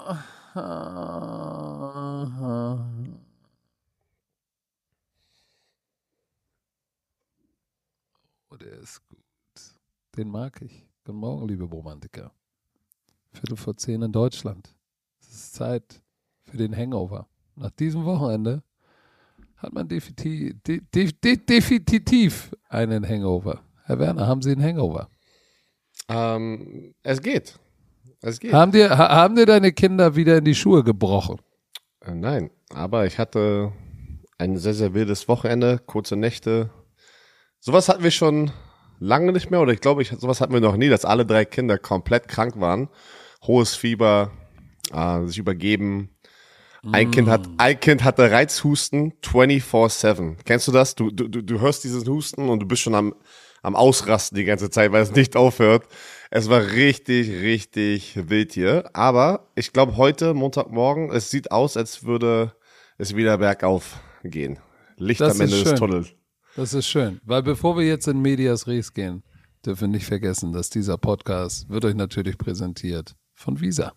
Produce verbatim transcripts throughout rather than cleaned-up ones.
Oh, der ist gut. Den mag ich. Guten Morgen, liebe Romantiker. Viertel vor zehn in Deutschland. Es ist Zeit für den Hangover. Nach diesem Wochenende hat man definitiv, de, de, de, definitiv einen Hangover. Herr Werner, haben Sie einen Hangover? Ähm, es geht. Es geht. Haben dir, ha, haben dir deine Kinder wieder in die Schuhe gebrochen? Äh, nein, aber ich hatte ein sehr, sehr wildes Wochenende, kurze Nächte. Sowas hatten wir schon lange nicht mehr, oder ich glaube, ich, sowas hatten wir noch nie, dass alle drei Kinder komplett krank waren. Hohes Fieber, äh, sich übergeben. Ein, mm. kind hat, ein Kind hatte Reizhusten vierundzwanzig sieben. Kennst du das? Du, du, du hörst diesen Husten und du bist schon am, am Ausrasten die ganze Zeit, weil es nicht aufhört. Es war richtig, richtig wild hier. Aber ich glaube, heute, Montagmorgen, es sieht aus, als würde es wieder bergauf gehen. Licht Das am Ende ist des schön. Tunnels. Das ist schön, weil bevor wir jetzt in Medias Res gehen, dürfen wir nicht vergessen, dass dieser Podcast wird euch natürlich präsentiert von Visa.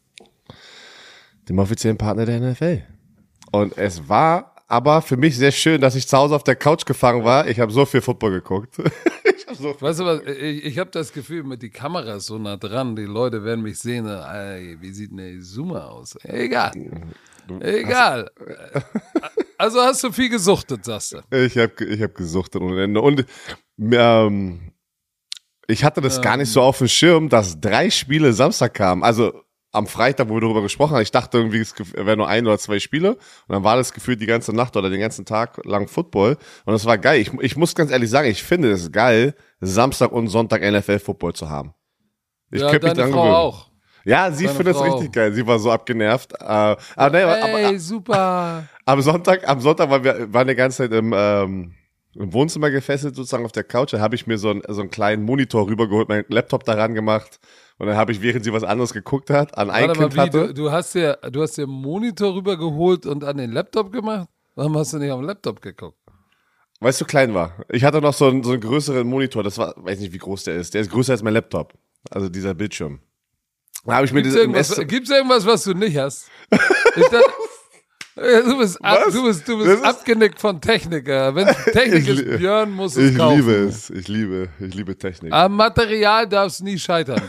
Dem offiziellen Partner der N F L. Und es war aber für mich sehr schön, dass ich zu Hause auf der Couch gefangen war. Ich habe so viel Football geguckt. ich hab so weißt du was, ich, ich habe das Gefühl, mit die Kamera ist so nah dran, die Leute werden mich sehen, ey, wie sieht denn der Zoomer aus? Egal, egal. Also hast du viel gesuchtet, sagst du? Ich habe ich hab gesuchtet ohne Ende. Und ähm, ich hatte das ähm. gar nicht so auf dem Schirm, dass drei Spiele Samstag kamen. Also am Freitag, wo wir darüber gesprochen haben, ich dachte irgendwie, es wären nur ein oder zwei Spiele. Und dann war das gefühlt die ganze Nacht oder den ganzen Tag lang Football. Und das war geil. Ich, ich muss ganz ehrlich sagen, ich finde es geil, Samstag und Sonntag N F L-Football zu haben. Ich ja, könnte mich deine dran Frau gewöhnen. auch. Ja, sie findet es richtig geil. Sie war so abgenervt. Äh, aber, nee, Ey, aber, aber, super. Am Sonntag, am Sonntag waren wir waren die ganze Zeit im, ähm, im Wohnzimmer gefesselt, sozusagen auf der Couch. Da habe ich mir so, ein, so einen kleinen Monitor rübergeholt, meinen Laptop daran gemacht. Und dann habe ich, während sie was anderes geguckt hat, an ein Warte Kind mal, wie, hatte. du, du hast dir, du hast dir einen Monitor rübergeholt und an den Laptop gemacht? Warum hast du nicht auf den Laptop geguckt? Weil es so klein war. Ich hatte noch so einen, so einen größeren Monitor. Das war, weiß nicht, wie groß der ist. Der ist größer als mein Laptop. Also dieser Bildschirm. Da habe ich mir Gibt's diese, irgendwas, gibt's irgendwas, was du nicht hast? Ich dachte, du bist, ab, du bist, du bist abgenickt von Techniker. Wenn Technik ist, Björn muss es ich kaufen. Ich liebe es. Ich liebe, ich liebe Technik. Am Material darf es nie scheitern.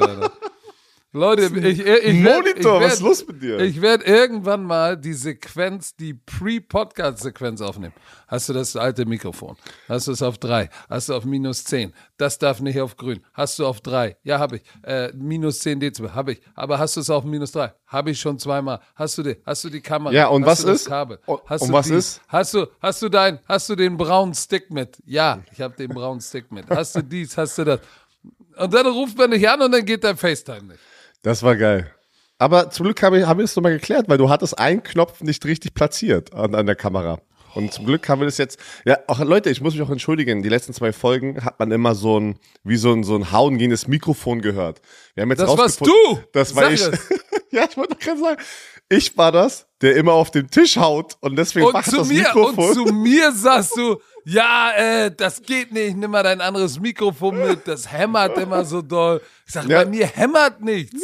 Leute, ich, ich, ich Monitor, werd, ich werd, was ist los mit dir? Ich werde irgendwann mal die Sequenz, die Pre-Podcast-Sequenz aufnehmen. Hast du das alte Mikrofon? Hast du es auf drei? Hast du auf minus zehn? Das darf nicht auf grün. Hast du auf drei? Ja, habe ich. Äh, minus zehn Dezibel, habe ich. Aber hast du es auf minus drei? Habe ich schon zweimal. Hast du die, hast du die Kamera? Ja, und hast was ist? Kabel? Hast und du was die, ist? Hast du, hast du dein, hast du den braunen Stick mit? Ja, ich habe den braunen Stick mit. Hast du dies? Hast du das? Und dann ruft man dich an und dann geht dein FaceTime nicht. Das war geil. Aber zum Glück habe ich, hab ich es nochmal geklärt, weil du hattest einen Knopf nicht richtig platziert an, an der Kamera. Und zum Glück haben wir das jetzt, ja, auch Leute, ich muss mich auch entschuldigen, die letzten zwei Folgen hat man immer so ein, wie so ein, so ein Hauen gegen das Mikrofon gehört. Wir haben jetzt das warst du! Das war Sag ich. es. Ja, ich wollte doch gerade sagen, ich war das, der immer auf den Tisch haut und deswegen Und macht zu das mir, Mikrofon. und zu mir sagst du, ja, äh, das geht nicht, nimm mal dein anderes Mikrofon mit, das hämmert immer so doll. Ich sag, Ja. bei mir hämmert nichts.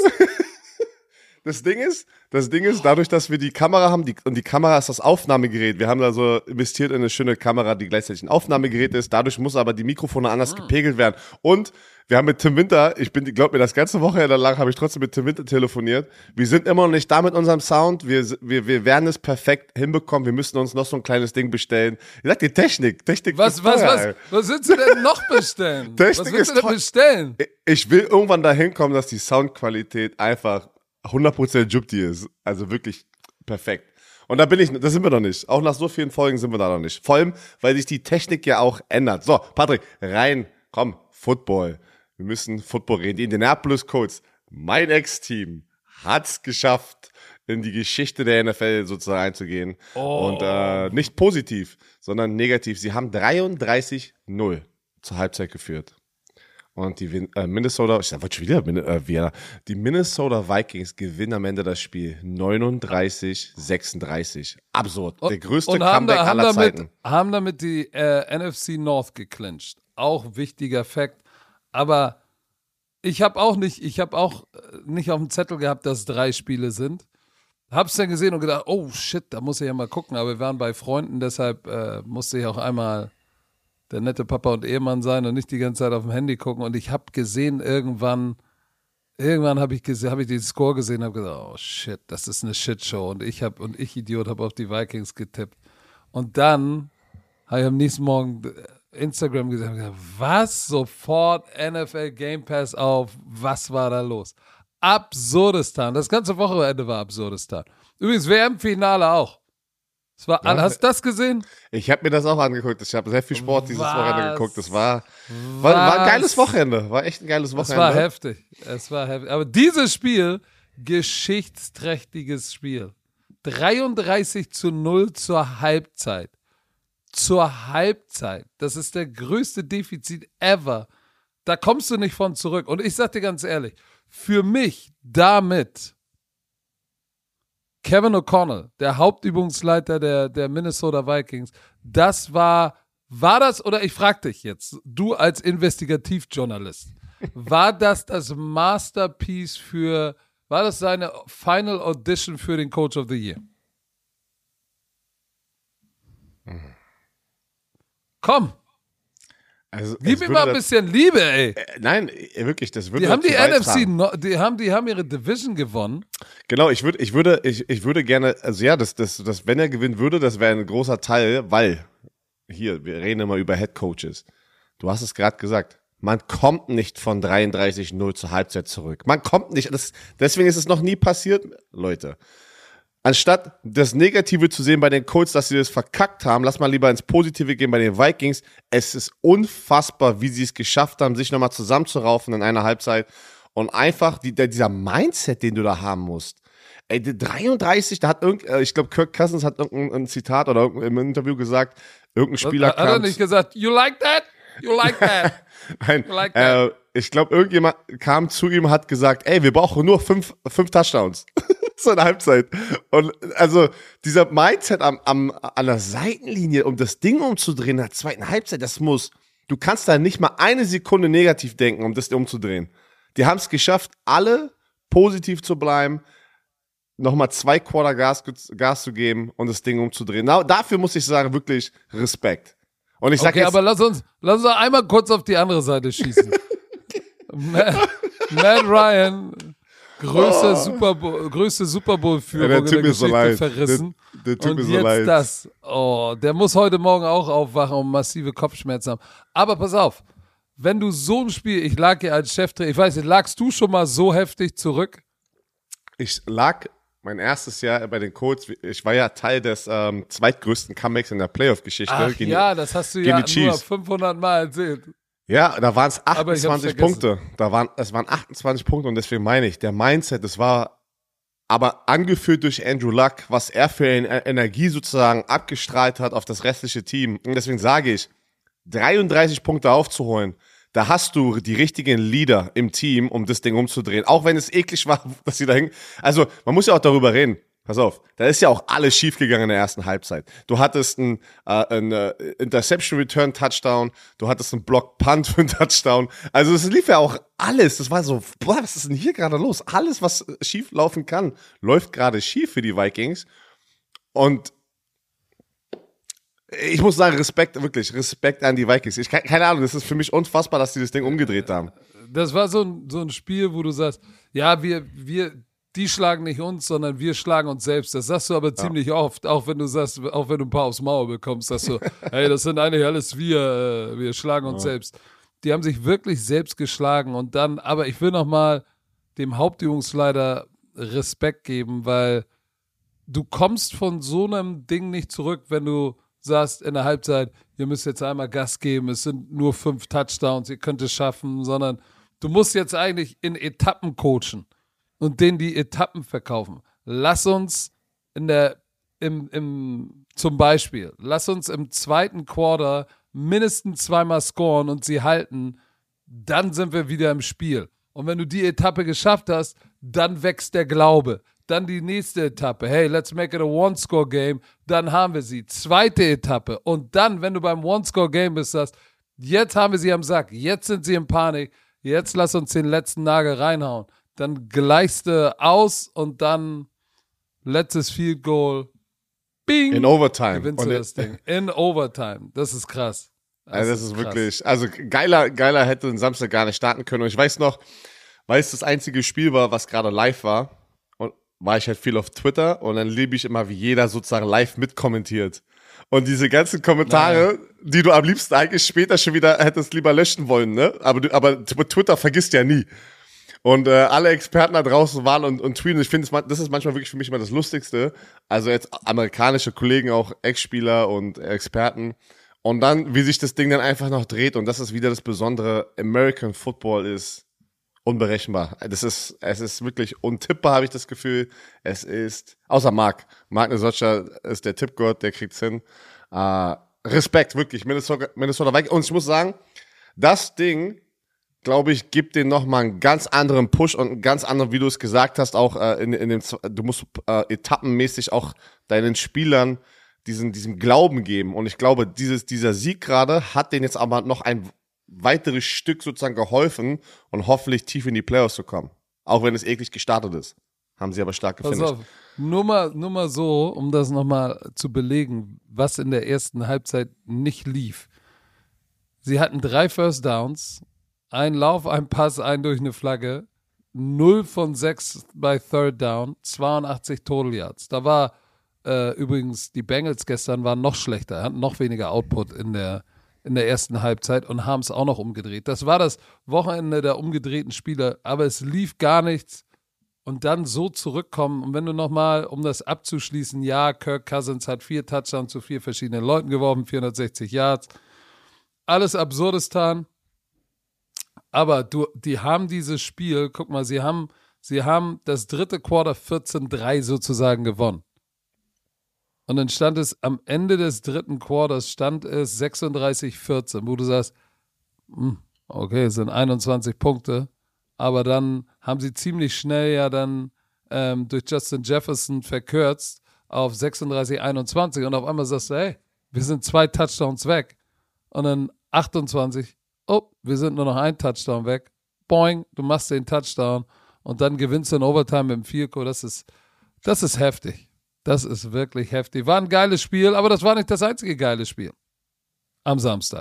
Das Ding ist, das Ding ist, dadurch, dass wir die Kamera haben, die, und die Kamera ist das Aufnahmegerät. Wir haben da so investiert in eine schöne Kamera, die gleichzeitig ein Aufnahmegerät ist. Dadurch muss aber die Mikrofone anders Mhm. gepegelt werden. Und wir haben mit Tim Winter, ich bin, glaub mir, das ganze Wochenende lang habe ich trotzdem mit Tim Winter telefoniert. Wir sind immer noch nicht da mit unserem Sound. Wir, wir, wir werden es perfekt hinbekommen. Wir müssen uns noch so ein kleines Ding bestellen. Ich sag dir, Technik, Technik. Was, ist was, teuer, was, ey. was willst du denn noch bestellen? Technik Was willst ist du denn teuer. bestellen? Ich will irgendwann dahin kommen, dass die Soundqualität einfach hundert Prozent Jupti ist. Also wirklich perfekt. Und da bin ich, da sind wir noch nicht. Auch nach so vielen Folgen sind wir da noch nicht. Vor allem, weil sich die Technik ja auch ändert. So, Patrick, rein, komm, Football. Wir müssen Football reden. Die Indianapolis Colts, mein Ex-Team, hat's geschafft, in die Geschichte der N F L sozusagen einzugehen. Oh. Und äh, nicht positiv, sondern negativ. Sie haben dreiunddreißig null zur Halbzeit geführt. Und die Win- äh, Minnesota, ich wollte schon wieder, Min- äh, Vienna, die Minnesota Vikings gewinnen am Ende das Spiel neununddreißig sechsunddreißig. Absurd. Der größte und haben, Comeback da, haben, aller damit, Zeiten. haben damit die äh, N F C North geclincht. Auch wichtiger Fakt. Aber ich habe auch nicht, ich habe auch äh, nicht auf dem Zettel gehabt, dass es drei Spiele sind. Hab's dann gesehen und gedacht, oh shit, da muss ich ja mal gucken. Aber wir waren bei Freunden, deshalb äh, musste ich auch einmal der nette Papa und Ehemann sein und nicht die ganze Zeit auf dem Handy gucken. Und ich habe gesehen, irgendwann, irgendwann habe ich gesehen, habe ich den Score gesehen, habe gesagt, oh shit, das ist eine Shitshow. Und ich habe und ich Idiot habe auf die Vikings getippt. Und dann habe ich am nächsten Morgen Instagram gesehen, gesagt, was? Sofort N F L Game Pass auf, was war da los? Absurdistan, das ganze Wochenende war Absurdistan. Übrigens W M-Finale auch. Es war, ja, hast du das gesehen? Ich habe mir das auch angeguckt. Ich habe sehr viel Sport dieses was? Wochenende geguckt. Das war, war, war ein geiles Wochenende. War echt ein geiles Wochenende. Es war heftig. Es war heftig. Aber dieses Spiel, geschichtsträchtiges Spiel. dreiunddreißig zu null zur Halbzeit. Zur Halbzeit. Das ist der größte Defizit ever. Da kommst du nicht von zurück. Und ich sag dir ganz ehrlich, für mich damit Kevin O'Connell, der Hauptübungsleiter der, der Minnesota Vikings, das war, war das, oder ich frage dich jetzt, du als Investigativjournalist, war das das Masterpiece für, war das seine Final Audition für den Coach of the Year? Mhm. Komm! Also, gib ihm mal ein bisschen Liebe, ey. Äh, nein, wirklich, das würde Die haben die N F C, no, die haben, die haben ihre Division gewonnen. Genau, ich würde, ich würde, ich, ich würde gerne, also ja, das, das, das, wenn er gewinnen würde, das wäre ein großer Teil, weil, hier, wir reden immer über Head Coaches. Du hast es gerade gesagt, man kommt nicht von dreiunddreißig null zur Halbzeit zurück. Man kommt nicht, das, deswegen ist es noch nie passiert, Leute. Anstatt das Negative zu sehen bei den Colts, dass sie das verkackt haben, lass mal lieber ins Positive gehen bei den Vikings. Es ist unfassbar, wie sie es geschafft haben, sich nochmal zusammenzuraufen in einer Halbzeit. Und einfach die, der, dieser Mindset, den du da haben musst. Ey, die dreiunddreißig, da hat irgendein, ich glaube, Kirk Cousins hat irgendein Zitat oder im Interview gesagt, irgendein Spieler kam. Hat er nicht gesagt, you like that? You like that? Nein, you like that? Äh, ich glaube, irgendjemand kam zu ihm und hat gesagt, ey, wir brauchen nur fünf, fünf Touchdowns. So eine Halbzeit. Und also dieser Mindset am, am, an der Seitenlinie, um das Ding umzudrehen in der zweiten Halbzeit, das muss, du kannst da nicht mal eine Sekunde negativ denken, um das umzudrehen. Die haben es geschafft, alle positiv zu bleiben, nochmal zwei Quarter Gas, Gas zu geben und das Ding umzudrehen. Na, dafür muss ich sagen, wirklich Respekt. Und ich sag okay, jetzt, aber lass uns, lass uns einmal kurz auf die andere Seite schießen. Matt, Matt Ryan, größte, oh. Super Bowl, größte Super Bowl-Führung ja, in der Geschichte so verrissen. Der, der tut und mir so jetzt leid. das. Oh, der muss heute Morgen auch aufwachen und massive Kopfschmerzen haben. Aber pass auf, wenn du so ein Spiel, ich lag ja als Cheftrainer, ich weiß nicht, lagst du schon mal so heftig zurück? Ich lag mein erstes Jahr bei den Colts, ich war ja Teil des ähm, zweitgrößten Comebacks in der Playoff-Geschichte. Ach gegen, ja, das hast du ja nur fünfhundert Mal erzählt. Ja, da waren es achtundzwanzig Punkte. Da waren, es waren achtundzwanzig Punkte und deswegen meine ich, der Mindset, das war aber angeführt durch Andrew Luck, was er für Energie sozusagen abgestrahlt hat auf das restliche Team. Und deswegen sage ich, dreiunddreißig Punkte aufzuholen, da hast du die richtigen Leader im Team, um das Ding umzudrehen. Auch wenn es eklig war, dass sie da hingen. Also, man muss ja auch darüber reden. Pass auf, da ist ja auch alles schiefgegangen in der ersten Halbzeit. Du hattest einen, äh, einen äh, Interception Return Touchdown, du hattest einen Block Punt für einen Touchdown. Also es lief ja auch alles. Das war so, boah, was ist denn hier gerade los? Alles, was schief laufen kann, läuft gerade schief für die Vikings. Und ich muss sagen, Respekt, wirklich, Respekt an die Vikings. Ich keine Ahnung, das ist für mich unfassbar, dass die das Ding umgedreht haben. Das war so ein, so ein Spiel, wo du sagst, ja, wir, wir, die schlagen nicht uns, sondern wir schlagen uns selbst. Das sagst du aber ziemlich ja. oft, auch wenn du sagst, auch wenn du ein paar aufs Maul bekommst, sagst du, hey, das sind eigentlich alles wir, wir schlagen uns ja. selbst. Die haben sich wirklich selbst geschlagen und dann, aber ich will nochmal dem Hauptübungsleiter Respekt geben, weil du kommst von so einem Ding nicht zurück, wenn du sagst in der Halbzeit, ihr müsst jetzt einmal Gas geben, es sind nur fünf Touchdowns, ihr könnt es schaffen, sondern du musst jetzt eigentlich in Etappen coachen und denen die Etappen verkaufen. Lass uns in der, im, im, zum Beispiel, lass uns im zweiten Quarter mindestens zweimal scoren und sie halten, dann sind wir wieder im Spiel. Und wenn du die Etappe geschafft hast, dann wächst der Glaube. Dann die nächste Etappe. Hey, let's make it a One-Score-Game. Dann haben wir sie. Zweite Etappe. Und dann, wenn du beim One-Score-Game bist, sagst, jetzt haben wir sie am Sack. Jetzt sind sie in Panik. Jetzt lass uns den letzten Nagel reinhauen. Dann gleichst du aus und dann letztes Field Goal, bing, in Overtime. gewinnst du das Ding. In Overtime. Das ist krass. Das, also das ist, ist wirklich, also geiler, geiler hätte den Samstag gar nicht starten können. Und ich weiß noch, weil es das einzige Spiel war, was gerade live war, und war ich halt viel auf Twitter und dann liebe ich immer, wie jeder sozusagen live mitkommentiert. Und diese ganzen Kommentare, Nein. die du am liebsten eigentlich später schon wieder hättest lieber löschen wollen, ne? Aber, du, aber Twitter vergisst ja nie. Und äh, alle Experten da draußen waren und, und tweeten. Ich finde, das ist manchmal wirklich für mich immer das Lustigste. Also jetzt amerikanische Kollegen, auch Ex-Spieler und Experten. Und dann, wie sich das Ding dann einfach noch dreht. Und das ist wieder das Besondere. American Football ist unberechenbar. Das ist, es ist wirklich untippbar, habe ich das Gefühl. Es ist, außer Marc. Marc Nesocha ist der Tippgott, der kriegt's hin. Äh, Respekt, wirklich. Minnesota, Minnesota Vikings. Und ich muss sagen, das Ding, glaube ich, gibt denen nochmal einen ganz anderen Push und einen ganz anderen, wie du es gesagt hast, auch äh, in, in dem, du musst äh, etappenmäßig auch deinen Spielern diesen, diesen Glauben geben. Und ich glaube, dieses, dieser Sieg gerade hat denen jetzt aber noch ein weiteres Stück sozusagen geholfen und hoffentlich tief in die Playoffs zu kommen. Auch wenn es eklig gestartet ist. Haben sie aber stark gefinisht. Pass auf, nur mal, nur mal so, um das nochmal zu belegen, was in der ersten Halbzeit nicht lief. Sie hatten drei First Downs, ein Lauf, ein Pass, ein durch eine Flagge, null von sechs bei Third Down, zweiundachtzig Total Yards. Da war äh, übrigens, die Bengals gestern waren noch schlechter, hatten noch weniger Output in der in der ersten Halbzeit und haben es auch noch umgedreht. Das war das Wochenende der umgedrehten Spiele, aber es lief gar nichts und dann so zurückkommen. Und wenn du nochmal, um das abzuschließen, ja, Kirk Cousins hat vier Touchdowns zu vier verschiedenen Leuten geworfen, vierhundertsechzig Yards, alles Absurdistan, aber du, die haben dieses Spiel, guck mal, sie haben, sie haben das dritte Quarter vierzehn drei sozusagen gewonnen. Und dann stand es am Ende des dritten Quarters, stand es sechsunddreißig vierzehn, wo du sagst, okay, es sind einundzwanzig Punkte, aber dann haben sie ziemlich schnell ja dann ähm, durch Justin Jefferson verkürzt auf sechsunddreißig einundzwanzig und auf einmal sagst du, hey, wir sind zwei Touchdowns weg. Und dann achtundzwanzig, oh, wir sind nur noch ein Touchdown weg. Boing, du machst den Touchdown und dann gewinnst du in Overtime mit dem Field Goal. Das ist, das ist heftig. Das ist wirklich heftig. War ein geiles Spiel, aber das war nicht das einzige geile Spiel am Samstag.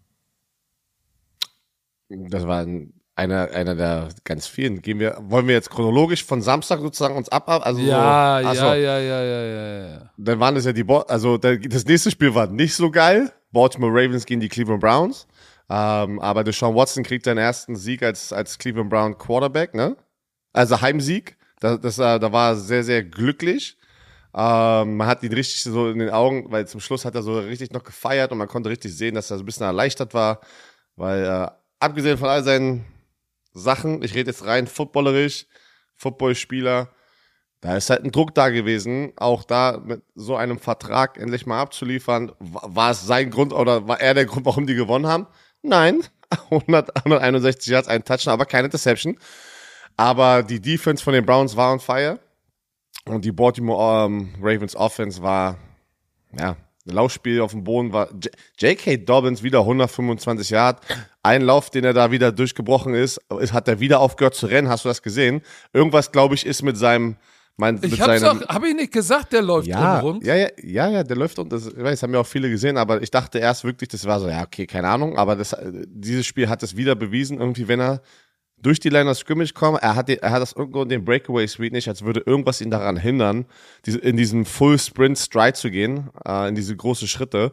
Das war ein, einer, einer der ganz vielen. Gehen wir, wollen wir jetzt chronologisch von Samstag sozusagen uns ab? Also ja, so, ja, ja, ja, ja, ja, ja. Dann waren das ja die, Bo- also das nächste Spiel war nicht so geil. Baltimore Ravens gegen die Cleveland Browns. Ähm, aber Deshaun Watson kriegt seinen ersten Sieg als, als Cleveland Brown Quarterback, ne? Also Heimsieg. Das, das, da war er sehr, sehr glücklich. Ähm, man hat ihn richtig so in den Augen, weil zum Schluss hat er so richtig noch gefeiert und man konnte richtig sehen, dass er so ein bisschen erleichtert war, weil äh, abgesehen von all seinen Sachen, ich rede jetzt rein footballerisch, Footballspieler, da ist halt ein Druck da gewesen, auch da mit so einem Vertrag endlich mal abzuliefern. War es sein Grund oder war er der Grund, warum die gewonnen haben? Nein, hundert, hunderteinundsechzig Yards, ein Touchdown, aber keine Interception. Aber die Defense von den Browns war on fire. Und die Baltimore ähm, Ravens Offense war, ja, ein Laufspiel auf dem Boden war. J K. Dobbins wieder hundertfünfundzwanzig Yards. Ein Lauf, den er da wieder durchgebrochen ist, hat er wieder aufgehört zu rennen. Hast du das gesehen? Irgendwas, glaube ich, ist mit seinem, mein, mit ich hab's seinem. Doch, hab ich nicht gesagt, der läuft ja, rund? Ja, ja, ja, ja, der läuft und das, ich weiß, haben ja auch viele gesehen, aber ich dachte erst wirklich, das war so, ja, okay, keine Ahnung, aber das, dieses Spiel hat es wieder bewiesen, irgendwie, wenn er durch die Line of Scrimmage kommen, er hat, die, er hat das irgendwo in den Breakaway Suite nicht, als würde irgendwas ihn daran hindern, diese, in diesen Full Sprint Stride zu gehen, äh, in diese großen Schritte.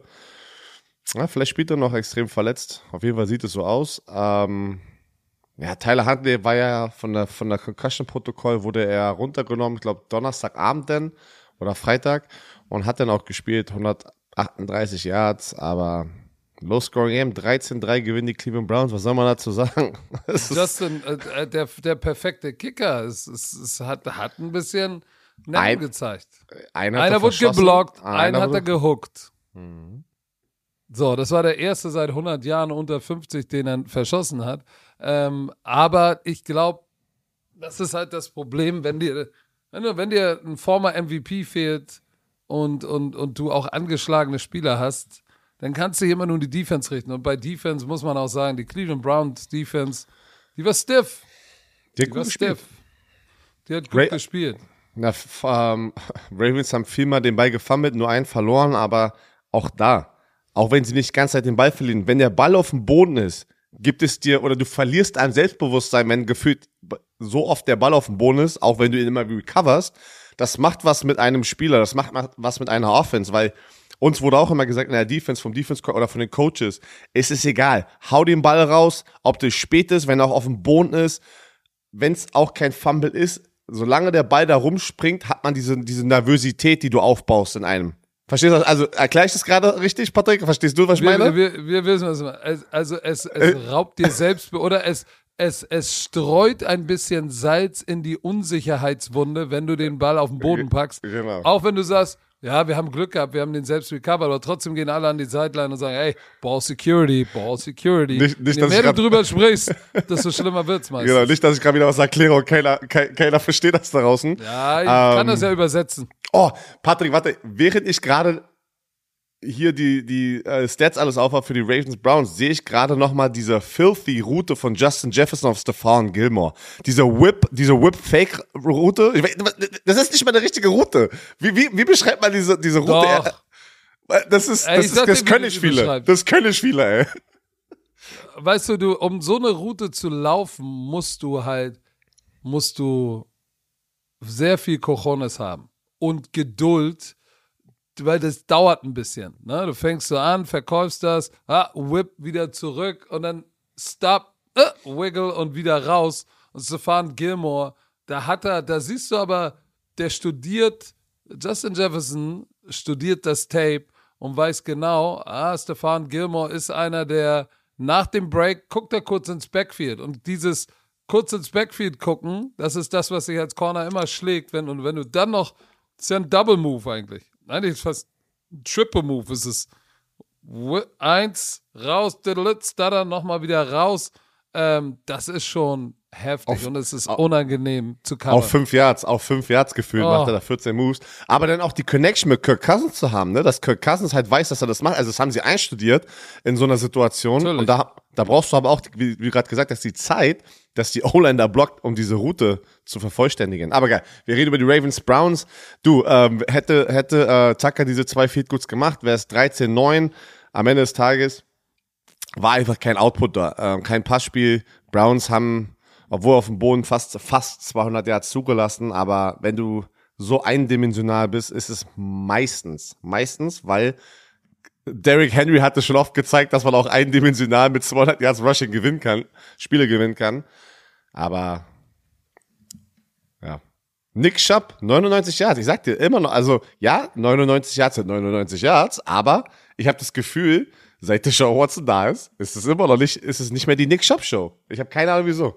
Ja, vielleicht spielt er noch extrem verletzt. Auf jeden Fall sieht es so aus. Ähm, ja, Tyler Huntley war ja von der, von der Concussion-Protokoll, wurde er runtergenommen, ich glaube Donnerstagabend dann oder Freitag und hat dann auch gespielt, hundertachtunddreißig Yards, aber Low-Scoring-Game, dreizehn drei gewinnen die Cleveland Browns. Was soll man dazu sagen? Justin, äh, der, der perfekte Kicker. Es, es, es hat, hat ein bisschen Nerven ein, gezeigt. Einer, einer wurde geblockt, einer, einen hat wurde... er gehuckt. Mhm. So, das war der erste seit hundert Jahren unter fünfzig, den er verschossen hat. Ähm, aber ich glaube, das ist halt das Problem, wenn dir, wenn, du, wenn dir ein former M V P fehlt und, und, und du auch angeschlagene Spieler hast, dann kannst du hier immer nur die Defense richten. Und bei Defense muss man auch sagen, die Cleveland Browns Defense, die war stiff. Die, die war gespielt. stiff. Die hat gut Ra- gespielt. Na, f- ähm, Ravens haben viermal den Ball gefummelt, nur einen verloren, aber auch da, auch wenn sie nicht die ganze Zeit den Ball verlieren, wenn der Ball auf dem Boden ist, gibt es dir, oder du verlierst an Selbstbewusstsein, wenn gefühlt so oft der Ball auf dem Boden ist, auch wenn du ihn immer recoverst, das macht was mit einem Spieler, das macht was mit einer Offense, weil uns wurde auch immer gesagt in der Defense, vom Defense oder von den Coaches, es ist egal, hau den Ball raus, ob das spät ist, wenn er auch auf dem Boden ist, wenn es auch kein Fumble ist, solange der Ball da rumspringt, hat man diese, diese Nervosität, die du aufbaust in einem. Verstehst du? Also erkläre ich das gerade richtig, Patrick? Verstehst du, was ich wir, meine? Wir, wir wissen, was du meinst. Also es, es raubt dir selbst, oder es, es, es streut ein bisschen Salz in die Unsicherheitswunde, wenn du den Ball auf den Boden packst. Genau. Auch wenn du sagst, ja, wir haben Glück gehabt, wir haben den selbst recovered, aber trotzdem gehen alle an die Sideline und sagen, ey, Ball Security, Ball Security. Nicht, nicht, Je dass mehr ich du grad, drüber sprichst, desto schlimmer wird's meistens. genau, nicht, dass ich gerade wieder was erkläre und keiner, keiner, keiner versteht das da draußen. Ja, ich Ähm, kann das ja übersetzen. Oh, Patrick, warte, während ich gerade hier die, die äh, Stats alles aufhabe für die Ravens Browns, sehe ich gerade nochmal diese filthy Route von Justin Jefferson auf Stephon Gilmore. Diese Whip, diese Whip-Fake-Route. Ich weiß, das ist nicht mal eine richtige Route. Wie, wie, wie beschreibt man diese, diese Route? Doch. Das ist, Ey, das, ich ist, sag das dir, wie können du nicht die viele. beschreibst. Das können nicht viele, ey. Weißt du, du, um so eine Route zu laufen, musst du halt, musst du sehr viel Cojones haben und Geduld, weil das dauert ein bisschen. Ne? Du fängst so an, verkaufst das, ah, whip wieder zurück und dann stop, äh, wiggle und wieder raus. Und Stephon Gilmore, da hat er, da siehst du aber, der studiert, Justin Jefferson studiert das Tape und weiß genau, ah, Stephon Gilmore ist einer, der nach dem Break guckt er kurz ins Backfield. Und dieses kurz ins Backfield gucken, das ist das, was sich als Corner immer schlägt. Wenn, und wenn du dann noch, das ist ja ein Double Move eigentlich. Eigentlich ist es fast ein Triple Move. Es ist eins, raus, stutter, nochmal wieder raus. Ähm, das ist schon heftig Auf, und es ist auf, unangenehm zu covern. Auf fünf Yards, auf fünf Yards gefühlt Oh. macht er da vierzehn Moves. Aber dann auch die Connection mit Kirk Cousins zu haben, ne? Dass Kirk Cousins halt weiß, dass er das macht. Also das haben sie einstudiert in so einer Situation. Natürlich. Und da, da brauchst du aber auch, wie, wie gerade gesagt hast, die Zeit, dass die O-Line da blockt, um diese Route zu vervollständigen. Aber geil, wir reden über die Ravens Browns. Du, ähm, hätte, hätte äh, Tucker diese zwei Field Goals gemacht, wäre es dreizehn neun. Am Ende des Tages war einfach kein Output da, ähm, kein Passspiel. Browns haben, obwohl auf dem Boden fast, fast zweihundert Yards zugelassen, aber wenn du so eindimensional bist, ist es meistens, meistens, weil Derrick Henry hat es schon oft gezeigt, dass man auch eindimensional mit zweihundert Yards Rushing gewinnen kann, Spiele gewinnen kann, aber ja. Nick Chubb, neunundneunzig Yards, ich sag dir immer noch, also ja, neunundneunzig Yards sind neunundneunzig Yards, aber ich habe das Gefühl, seit der Show Watson da ist, ist es immer noch nicht, ist es nicht mehr die Nick Chubb Show. Ich habe keine Ahnung wieso.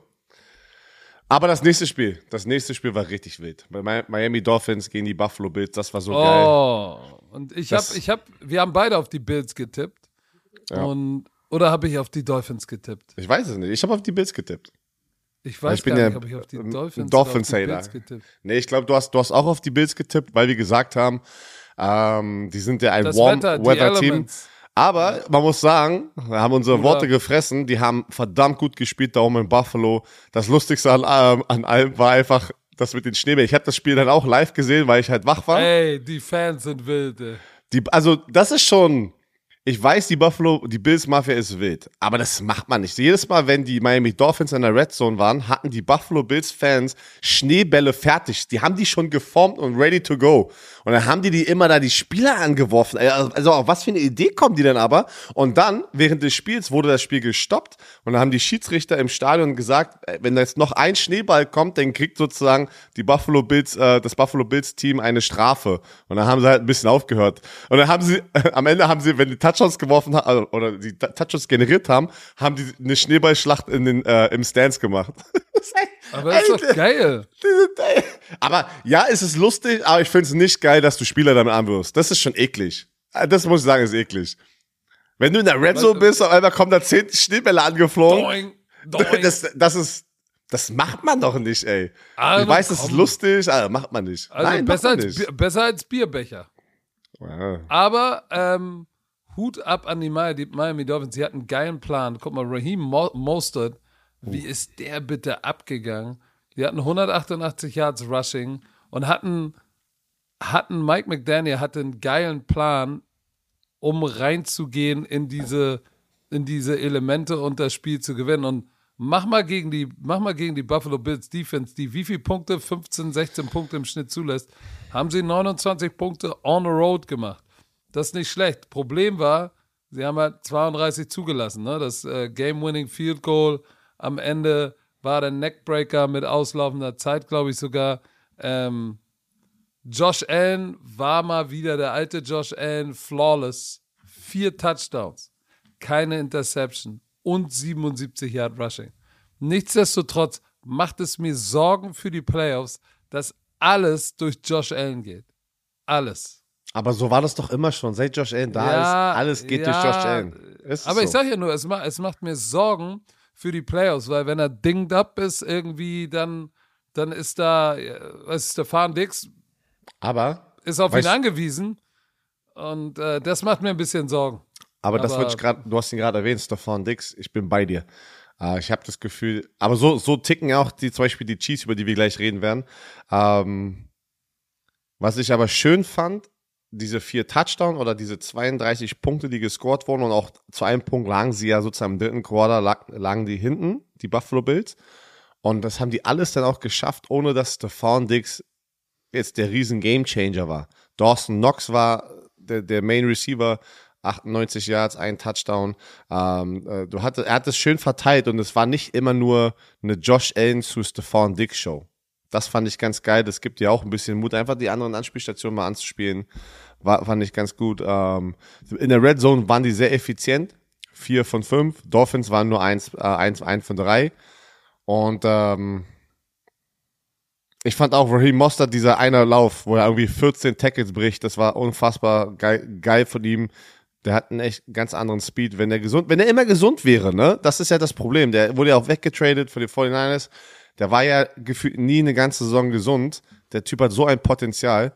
Aber das nächste Spiel, das nächste Spiel war richtig wild. Bei Miami Dolphins gegen die Buffalo Bills, das war so oh, geil. Oh, und ich habe, Das- ich habe, wir haben beide auf die Bills getippt. Ja. Und, oder habe ich auf die Dolphins getippt? Ich weiß es nicht. Ich habe auf die Bills getippt. Ich weiß Ich bin gar ja nicht, ob ich auf die ein Dolphins, Dolphins oder auf die Hater. Bills getippt. Nee, ich glaube, du hast, du hast auch auf die Bills getippt, weil wir gesagt haben, ähm, die sind ja ein Das Warm Wetter, die Weather Team. Elements. Aber man muss sagen, wir haben unsere Bruder. Worte gefressen, die haben verdammt gut gespielt da oben in Buffalo. Das Lustigste an, ähm, an allem war einfach das mit den Schneebällen. Ich habe das Spiel dann auch live gesehen, weil ich halt wach war. Ey, die Fans sind wild, ey. Die, also das ist schon, ich weiß, die Buffalo, die Bills Mafia ist wild, aber das macht man nicht. Jedes Mal, wenn die Miami Dolphins in der Red Zone waren, hatten die Buffalo Bills Fans Schneebälle fertig. Die haben die schon geformt und ready to go. Und dann haben die die immer da die Spieler angeworfen. Also auf was für eine Idee kommen die denn aber? Und dann, während des Spiels, wurde das Spiel gestoppt und dann haben die Schiedsrichter im Stadion gesagt, wenn da jetzt noch ein Schneeball kommt, dann kriegt sozusagen die Buffalo Bills, äh, das Buffalo Bills Team eine Strafe. Und dann haben sie halt ein bisschen aufgehört. Und dann haben sie, äh, am Ende haben sie, wenn die Touchdowns geworfen haben, also, oder die Touchdowns generiert haben, haben die eine Schneeballschlacht in den, äh, im Stands gemacht. Aber das ist doch geil. Aber ja, es ist lustig, aber ich finde es nicht geil, dass du Spieler damit anwirfst. Das ist schon eklig. Das muss ich sagen, ist eklig. Wenn du in der Red Zone bist, auf einmal kommen da zehn Schneebälle angeflogen. Doing, doing. Das, das ist, das macht man doch nicht, ey. Also, ich weiß, das ist komm. lustig, aber macht man nicht. Also Nein, besser, macht man als, nicht. Bier, besser als Bierbecher. Ja. Aber ähm, Hut ab an die Miami, die Miami Dolphins. Sie hatten einen geilen Plan. Guck mal, Raheem Mo- Mostert, wie ist der bitte abgegangen? Die hatten hundertachtundachtzig Yards Rushing und hatten, hatten Mike McDaniel hatte einen geilen Plan, um reinzugehen in diese, in diese Elemente und das Spiel zu gewinnen. Und mach mal gegen die, mach mal gegen die Buffalo Bills Defense, die wie viele Punkte, fünfzehn, sechzehn Punkte im Schnitt zulässt, haben sie neunundzwanzig Punkte on the road gemacht. Das ist nicht schlecht. Problem war, sie haben halt zweiunddreißig zugelassen. Ne? Das äh, Game-Winning Field Goal am Ende war der Neckbreaker mit auslaufender Zeit, glaube ich sogar. Ähm, Josh Allen war mal wieder der alte Josh Allen, flawless. Vier Touchdowns, keine Interception und siebenundsiebzig Yard Rushing. Nichtsdestotrotz macht es mir Sorgen für die Playoffs, dass alles durch Josh Allen geht. Alles. Aber so war das doch immer schon. Seit Josh Allen da ja, ist, alles geht ja, durch Josh Allen. Ist aber so. ich sag ja nur, es macht, es macht mir Sorgen für die Playoffs, weil wenn er dinged up ist irgendwie, dann, dann ist da, was ist Stefan Diggs, aber ist auf weißt, ihn angewiesen und äh, das macht mir ein bisschen Sorgen. Aber, aber das würde ich gerade, du hast ihn gerade erwähnt, Stefan Diggs, ich bin bei dir. Uh, ich habe das Gefühl, aber so, so ticken auch die, zum Beispiel die Chiefs, über die wir gleich reden werden. Um, was ich aber schön fand, diese vier Touchdown oder diese zweiunddreißig Punkte, die gescored wurden und auch zu einem Punkt lagen sie ja sozusagen im dritten Quarter, lag, lagen die hinten, die Buffalo Bills. Und das haben die alles dann auch geschafft, ohne dass Stefan Diggs jetzt der riesen Gamechanger war. Dawson Knox war der, der Main Receiver, achtundneunzig Yards, ein Touchdown. Ähm, äh, du hatte, er hat es schön verteilt und es war nicht immer nur eine Josh Allen zu Stefan Diggs Show. Das fand ich ganz geil. Das gibt ja auch ein bisschen Mut, einfach die anderen Anspielstationen mal anzuspielen. War, fand ich ganz gut. Ähm, in der Red Zone waren die sehr effizient. Vier von fünf. Dolphins waren nur eins, äh, eins, eins von drei. Und ähm, ich fand auch Raheem Mostert, dieser eine Lauf, wo er irgendwie vierzehn Tackles bricht, das war unfassbar geil, geil von ihm. Der hat einen echt ganz anderen Speed, wenn er gesund, wenn er immer gesund wäre, ne? Das ist ja das Problem. Der wurde ja auch weggetradet für die forty-niners. Der war ja gefühlt nie eine ganze Saison gesund. Der Typ hat so ein Potenzial.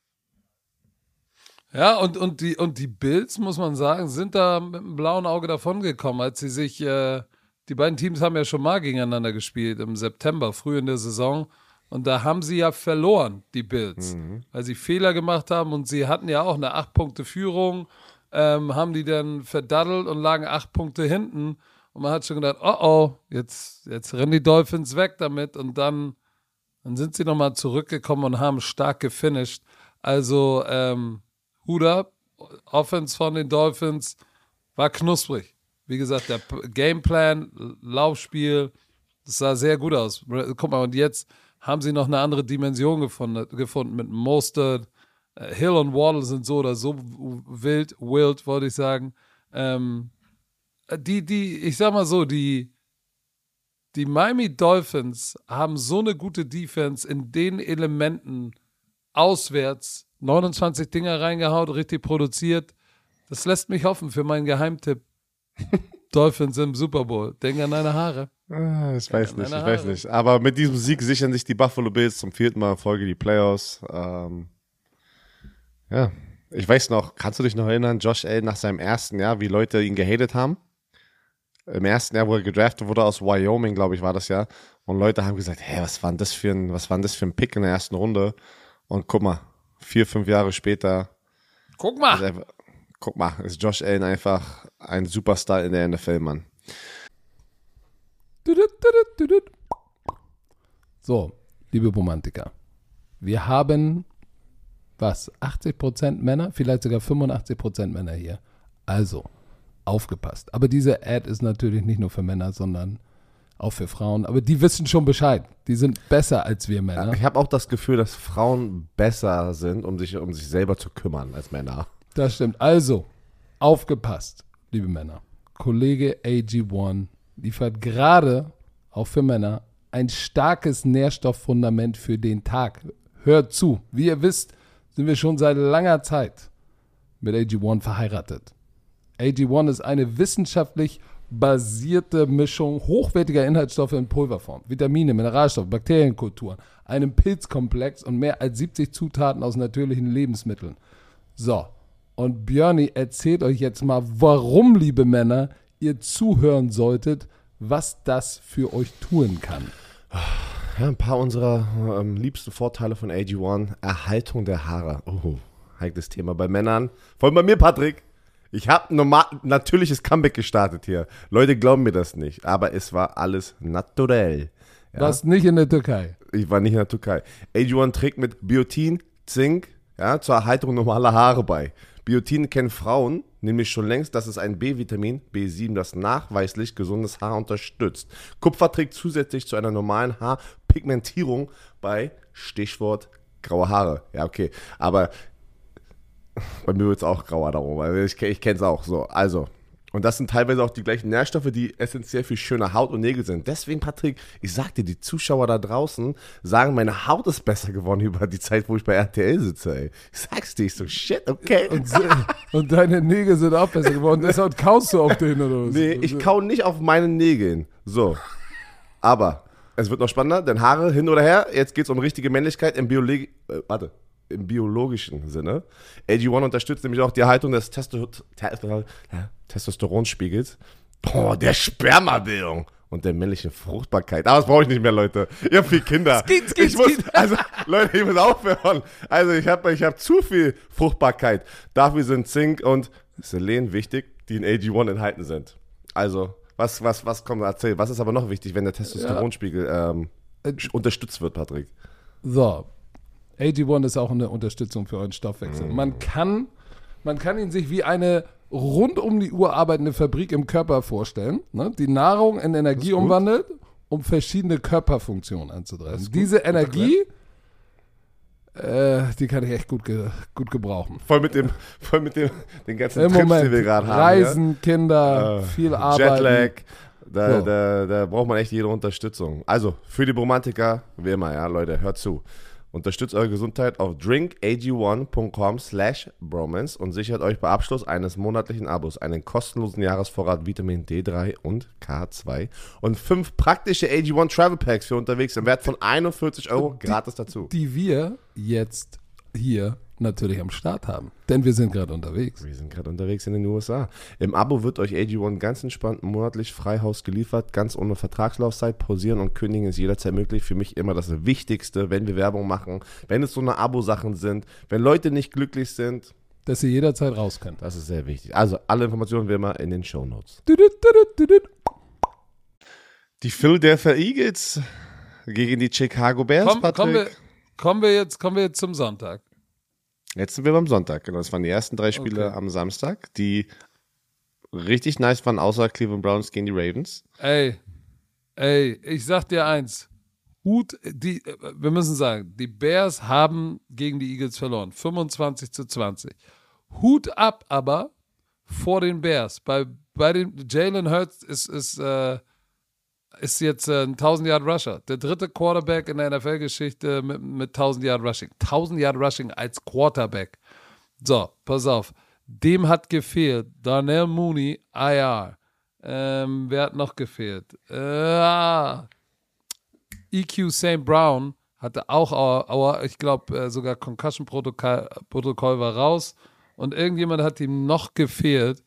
Ja, und, und, die, und die Bills, muss man sagen, sind da mit einem blauen Auge davongekommen, als sie sich, äh, die beiden Teams haben ja schon mal gegeneinander gespielt im September, früh in der Saison. Und da haben sie ja verloren, die Bills, mhm. weil sie Fehler gemacht haben und sie hatten ja auch eine acht Punkte Führung, ähm, haben die dann verdaddelt und lagen acht Punkte hinten. Und man hat schon gedacht, oh oh, jetzt, jetzt rennen die Dolphins weg damit. Und dann, dann sind sie nochmal zurückgekommen und haben stark gefinisht. Also, ähm, Hut ab, Offense von den Dolphins war knusprig. Wie gesagt, der Gameplan, Laufspiel, das sah sehr gut aus. Guck mal, und jetzt haben sie noch eine andere Dimension gefunden, gefunden mit Mostert. Hill und Waddle sind so oder so wild, wild, wollte ich sagen. Ähm, die, die, ich sag mal so, die, die Miami Dolphins haben so eine gute Defense in den Elementen auswärts, neunundzwanzig Dinger reingehaut, richtig produziert. Das lässt mich hoffen für meinen Geheimtipp. Dolphins im Super Bowl. Denk an deine Haare. Ah, ich weiß nicht, ich weiß nicht. Aber mit diesem Sieg sichern sich die Buffalo Bills zum vierten Mal in Folge die Playoffs. Ähm, ja, ich weiß noch, kannst du dich noch erinnern, Josh Allen nach seinem ersten Jahr, wie Leute ihn gehatet haben? Im ersten Jahr, wo er gedraftet wurde aus Wyoming, glaube ich, war das ja. Und Leute haben gesagt, hey, was war denn das für ein, was war denn das für ein Pick in der ersten Runde? Und guck mal, vier, fünf Jahre später. Guck mal. Ist einfach, guck mal, ist Josh Allen einfach ein Superstar in der N F L, Mann. So, liebe Romantiker, wir haben, was, achtzig Prozent Männer, vielleicht sogar fünfundachtzig Prozent Männer hier. Also, aufgepasst. Aber diese Ad ist natürlich nicht nur für Männer, sondern auch für Frauen. Aber die wissen schon Bescheid. Die sind besser als wir Männer. Ich habe auch das Gefühl, dass Frauen besser sind, um sich um sich selber zu kümmern als Männer. Das stimmt. Also, aufgepasst, liebe Männer. Kollege A G eins liefert gerade, auch für Männer, ein starkes Nährstofffundament für den Tag. Hört zu. Wie ihr wisst, sind wir schon seit langer Zeit mit A G eins verheiratet. A G eins ist eine wissenschaftlich basierte Mischung hochwertiger Inhaltsstoffe in Pulverform, Vitamine, Mineralstoffe, Bakterienkulturen, einem Pilzkomplex und mehr als siebzig Zutaten aus natürlichen Lebensmitteln. So, und Björni erzählt euch jetzt mal, warum, liebe Männer, ihr zuhören solltet, was das für euch tun kann. Ja, ein paar unserer ähm, liebsten Vorteile von A G eins. Erhaltung der Haare. Oh, heikles Thema bei Männern. Vor allem bei mir, Patrick. Ich habe ein normal, natürliches Comeback gestartet hier. Leute glauben mir das nicht, aber es war alles naturell. Ja? Warst nicht in der Türkei. Ich war nicht in der Türkei. A G eins trägt mit Biotin, Zink, ja, zur Erhaltung normaler Haare bei. Biotin kennen Frauen nämlich schon längst, das ist ein B-Vitamin, B sieben, das nachweislich gesundes Haar unterstützt. Kupfer trägt zusätzlich zu einer normalen Haarpigmentierung bei, Stichwort, graue Haare. Ja, okay, aber bei mir wird es auch grauer darum, weil ich, ich kenne es auch so. Also, und das sind teilweise auch die gleichen Nährstoffe, die essentiell für schöne Haut und Nägel sind. Deswegen, Patrick, ich sag dir, die Zuschauer da draußen sagen, meine Haut ist besser geworden über die Zeit, wo ich bei R T L sitze, ey. Ich sag's dir, ich so, shit, okay. Und, und deine Nägel sind auch besser geworden. Deshalb kaust du auf denen oder was? Nee, ich kau nicht auf meinen Nägeln. So. Aber es wird noch spannender, denn Haare hin oder her, jetzt geht's um richtige Männlichkeit im Biologie, äh, warte. Im biologischen Sinne. A G eins unterstützt nämlich auch die Erhaltung des Testo- Te- Testosteronspiegels, oh, der Spermabildung und der männlichen Fruchtbarkeit. Aber das brauche ich nicht mehr, Leute. Ihr habt viel Kinder. Skit, skit, ich muss, skit. also, Leute, ich muss aufhören. Also, ich habe ich hab zu viel Fruchtbarkeit. Dafür sind Zink und Selen wichtig, die in A G eins enthalten sind. Also, was, was, was kommt, erzähl. Was ist aber noch wichtig, wenn der Testosteronspiegel ähm, unterstützt wird, Patrick? So. A G eins ist auch eine Unterstützung für euren Stoffwechsel. Man kann, man kann ihn sich wie eine rund um die Uhr arbeitende Fabrik im Körper vorstellen, ne, die Nahrung in Energie umwandelt, um verschiedene Körperfunktionen anzutreiben. Diese Energie, äh, die kann ich echt gut, ge, gut gebrauchen. Voll mit dem, voll mit dem, den ganzen Im Trips, Moment, die wir gerade haben. Reisen, ja? Kinder, äh, viel Arbeit. Jetlag, da, So. da, da braucht man echt jede Unterstützung. Also, für die Bromantiker, wie immer, ja, Leute, hört zu. Unterstützt eure Gesundheit auf drink a g one dot com slash bromance und sichert euch bei Abschluss eines monatlichen Abos einen kostenlosen Jahresvorrat Vitamin D drei und K zwei und fünf praktische A G eins Travel Packs für unterwegs im Wert von einundvierzig Euro gratis dazu. Die wir jetzt hier natürlich am Start haben. Denn wir sind gerade unterwegs. Wir sind gerade unterwegs in den U S A. Im Abo wird euch A G eins ganz entspannt monatlich Freihaus geliefert, ganz ohne Vertragslaufzeit. Pausieren und kündigen ist jederzeit möglich. Für mich immer das Wichtigste, wenn wir Werbung machen, wenn es so eine Abo-Sachen sind, wenn Leute nicht glücklich sind. Dass ihr jederzeit raus könnt. Das ist sehr wichtig. Also alle Informationen wie immer in den Shownotes. Die Philadelphia Eagles gegen die Chicago Bears, Komm, Patrick. kommen, wir, kommen, wir jetzt, kommen wir jetzt zum Sonntag. Jetzt sind wir beim Sonntag, genau. Das waren die ersten drei Spiele Okay. am Samstag, die richtig nice waren, außer Cleveland Browns gegen die Ravens. Ey, ey, ich sag dir eins. Hut, die, wir müssen sagen, die Bears haben gegen die Eagles verloren. fünfundzwanzig zu zwanzig. Hut ab aber vor den Bears. Bei, bei den Jalen Hurts ist, ist, äh, ist jetzt äh, ein tausend-Yard-Rusher. Der dritte Quarterback in der N F L-Geschichte mit, mit tausend-Yard-Rushing. tausend-Yard-Rushing als Quarterback. So, pass auf. Dem hat gefehlt Darnell Mooney, I R. Ähm, wer hat noch gefehlt? Äh, E Q Saint Brown hatte auch, aber ich glaube äh, sogar Concussion-Protokoll Protokoll war raus. Und irgendjemand hat ihm noch gefehlt.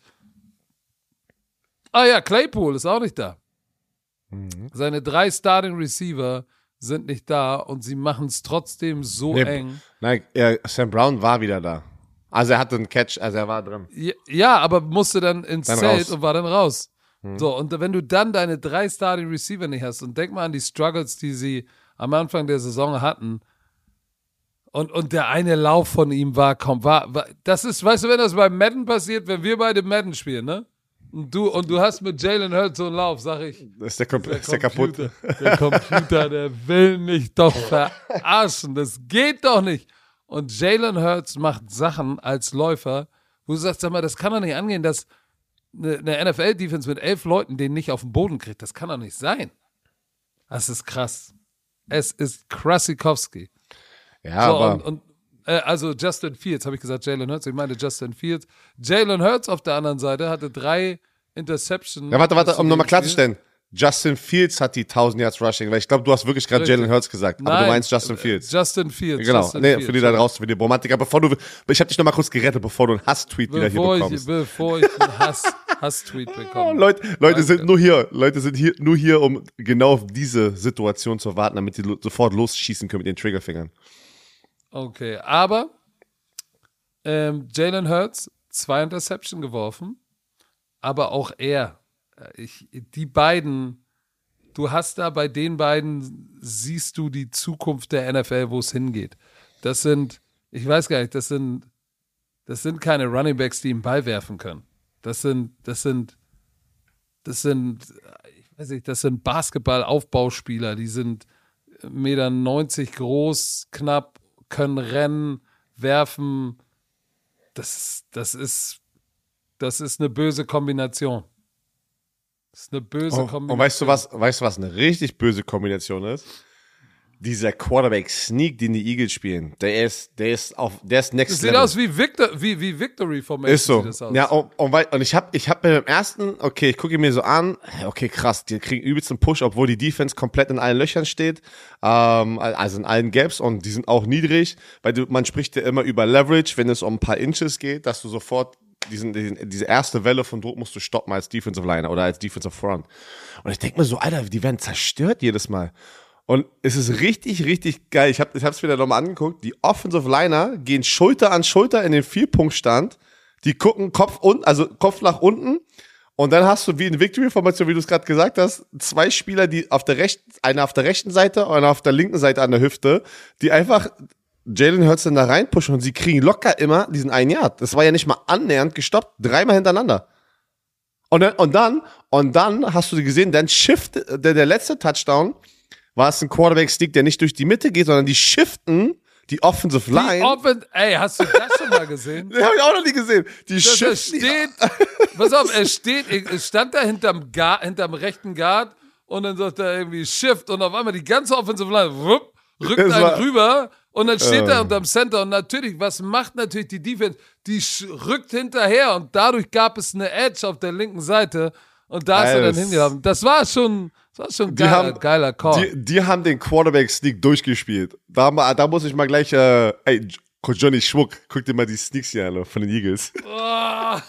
Ah ja, Claypool ist auch nicht da. Mhm. Seine drei Starting Receiver sind nicht da und sie machen es trotzdem so Nee, eng. Nein, äh, Sam Brown war wieder da. Also er hatte einen Catch, also er war drin. Ja, ja, aber musste dann ins Dann Zelt raus. und war dann raus. Hm. So, und wenn du dann deine drei Starting Receiver nicht hast und denk mal an die Struggles, die sie am Anfang der Saison hatten und, und der eine Lauf von ihm war, komm, war, war, das ist, weißt du, wenn das bei Madden passiert, wenn wir beide Madden spielen, ne? Und du, und du hast mit Jalen Hurts so einen Lauf, sag ich, Das ist der, Kom- der ist der kaputt. Computer, der Computer, der will mich doch verarschen. Das geht doch nicht. Und Jalen Hurts macht Sachen als Läufer, wo du sagst, sag mal, das kann doch nicht angehen, dass eine, eine N F L-Defense mit elf Leuten den nicht auf den Boden kriegt. Das kann doch nicht sein. Das ist krass. Es ist Krassikowski. Ja, So, aber und, und äh, also Justin Fields, habe ich gesagt, Jalen Hurts, ich meine Justin Fields. Jalen Hurts auf der anderen Seite hatte drei Interceptions. ja, warte, warte, zu um dem nochmal Spiel. klarzustellen. Justin Fields hat die tausend Yards Rushing, weil ich glaube, du hast wirklich gerade Richtig. Jalen Hurts gesagt, aber Nein, du meinst Justin äh, Fields. Justin Fields. Genau, Justin nee, Fields. für die da draußen, für die Bromantiker, bevor du, ich habe dich nochmal kurz gerettet, bevor du einen Hass-Tweet wieder hier Bevor ich, bekommst. bevor ich einen Hass, Hass-Tweet Oh, bekommen. Leute, Leute Danke. sind nur hier, Leute sind hier nur hier, um genau auf diese Situation zu warten, damit sie lo- sofort losschießen können mit den Triggerfingern. Okay, aber ähm, Jalen Hurts, zwei Interception geworfen, aber auch er. äh, Ich, die beiden, du hast da bei den beiden, siehst du die Zukunft der N F L, wo es hingeht. Das sind, ich weiß gar nicht, das sind, das sind keine Runningbacks, die einen Ball werfen können. Das sind, das sind, das sind, ich weiß nicht, das sind Basketball-Aufbauspieler, die sind eins Komma neunzig Meter groß, knapp, können rennen, werfen. Das, das ist, das ist eine böse Kombination. Das ist eine böse Oh, Kombination. und weißt du was, weißt du was eine richtig böse Kombination ist? Dieser Quarterback-Sneak, den die Eagles spielen, der ist, der ist auf, der ist next Das sieht level. aus wie, Victor, wie, wie Victory Formation. Ist so. Sieht das aus. Ja, und, und, wei- und ich habe ich hab beim ersten, okay, ich gucke ihn mir so an, okay, krass, die kriegen übelst einen Push, obwohl die Defense komplett in allen Löchern steht, ähm, also in allen Gaps, und die sind auch niedrig, weil du, man spricht ja immer über Leverage, wenn es um ein paar Inches geht, dass du sofort diesen, diesen, diese erste Welle von Druck musst du stoppen als Defensive Liner oder als Defensive Front. Und ich denke mir so, Alter, die werden zerstört jedes Mal. Und es ist richtig, richtig geil. Ich habe ich es mir da nochmal angeguckt. Die Offensive Liner gehen Schulter an Schulter in den Vierpunktstand. Die gucken Kopf unten, also Kopf nach unten. Und dann hast du wie in Victory-Formation, wie du es gerade gesagt hast, zwei Spieler, die auf der rechten, einer auf der rechten Seite und einer auf der linken Seite an der Hüfte, die einfach Jalen Hurts dann da reinpushen, und sie kriegen locker immer diesen einen Yard. Das war ja nicht mal annähernd gestoppt. Dreimal hintereinander. Und dann, und dann, und dann hast du gesehen, dann shift, der, der letzte Touchdown war es ein Quarterback-Sneak, der nicht durch die Mitte geht, sondern die shiften die Offensive Line. Die Offen- Ey, hast du das schon mal gesehen? Den habe ich auch noch nie gesehen. Die Dass er shiften. steht, pass auf, er steht, er stand da hinterm, Guard, hinterm rechten Guard und dann sagt er irgendwie Shift und auf einmal die ganze Offensive Line wupp, rückt Es einen war- rüber und dann steht Äh. er unterm Center und natürlich, was macht natürlich die Defense? Die sch- rückt hinterher und dadurch gab es eine Edge auf der linken Seite und da ist er dann Alles. hingegangen. Das war schon, das war schon ein Die geiler, haben- geiler Call. Die, die haben den Quarterback-Sneak durchgespielt. Da, ma- da muss ich mal gleich, äh, ey, Coach Johnny Schmuck, guck dir mal die Sneaks hier an von den Eagles. Oh.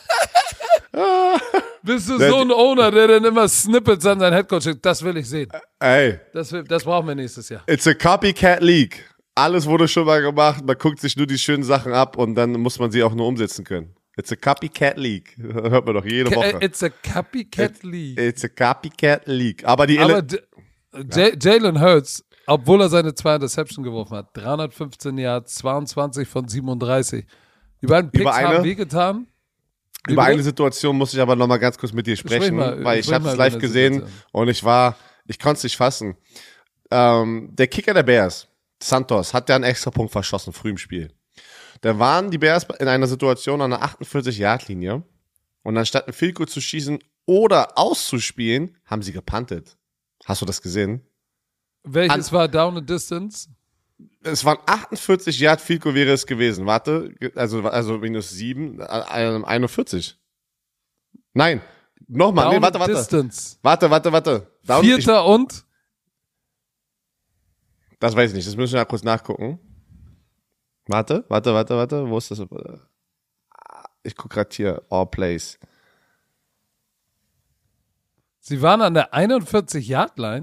Bist du Der- so ein Owner, der dann immer Snippets an seinen Headcoach schickt? Das will ich sehen. Ey, Das, will, das brauchen wir nächstes Jahr. it's a copycat league. Alles wurde schon mal gemacht, man guckt sich nur die schönen Sachen ab und dann muss man sie auch nur umsetzen können. It's a copycat league. Hört man doch jede Woche. It's a Copycat League. It's a copycat league. Aber die Aber Ele- J- J- Jalen Hurts, obwohl er seine zwei Interception geworfen hat, dreihundertfünfzehn Yards, zweiundzwanzig von siebenunddreißig. Die beiden Picks Über eine- haben wehgetan. Wie Über bitte? eine Situation muss ich aber noch mal ganz kurz mit dir sprechen, mal- weil ich sprich habe mal es über live eine gesehen Situation. und ich war, ich konnte es nicht fassen. Ähm, der Kicker der Bears, Santos, hat ja einen Extrapunkt verschossen früh im Spiel. Da waren die Bears in einer Situation an der achtundvierzig-Yard-Linie und anstatt ein Field Goal zu schießen oder auszuspielen, haben sie gepuntet. Hast du das gesehen? Welches war Down and Distance? Es waren achtundvierzig Yard Field Goal wäre es gewesen. Warte, also, also minus sieben, äh, einundvierzig. Nein, nochmal, Down nee, warte, and warte. Distance. Warte, warte, warte. Down, ich, Vierter und? das weiß ich nicht, das müssen wir ja kurz nachgucken. Warte, warte, warte, warte, wo ist das? Ich gucke gerade hier, All Plays. Sie waren an der einundvierzig-Yard-Line.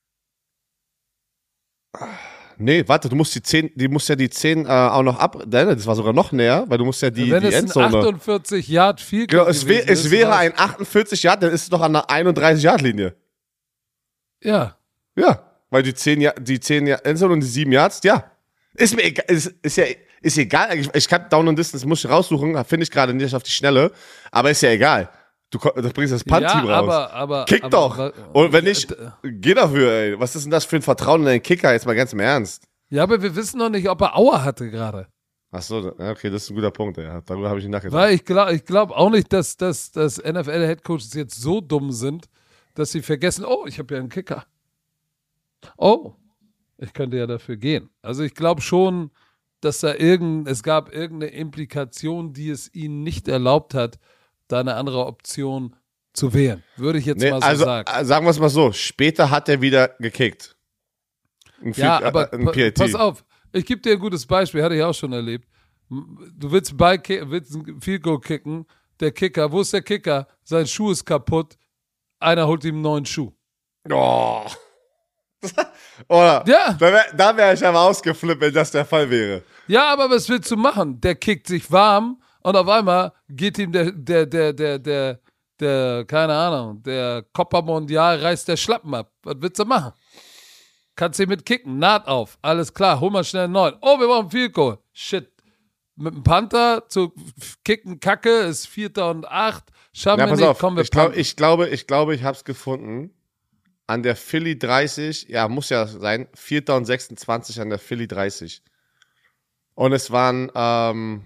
Nee, warte, du musst die zehn, die musst ja die zehn äh, auch noch ab, nein, das war sogar noch näher, weil du musst ja die, Wenn die es ein Endzone. achtundvierzig-Yard Field Genau, Goal es, wär, gewesen es ist, wäre war- ein achtundvierzig Yard, dann ist es doch an der einunddreißig Yard Linie. Ja. Ja, weil die zehn, Ja- die zehn Ja- Endzone und die sieben Yards, ja. Ist mir egal, ist, ist ja, ist egal. Ich, ich kann Down and Distance, muss ich raussuchen, finde ich gerade nicht auf die Schnelle, aber ist ja egal. Du, ko- du bringst das Punt-Team ja, raus. aber, aber, Kick aber, doch. aber- Und wenn nicht, äh, geh dafür, ey. Was ist denn das für ein Vertrauen in deinen Kicker? Jetzt mal ganz im Ernst. Ja, aber wir wissen noch nicht, ob er Aua hatte gerade. Ach so, ja, okay, das ist ein guter Punkt, ey. Darüber habe ich nicht nachgedacht. Weil ich glaube ich glaub auch nicht, dass, dass, dass N F L-Headcoaches jetzt so dumm sind, dass sie vergessen, oh, ich habe ja einen Kicker. Oh, ich könnte ja dafür gehen. Also ich glaube schon, dass da irgend, es gab irgendeine Implikation, die es ihnen nicht erlaubt hat, da eine andere Option zu wählen. Würde ich jetzt Nee, mal so also, sagen. äh, sagen wir es mal so, später hat er wieder gekickt. Ein Ja, Field- aber äh, ein pa- P A T. pass auf, ich gebe dir ein gutes Beispiel, hatte ich auch schon erlebt. Du willst, Ball ki- willst ein Field Goal kicken, der Kicker, wo ist der Kicker? Sein Schuh ist kaputt. Einer holt ihm einen neuen Schuh. Oh. Oder? Ja. Da wäre da wär ich aber ausgeflippt, wenn das der Fall wäre. Ja, aber was willst du machen? Der kickt sich warm und auf einmal geht ihm der, der, der, der, der, der, keine Ahnung, der Copa Mundial reißt der Schlappen ab. Was willst du machen? Kannst du mit kicken, Naht auf, alles klar, hol mal schnell einen neuen. Oh, wir brauchen Field Goal. Shit. Mit dem Panther zu kicken, Kacke, ist Vierter und Acht. Schaffen Ja, wir pass nicht, auf, kommen wir ich, glaub, punten. ich glaube, ich glaube, ich hab's gefunden. An der Philly dreißig, ja, muss ja sein, Vierter und sechsundzwanzig an der Philly dreißig. Und es waren, ähm,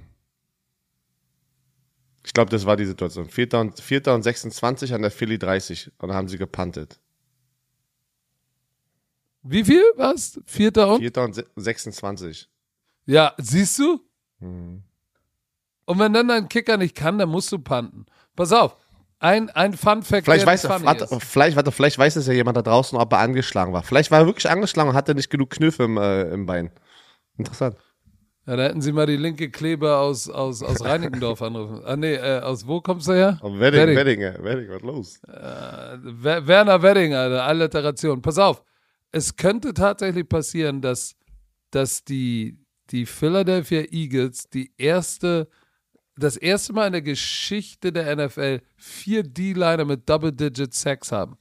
ich glaube, das war die Situation. Vierter und, Vierter und sechsundzwanzig an der Philly dreißig. Und dann haben sie gepuntet. Wie viel? Was? Vierter und? Vierter und se- sechsundzwanzig. Ja, siehst du? Mhm. Und wenn dann dein Kicker nicht kann, dann musst du punten. Pass auf, ein, ein Fun-Fact, Vielleicht der weiß, funny warte, ist. vielleicht, warte, vielleicht weiß es ja jemand da draußen, ob er angeschlagen war. Vielleicht war er wirklich angeschlagen und hatte nicht genug Knöpfe im, äh, im Bein. Interessant. Ja, da hätten sie mal die linke Kleber aus, aus, aus Reinickendorf anrufen. Ah, nee, äh, aus wo kommst du her? Oh, Wedding, Wedding. Wedding, Wedding, was los? Äh, Wer- Werner Wedding, Alter, Alliteration. Pass auf, es könnte tatsächlich passieren, dass, dass die, die Philadelphia Eagles die erste, das erste Mal in der Geschichte der N F L vier D-Liner mit Double-Digit Sacks haben.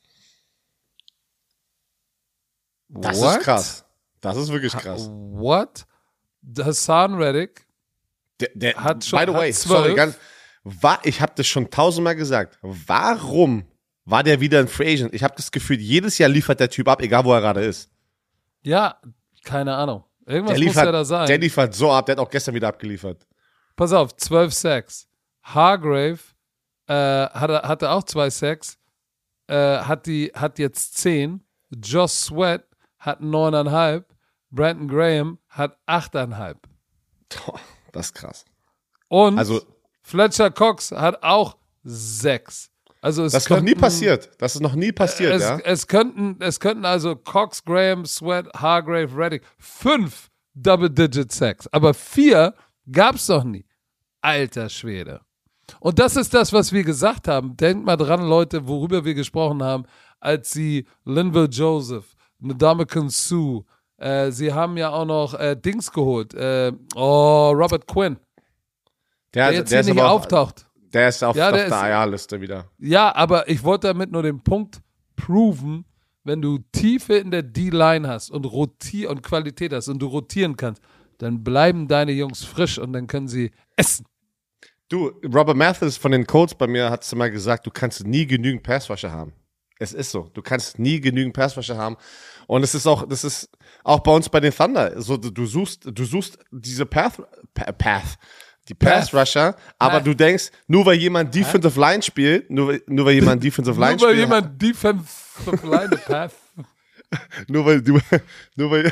Das What? ist krass. Das ist wirklich krass. What? Hassan Reddick Der, der, hat schon- by the way, hat zwölf. sorry, ganz, war, ich habe das schon tausendmal gesagt. Warum war der wieder ein Free Agent? Ich habe das Gefühl, jedes Jahr liefert der Typ ab, egal wo er gerade ist. Ja, keine Ahnung. Irgendwas Der muss ja liefert, da sein. der liefert so ab, der hat auch gestern wieder abgeliefert. Pass auf, zwölf Sacks. Hargrave äh, hatte, hatte auch zwei Sacks, äh, hat, die, hat jetzt zehn. Josh Sweat hat neuneinhalb. Brandon Graham hat achteinhalb. Boah, das ist krass. Und Also, Fletcher Cox hat auch sechs. Also es das ist noch nie könnten- passiert. Das ist noch nie passiert, Es, ja. es, könnten, es könnten also Cox, Graham, Sweat, Hargrave, Reddick fünf Double-Digit Sacks. Aber vier gab es doch nie. Alter Schwede. Und das ist das, was wir gesagt haben. Denkt mal dran, Leute, worüber wir gesprochen haben, als sie Linville Joseph, Ndamukong Suh, äh, sie haben ja auch noch äh, Dings geholt. Äh, oh, Robert Quinn, der, Der, jetzt der hier ist nicht aber auch, auftaucht. der ist auf, Ja, auf der der ist- I R-Liste wieder. Ja, aber ich wollte damit nur den Punkt proven, wenn du Tiefe in der D-Line hast und rotier und Qualität hast und du rotieren kannst, dann bleiben deine Jungs frisch und dann können sie essen. Du, Robert Mathis von den Colts bei mir hat mal gesagt, du kannst nie genügend Passrusher haben. Es ist so. Du kannst nie genügend Passrusher haben. Und es ist auch, das ist auch bei uns bei den Thunder. So, du, du suchst, du suchst diese Path, Pa- Path, die Passrusher, aber Path. du denkst, nur weil jemand Defensive Line spielt, nur, weil- nur weil jemand Defensive Line Nur weil spielt, jemand Defensive Line Path. nur weil du, nur weil,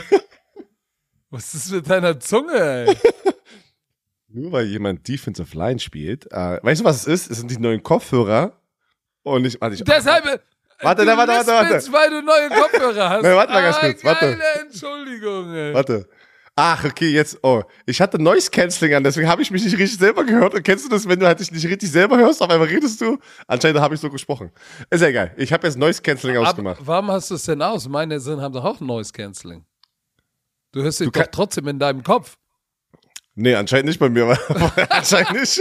Was ist mit deiner Zunge, ey? nur weil jemand Defensive Line spielt, äh, weißt du, was es ist? Es sind die neuen Kopfhörer. Und ich, warte, ich, Deshalb. Warte, du warte, warte, warte. lispelst, weil du neue Kopfhörer hast. Nee, warte mal ganz ah, kurz, warte. geile Entschuldigung, ey. Warte. Ach, okay, jetzt, oh. Ich hatte Noise Cancelling an, deswegen habe ich mich nicht richtig selber gehört. Und kennst du das, wenn du halt dich nicht richtig selber hörst, auf einmal redest du? Anscheinend habe ich so gesprochen. Ist ja egal. Ich habe jetzt Noise Cancelling Ab, ausgemacht. warum hast du es denn aus? Meine Sinn haben doch auch Noise Cancelling. Du hörst dich Du doch kann- trotzdem in deinem Kopf. Nee, anscheinend nicht bei mir. aber- anscheinend nicht.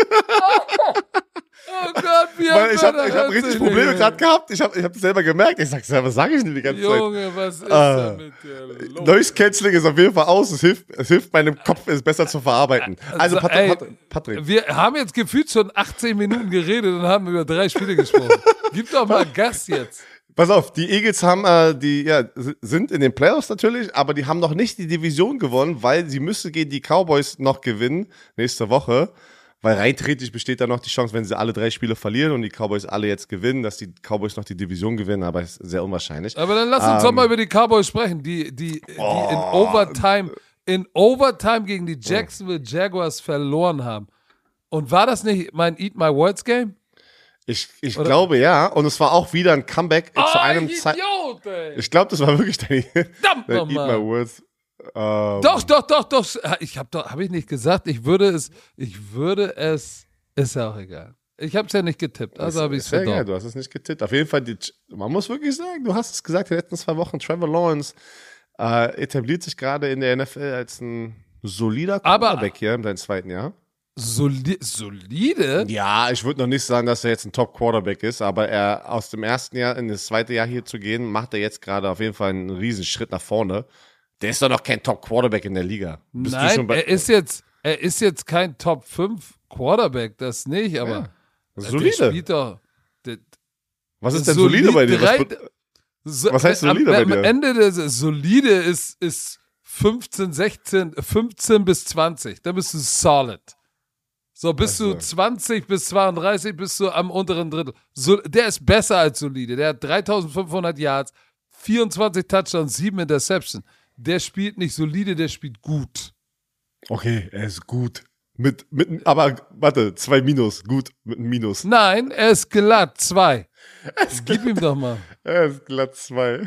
Oh Gott, wie Weil ich habe hört ich hab sich richtig nicht. Probleme gerade gehabt. Ich habe ich hab selber gemerkt. Ich sag, was sage ich denn die ganze Zeit? Junge, was ist Ah. denn mit dir los? Noise Cancelling ist auf jeden Fall aus. Es hilft, es hilft meinem Kopf, es besser zu verarbeiten. Also, Also, Pat ey, Pat Patrick. Wir haben jetzt gefühlt schon achtzehn Minuten geredet und haben über drei Spiele gesprochen. Gib doch mal Gas jetzt. Pass auf, die Eagles haben, äh, die ja, s- sind in den Playoffs natürlich, aber die haben noch nicht die Division gewonnen, weil sie müssen gegen die Cowboys noch gewinnen nächste Woche. Weil rein theoretisch besteht da noch die Chance, wenn sie alle drei Spiele verlieren und die Cowboys alle jetzt gewinnen, dass die Cowboys noch die Division gewinnen, aber ist sehr unwahrscheinlich. Aber dann lass uns Ähm, doch mal über die Cowboys sprechen, die, die, die in Overtime, in Overtime gegen die Jacksonville Jaguars verloren haben. Und war das nicht mein Eat My Words Game? Ich, ich Oder- glaube ja, und es war auch wieder ein Comeback zu einem oh, Zeit. Idiot, ey. Ich glaube, das war wirklich dein, Verdammt dein Eat My nochmal. Words. Ähm, Doch, doch, doch, doch. Ich habe doch, habe ich nicht gesagt, ich würde es, ich würde es, ist ja auch egal. Ich habe es ja nicht getippt, also habe ich es verdorben. verdorben. Du hast es nicht getippt. Auf jeden Fall, die, man muss wirklich sagen, du hast es gesagt, die letzten zwei Wochen, Trevor Lawrence äh, etabliert sich gerade in der N F L als ein solider Quarterback hier in seinem zweiten Jahr. Soli- solide? Ja, ich würde noch nicht sagen, dass er jetzt ein Top-Quarterback ist, aber er aus dem ersten Jahr in das zweite Jahr hier zu gehen, macht er jetzt gerade auf jeden Fall einen riesen Schritt nach vorne. Der ist doch noch kein Top-Quarterback in der Liga. Bist Nein, du schon bei er ist jetzt, er ist jetzt kein Top fünf Quarterback, das nicht, aber Ja, der solide. spielt doch. Der, Was ist denn solide bei dir? drei- Was, so, was heißt solide am, bei dir? Am Ende des solide ist, ist fünfzehn, sechzehn, fünfzehn bis zwanzig. Da bist du solid. So, bist Also. du zwanzig bis zweiunddreißig, bist du am unteren Drittel. So, der ist besser als solide. Der hat dreitausendfünfhundert Yards, vierundzwanzig Touchdowns, sieben Interceptions. Der spielt nicht solide, der spielt gut. Okay, er ist gut. Mit, mit, aber warte, zwei Minus, gut, mit einem Minus. Nein, er ist glatt, zwei. Gib ihm doch mal. Er ist glatt zwei.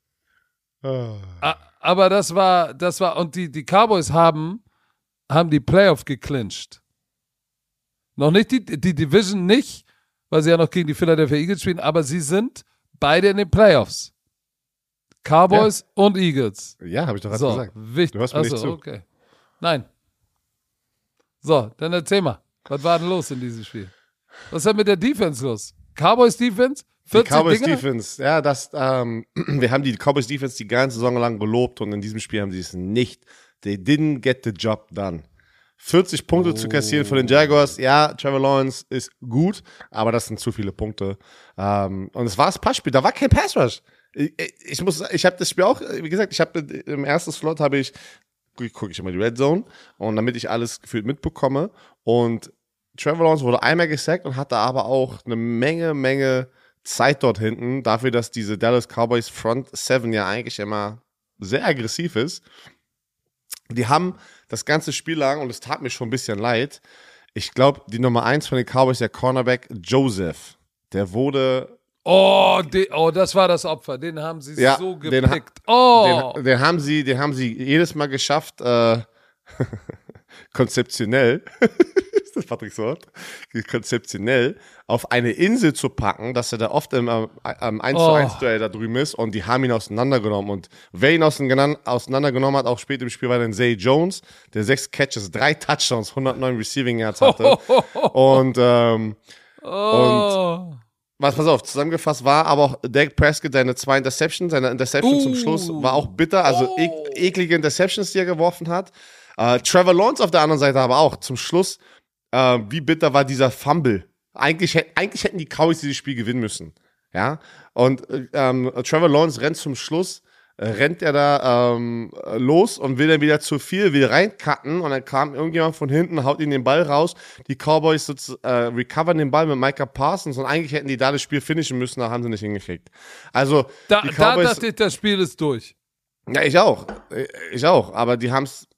Ah. A- Aber das war, das war, und die, die Cowboys haben, haben die Playoff geclincht. Noch nicht die, die Division nicht, weil sie ja noch gegen die Philadelphia Eagles spielen, aber sie sind beide in den Playoffs. Cowboys und Eagles. Ja, habe ich doch gerade So, gesagt. wichtig. Du hörst mir Achso, nicht zu. okay. Nein. So, dann erzähl mal. Was war denn los in diesem Spiel? Was ist denn mit der Defense los? Cowboys Defense? Die vierzig Cowboys Dinger? Defense, ja, das, ähm, wir haben die Cowboys Defense die ganze Saison lang gelobt und in diesem Spiel haben sie es nicht. They didn't get the job done. vierzig Punkte Oh. zu kassieren von den Jaguars. Ja, Trevor Lawrence ist gut, aber das sind zu viele Punkte. Ähm, und es war das Passspiel, da war kein Pass Rush. Ich, ich muss, ich habe das Spiel auch, wie gesagt, ich habe im ersten Slot habe ich, gucke ich immer die Red Zone und damit ich alles gefühlt mitbekomme und Trevor Lawrence wurde einmal gesackt und hatte aber auch eine Menge, Menge Zeit dort hinten, dafür, dass diese Dallas Cowboys Front Seven ja eigentlich immer sehr aggressiv ist. Die haben das ganze Spiel lang, und es tat mir schon ein bisschen leid, ich glaube, die Nummer eins von den Cowboys, der Cornerback Joseph, der wurde Oh, die, oh, das war das Opfer. Den haben sie Ja, so den ha- gepickt. Oh, Den, den, haben sie, den haben sie jedes Mal geschafft, äh, konzeptionell, ist das Patricks Wort? Konzeptionell auf eine Insel zu packen, dass er da oft im ähm, ähm, eins zu eins Duell da drüben ist und die haben ihn auseinandergenommen. Und wer ihn auseinander- auseinandergenommen hat, auch spät im Spiel, war dann Zay Jones, der sechs Catches, drei Touchdowns, hundertneun Receiving Yards hatte. Und, ähm, oh. Was, pass auf, zusammengefasst war aber auch Dak Prescott seine zwei Interceptions, seine Interception Uh. zum Schluss war auch bitter, also Oh. ek eklige Interceptions, die er geworfen hat. Äh, Trevor Lawrence auf der anderen Seite aber auch zum Schluss, äh, wie bitter war dieser Fumble. Eigentlich, hätt- eigentlich hätten die Cowboys dieses Spiel gewinnen müssen, ja. Und äh, ähm, Trevor Lawrence rennt zum Schluss, äh, rennt er da ähm, äh, los und will dann wieder zu viel, will reincutten und dann kam irgendjemand von hinten, haut ihm den Ball raus. Die Cowboys so, äh, recovern den Ball mit Micah Parsons und eigentlich hätten die da das Spiel finishen müssen, da haben sie nicht hingekriegt. Also, Da, die da Cowboys, dachte ich, das Spiel ist durch. ja, ich auch, ich auch, aber die haben es,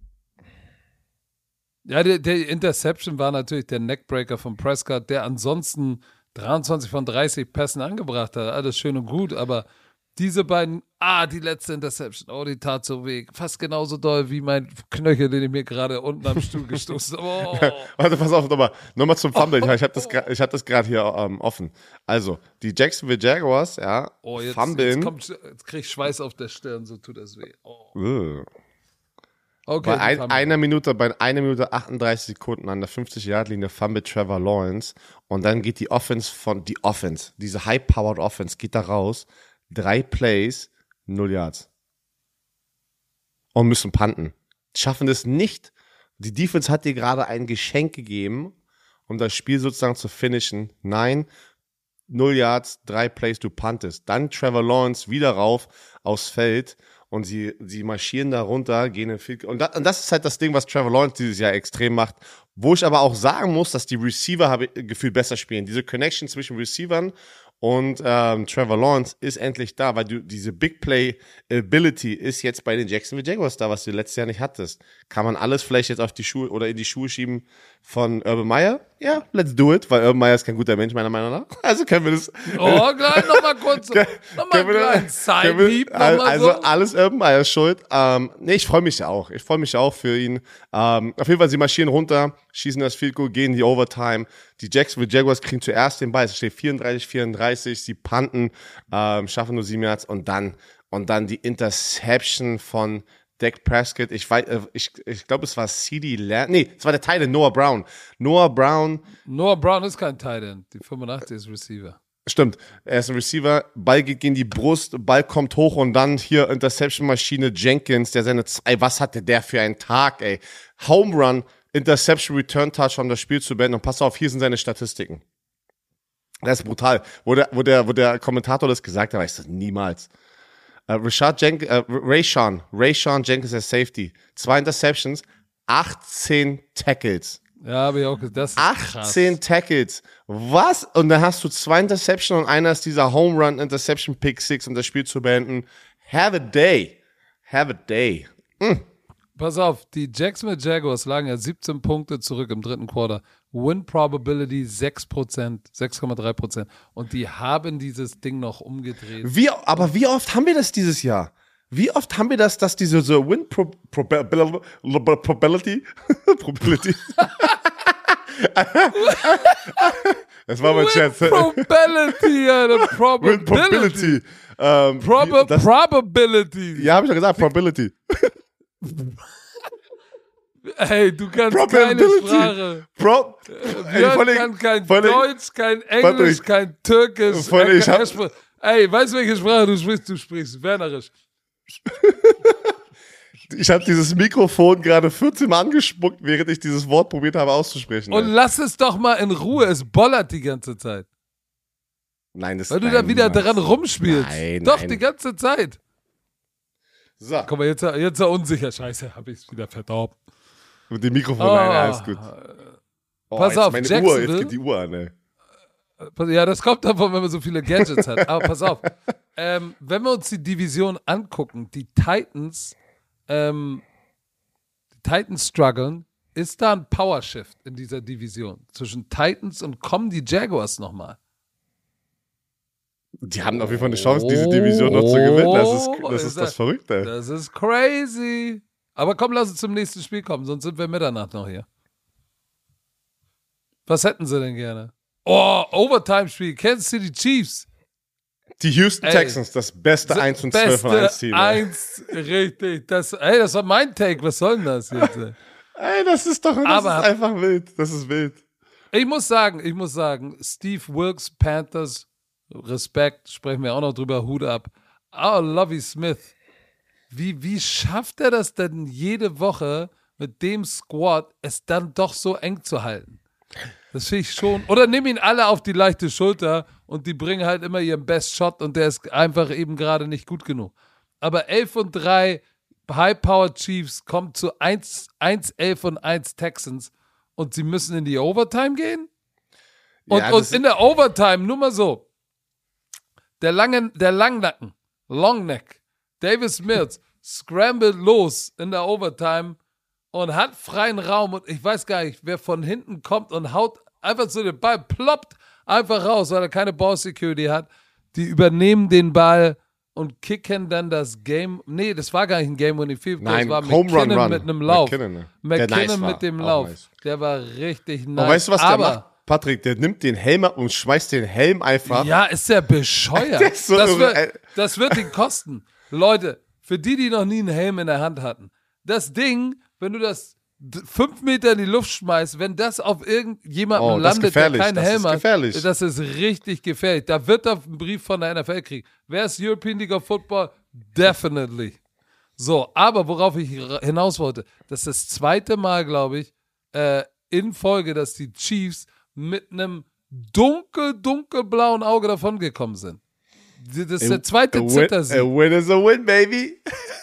Ja, der, der Interception war natürlich der Neckbreaker von Prescott, der ansonsten dreiundzwanzig von dreißig Pässen angebracht hat. Alles schön und gut, aber diese beiden, ah, die letzte Interception, oh, die tat so weh. Fast genauso doll wie mein Knöchel, den ich mir gerade unten am Stuhl gestoßen habe. Oh. warte, pass auf, nochmal, nochmal zum Fumble, ich habe das, gra- ich hab das gerade hier ähm, offen. Also, die Jacksonville Jaguars, ja, Oh, jetzt, fummeln. jetzt, kommt, jetzt krieg ich Schweiß auf der Stirn, so tut das weh. Oh. Ugh. Okay, Bei die ein, fummeln. einer Minute, bei einer Minute achtunddreißig Sekunden an der fünfzig-Yard-Linie fumble Trevor Lawrence und dann geht die Offense von, die Offense, diese high-powered Offense geht da raus, drei Plays, null Yards. Und müssen punten. Schaffen es nicht. Die Defense hat dir gerade ein Geschenk gegeben, um das Spiel sozusagen zu finishen. Nein, null Yards, drei Plays, du puntest. Dann Trevor Lawrence wieder rauf aufs Feld und sie, sie marschieren da runter, gehen in Field. Und, da, und das ist halt das Ding, was Trevor Lawrence dieses Jahr extrem macht. Wo ich aber auch sagen muss, dass die Receiver, habe ich gefühlt, besser spielen. Diese Connection zwischen Receivern und ähm, Trevor Lawrence ist endlich da, weil du diese Big Play Ability ist jetzt bei den Jacksonville Jaguars da, was du letztes Jahr nicht hattest. Kann man alles vielleicht jetzt auf die Schuhe oder in die Schuhe schieben von Urban Meyer? ja, let's do it, weil Urban Meyer ist kein guter Mensch, meiner Meinung nach. Also können wir das. Oh, gleich nochmal kurz. Nochmal einen kleinen Side-Hieb. Also so. alles Urban Meyer schuld. Ähm, nee, ich freue mich auch. Ich freue mich auch für ihn. Ähm, auf jeden Fall, sie marschieren runter, schießen das Field Goal, gehen in die Overtime. Die Jacksonville Jaguars kriegen zuerst den Ball. Es steht vierunddreißig vierunddreißig. Sie punten, ähm, schaffen nur sieben Yards und dann, und dann die Interception von Dak Prescott, ich weiß, ich, ich glaube, es war CeeDee Lamb, nee, es war der Tight End, Noah Brown. Noah Brown. Noah Brown ist kein Tight End, die fünfundachtzig ist Receiver. Stimmt, er ist ein Receiver, Ball geht gegen die Brust, Ball kommt hoch und dann hier Interception-Maschine Jenkins, der seine, ey, was hatte der für einen Tag, ey. Home Run, Interception, Return Touch, um das Spiel zu beenden und pass auf, hier sind seine Statistiken. Das ist brutal. Wo der, wo der, wo der Kommentator das gesagt hat, weiß das niemals. Uh, Rashad Jenkins, uh, Rayshawn, Rayshawn Jenkins als Safety. Zwei Interceptions, achtzehn Tackles. Ja, habe ich auch gesagt. Das ist achtzehn krass. Tackles. Was? Und dann hast du zwei Interceptions und einer ist dieser Home Run Interception Pick Six, um das Spiel zu beenden. Have a day. Have a day. Mm. Pass auf, die Jacksonville Jaguars lagen ja siebzehn Punkte zurück im dritten Quarter. Win Probability sechs Prozent, sechs Komma drei Prozent. Und die haben dieses Ding noch umgedreht. Wie, aber wie oft haben wir das dieses Jahr? Wie oft haben wir das, dass diese so Win Pro, Pro, Probability Probability das war mein Scherz. Probability, Alter, Probability. Probability. Ähm, Prob- das, Probability. Ja, habe ich doch gesagt, Probability. Hey, du kannst keine Sprache. Pro, Björn ey, kann kein Deutsch, kein Englisch, ich, kein Türkisch. Voll, ich hab, ey, weißt du, welche Sprache du sprichst? Du sprichst Wernerisch. Ich habe dieses Mikrofon gerade vierzehn Mal angespuckt, während ich dieses Wort probiert habe auszusprechen. Und ey. Lass es doch mal in Ruhe, es bollert die ganze Zeit. Nein, das Weil du nein, da wieder daran rumspielst. Nein, doch, nein. die ganze Zeit. So. Guck mal, jetzt, jetzt ist er unsicher. Scheiße, hab ich's wieder verdorben. Mit dem Mikrofon, oh. nein, alles gut. Oh, pass auf, meine Jacksonville. Uhr, jetzt geht die Uhr an, ey. Ja, das kommt davon, wenn man so viele Gadgets hat. Aber pass auf, ähm, wenn wir uns die Division angucken, die Titans, ähm, die Titans strugglen, ist da ein Powershift in dieser Division zwischen Titans und kommen die Jaguars nochmal? Die haben auf jeden Fall eine Chance, diese Division noch zu gewinnen. Das ist das, ist ist das Verrückte. Das ist crazy. Aber komm, lass uns zum nächsten Spiel kommen, sonst sind wir Mitternacht noch hier. Was hätten sie denn gerne? Oh, Overtime-Spiel, Kansas City Chiefs. Die Houston ey, Texans, das beste eins und zwölf von eins Team. eins, richtig. Das, ey, das war mein Take, was soll denn das jetzt? Ey, ey das ist doch das Aber, ist einfach wild. Das ist wild. Ich muss sagen, ich muss sagen, Steve Wilkes, Panthers, Respekt, sprechen wir auch noch drüber, Hut ab. Oh, Lovie Smith. Wie, wie schafft er das denn jede Woche mit dem Squad, es dann doch so eng zu halten? Das finde ich schon. Oder nimm ihn alle auf die leichte Schulter und die bringen halt immer ihren Best Shot und der ist einfach eben gerade nicht gut genug. Aber elf und drei High-Powered Chiefs kommt zu eins, elf und eins Texans und sie müssen in die Overtime gehen? Und, ja, und in der Overtime, nur mal so, der, lange, der Langnacken, Longneck, Davis Mills, scrambled los in der Overtime und hat freien Raum und ich weiß gar nicht, wer von hinten kommt und haut einfach so den Ball, ploppt einfach raus, weil er keine Ball-Security hat. Die übernehmen den Ball und kicken dann das Game. Nee, das war gar nicht ein Game-Winning Field Goal, das war Home McKinnon Run, Run. mit einem Lauf. McKinnon, McKinnon nice mit dem war. Lauf. Nice. Der war richtig nice. Und weißt du, was Aber, der macht? Patrick, der nimmt den Helm ab und schmeißt den Helm einfach. Ja, ist der bescheuert. Der ist so das, irre, wird, das wird ihn kosten. Leute, für die, die noch nie einen Helm in der Hand hatten, das Ding, wenn du das fünf Meter in die Luft schmeißt, wenn das auf irgendjemanden oh, landet, der keinen das Helm ist hat, gefährlich. das ist richtig gefährlich. Da wird er einen Brief von der N F L kriegen. Wer ist European League of Football? Definitely. So, aber worauf ich hinaus wollte, das ist das zweite Mal, glaube ich, äh, in Folge, dass die Chiefs mit einem dunkel, dunkelblauen Auge davongekommen sind. Das ist der zweite Zittersieg. A win is a win, baby.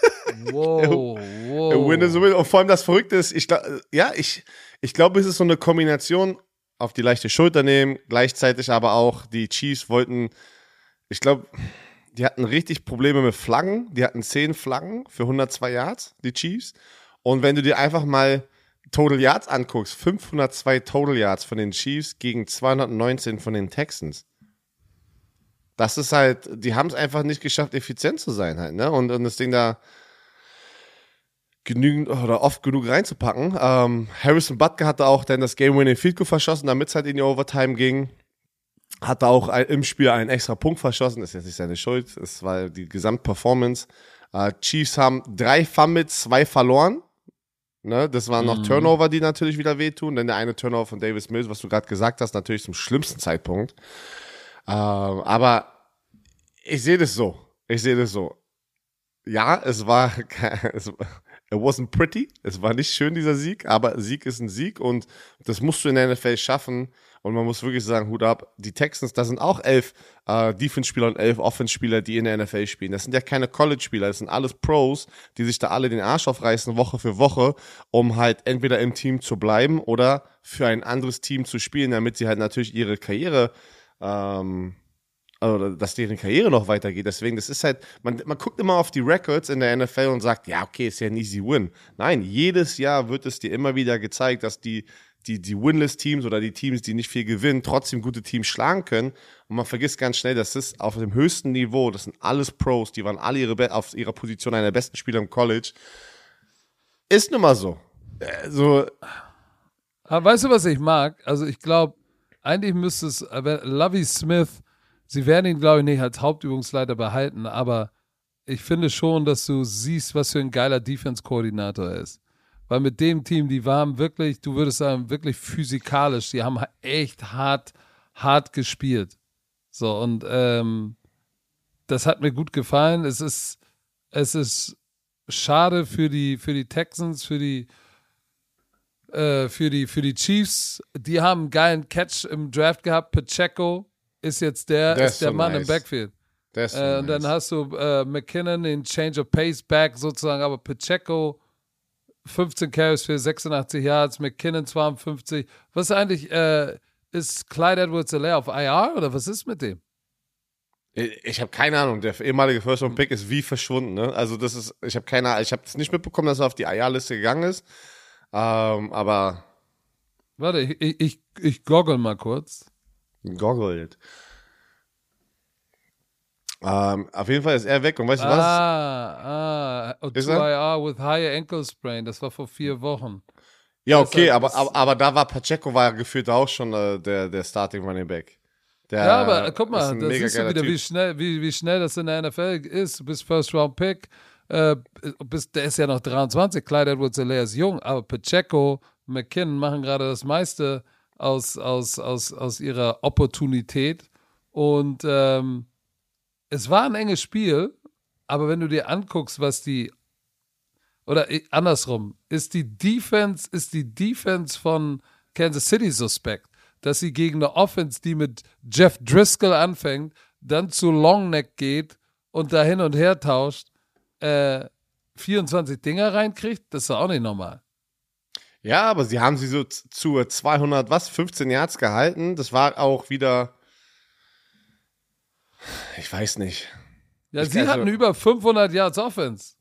Wow, wow. A win is a win. Und vor allem das Verrückte ist, ich, ja, ich, ich glaube, es ist so eine Kombination auf die leichte Schulter nehmen, gleichzeitig aber auch die Chiefs wollten, ich glaube, die hatten richtig Probleme mit Flaggen. Die hatten zehn Flaggen für hundertzwei Yards, die Chiefs. Und wenn du dir einfach mal Total Yards anguckst, fünfhundertzwei Total Yards von den Chiefs gegen zweihundertneunzehn von den Texans. Das ist halt, die haben es einfach nicht geschafft, effizient zu sein halt, ne? Und, und das Ding da genügend oder oft genug reinzupacken. Ähm, Harrison Butker hatte auch dann das Game-Winning Field Goal verschossen, damit es halt in die Overtime ging. Hatte auch ein, im Spiel einen extra Punkt verschossen, das ist jetzt nicht seine Schuld, es war die Gesamtperformance. Äh, Chiefs haben drei Fumbles, zwei verloren. Ne, das waren noch Mhm. Turnover, die natürlich wieder wehtun. Denn der eine Turnover von Davis Mills, was du gerade gesagt hast, natürlich zum schlimmsten Zeitpunkt. Ähm, aber ich sehe das so. Ich sehe das so. Ja, es war, es, it wasn't pretty. Es war nicht schön, dieser Sieg. Aber Sieg ist ein Sieg und das musst du in der N F L schaffen. Und man muss wirklich sagen, Hut ab. Die Texans, da sind auch elf äh, Defense-Spieler und elf Offense-Spieler, die in der N F L spielen. Das sind ja keine College-Spieler, das sind alles Pros, die sich da alle den Arsch aufreißen, Woche für Woche, um halt entweder im Team zu bleiben oder für ein anderes Team zu spielen, damit sie halt natürlich ihre Karriere, ähm, also dass deren Karriere noch weitergeht. Deswegen, das ist halt, man, man guckt immer auf die Records in der N F L und sagt, ja, okay, ist ja ein easy win. Nein, jedes Jahr wird es dir immer wieder gezeigt, dass die die, die Winless-Teams oder die Teams, die nicht viel gewinnen, trotzdem gute Teams schlagen können. Und man vergisst ganz schnell, das ist auf dem höchsten Niveau, das sind alles Pros, die waren alle ihre Be- auf ihrer Position einer der besten Spieler im College. Ist nun mal so. Äh, so. Aber weißt du, was ich mag? Also ich glaube, eigentlich müsste es, aber Lovie Smith, sie werden ihn, glaube ich, nicht als Hauptübungsleiter behalten, aber ich finde schon, dass du siehst, was für ein geiler Defense-Koordinator er ist. Weil mit dem Team, die waren wirklich, du würdest sagen, wirklich physikalisch. Die haben echt hart, hart gespielt. So, und ähm, das hat mir gut gefallen. Es ist, es ist schade für die, für die Texans, für die, äh, für die, für die Chiefs. Die haben einen geilen Catch im Draft gehabt. Pacheco ist jetzt der, Der ist ist der so Mann nice. im Backfield. Der ist so Äh, und dann nice. hast du äh, McKinnon, den Change of Pace Back sozusagen, aber Pacheco fünfzehn Carries für sechsundachtzig Yards, McKinnon zweiundfünfzig. Was ist eigentlich, äh, ist Clyde Edwards-Helaire auf I R oder was ist mit dem? Ich, ich habe keine Ahnung, der ehemalige First-Round-Pick ist wie verschwunden, ne? Also das ist, ich habe keine Ahnung, ich habe es nicht mitbekommen, dass er auf die I R-Liste gegangen ist. Ähm, aber Warte, ich, ich, ich, ich goggle mal kurz. goggelt. Ähm, auf jeden Fall ist er weg und weißt du was? Ah, ah, oh, Ist to er? I R with high ankle sprain. Das war vor vier Wochen. Ja, Deshalb okay, aber, ist- aber, aber da war Pacheco war ja gefühlt auch schon äh, der, der Starting Running Back. Der Ja, aber äh, guck ist mal, ein da mega siehst du geiler wieder, wie Typ. schnell, wie, wie schnell das in der N F L ist. Du bist First-Round-Pick. Äh, bist, der ist ja noch dreiundzwanzig. Clyde Edwards-Helaire ist jung, aber Pacheco, McKinnon machen gerade das meiste aus, aus, aus, aus ihrer Opportunität. Und ähm, es war ein enges Spiel, aber wenn du dir anguckst, was die, oder eh, andersrum, ist die Defense, ist die Defense von Kansas City suspekt, dass sie gegen eine Offense, die mit Jeff Driscoll anfängt, dann zu Longneck geht und da hin und her tauscht, äh, vierundzwanzig Dinger reinkriegt, das ist doch auch nicht normal. Ja, aber sie haben sie so z- zu zweihundert, was, fünfzehn Yards gehalten. Das war auch wieder, ich weiß nicht. Ja, Ich- sie also- hatten über fünfhundert Yards Offense.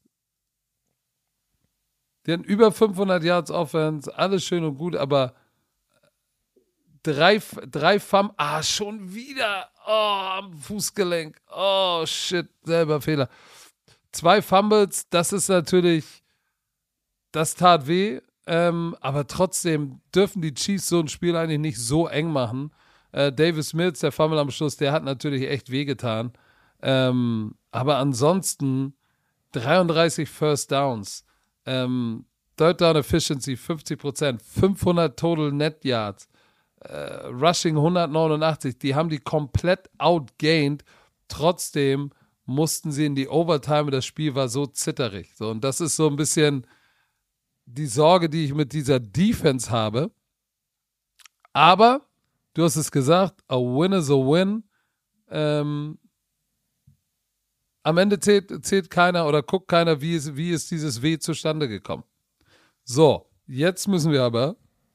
Die hatten über fünfhundert Yards Offense, alles schön und gut, aber drei, drei Fum, ah, schon wieder, oh, am Fußgelenk, oh, shit, selber Fehler. Zwei Fumbles, das ist natürlich, das tat weh, ähm, aber trotzdem dürfen die Chiefs so ein Spiel eigentlich nicht so eng machen. Äh, Davis Mills, der Fumble am Schluss, der hat natürlich echt wehgetan. Ähm, aber ansonsten dreiunddreißig First Downs, ähm, Third Down Efficiency fünfzig Prozent, fünfhundert Total Net Yards, äh, Rushing hundertneunundachtzig, die haben die komplett outgained. Trotzdem mussten sie in die Overtime und das Spiel war so zitterig. So, und das ist so ein bisschen die Sorge, die ich mit dieser Defense habe. Aber, du hast es gesagt, a win is a win. Ähm, am Ende zählt, zählt keiner oder guckt keiner, wie ist, wie ist dieses W zustande gekommen. So, jetzt müssen wir aber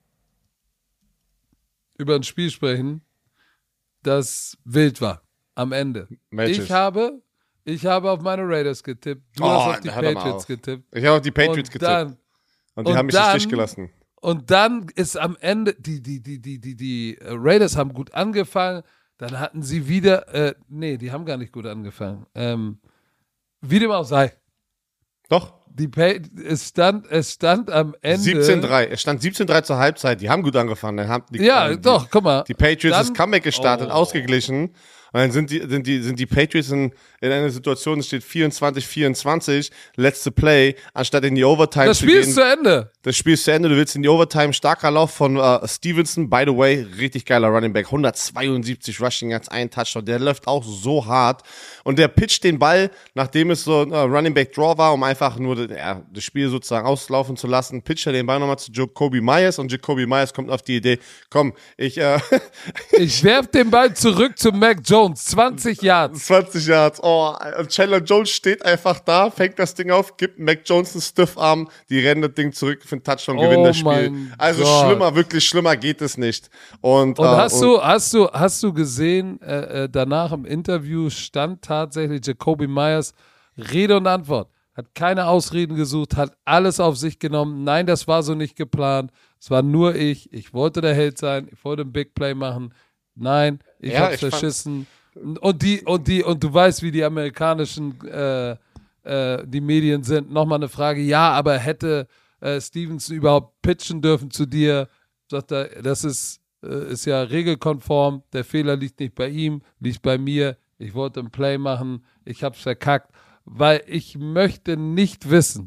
über ein Spiel sprechen, das wild war am Ende. Matches. Ich habe, ich habe auf meine Raiders getippt, du Oh, hast auf die hör doch mal Patriots auf. getippt. Ich habe auch die Patriots und getippt. dann, Und die und haben mich dann- im Stich gelassen. Und dann ist am Ende, die, die, die, die, die, die Raiders haben gut angefangen, dann hatten sie wieder, äh, nee, die haben gar nicht gut angefangen. Ähm, wie dem auch sei. Doch. Die Pay- es, stand, es stand am Ende. siebzehn drei. Es stand siebzehn drei zur Halbzeit. Die haben gut angefangen. Dann haben die, Ja, äh, die, doch, guck mal. Die Patriots Dann, das Comeback gestartet, oh. ausgeglichen. Und dann sind die, sind die, sind die Patriots in, in einer Situation, es steht vierundzwanzig vierundzwanzig, letzte Play, anstatt in die Overtime Das zu Spiel gehen. ist zu Ende. Das Spiel ist zu Ende, du willst in die Overtime, starker Lauf von uh, Stevenson, by the way, richtig geiler Running Back, hundertzweiundsiebzig Rushing Yards, ein Touchdown, der läuft auch so hart und der pitcht den Ball, nachdem es so ein uh, Running Back Draw war, um einfach nur ja, das Spiel sozusagen auslaufen zu lassen, pitcht er den Ball nochmal zu Jacoby Myers und Jacoby Myers kommt auf die Idee, komm, ich äh, Ich werf den Ball zurück zu Mac Jones, zwanzig Yards. zwanzig Yards, oh, und Chandler Jones steht einfach da, fängt das Ding auf, gibt Mac Jones einen Stiffarm, die rennen das Ding zurück für einen Touchdown, gewinnen Oh das Spiel. mein Also Gott. schlimmer, wirklich schlimmer geht es nicht. Und, Und äh, hast und du, hast du, hast du gesehen, äh, äh, danach im Interview stand tatsächlich Jacoby Myers Rede und Antwort. Hat keine Ausreden gesucht, hat alles auf sich genommen. Nein, das war so nicht geplant. Es war nur ich. Ich wollte der Held sein. Ich wollte ein Big Play machen. Nein, ich Ja, hab's ich fand's- verschissen. Und die, und die, und du weißt, wie die amerikanischen äh, äh, die Medien sind. Nochmal eine Frage. Ja, aber hätte äh, Stevenson überhaupt pitchen dürfen zu dir? Sagt er, das ist, äh, ist ja regelkonform. Der Fehler liegt nicht bei ihm, liegt bei mir. Ich wollte ein Play machen. Ich hab's verkackt. Weil ich möchte nicht wissen,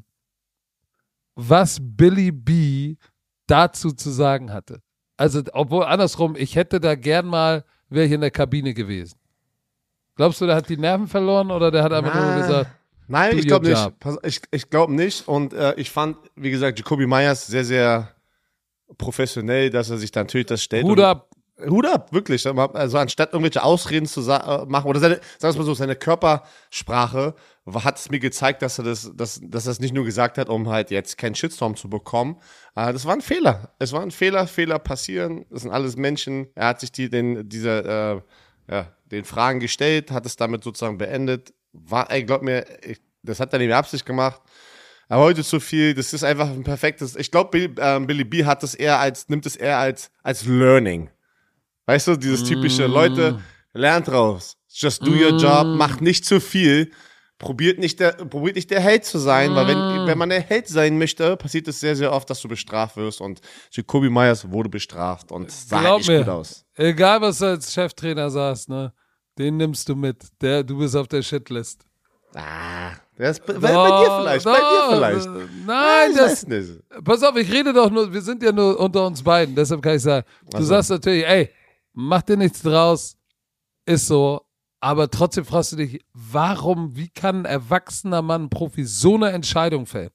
was Billy B dazu zu sagen hatte. Also, obwohl andersrum, ich hätte da gern mal, wäre ich in der Kabine gewesen. Glaubst du, der hat die Nerven verloren oder der hat einfach nur Na, gesagt, Nein, do ich your glaube job? nicht. Pass- Ich, ich glaube nicht. Und äh, ich fand, wie gesagt, Jacoby Myers sehr, sehr professionell, dass er sich da natürlich das stellt. Hut ab. Und, Hut ab, wirklich. Also anstatt irgendwelche Ausreden zu sa- äh, machen, oder seine, sagen wir mal so, seine Körpersprache war- hat es mir gezeigt, dass er das, dass, dass er es nicht nur gesagt hat, um halt jetzt keinen Shitstorm zu bekommen. Äh, das war ein Fehler. Es war ein Fehler, Fehler passieren. Das sind alles Menschen. Er hat sich die, den, dieser, äh, ja, den Fragen gestellt, hat es damit sozusagen beendet. War, ey, glaub mir, ich, das hat er nicht mit Absicht gemacht. Er wollte zu viel, das ist einfach ein perfektes, ich glaube, Billy, ähm, Billy B hat es eher als, nimmt es eher als, als Learning. Weißt du, dieses typische, Mm. Leute, lernt raus. Just do your Mm. job, macht nicht zu viel. Probiert nicht der, probiert nicht der Held zu sein, weil wenn, Mm. wenn man der Held sein möchte, passiert es sehr, sehr oft, dass du bestraft wirst und Jacoby Myers wurde bestraft und sah Glaub nicht mir. gut aus. Egal, was du als Cheftrainer sagst, ne? Den nimmst du mit. Der, du bist auf der Shitlist. Ah, das, bei, bei dir vielleicht, bei dir vielleicht. Nein, ich das, weiß nicht. pass auf, ich rede doch nur, wir sind ja nur unter uns beiden, deshalb kann ich sagen, du Also. sagst natürlich, ey, mach dir nichts draus, ist so, aber trotzdem fragst du dich, warum, wie kann ein erwachsener Mann, ein Profi, so eine Entscheidung fällen?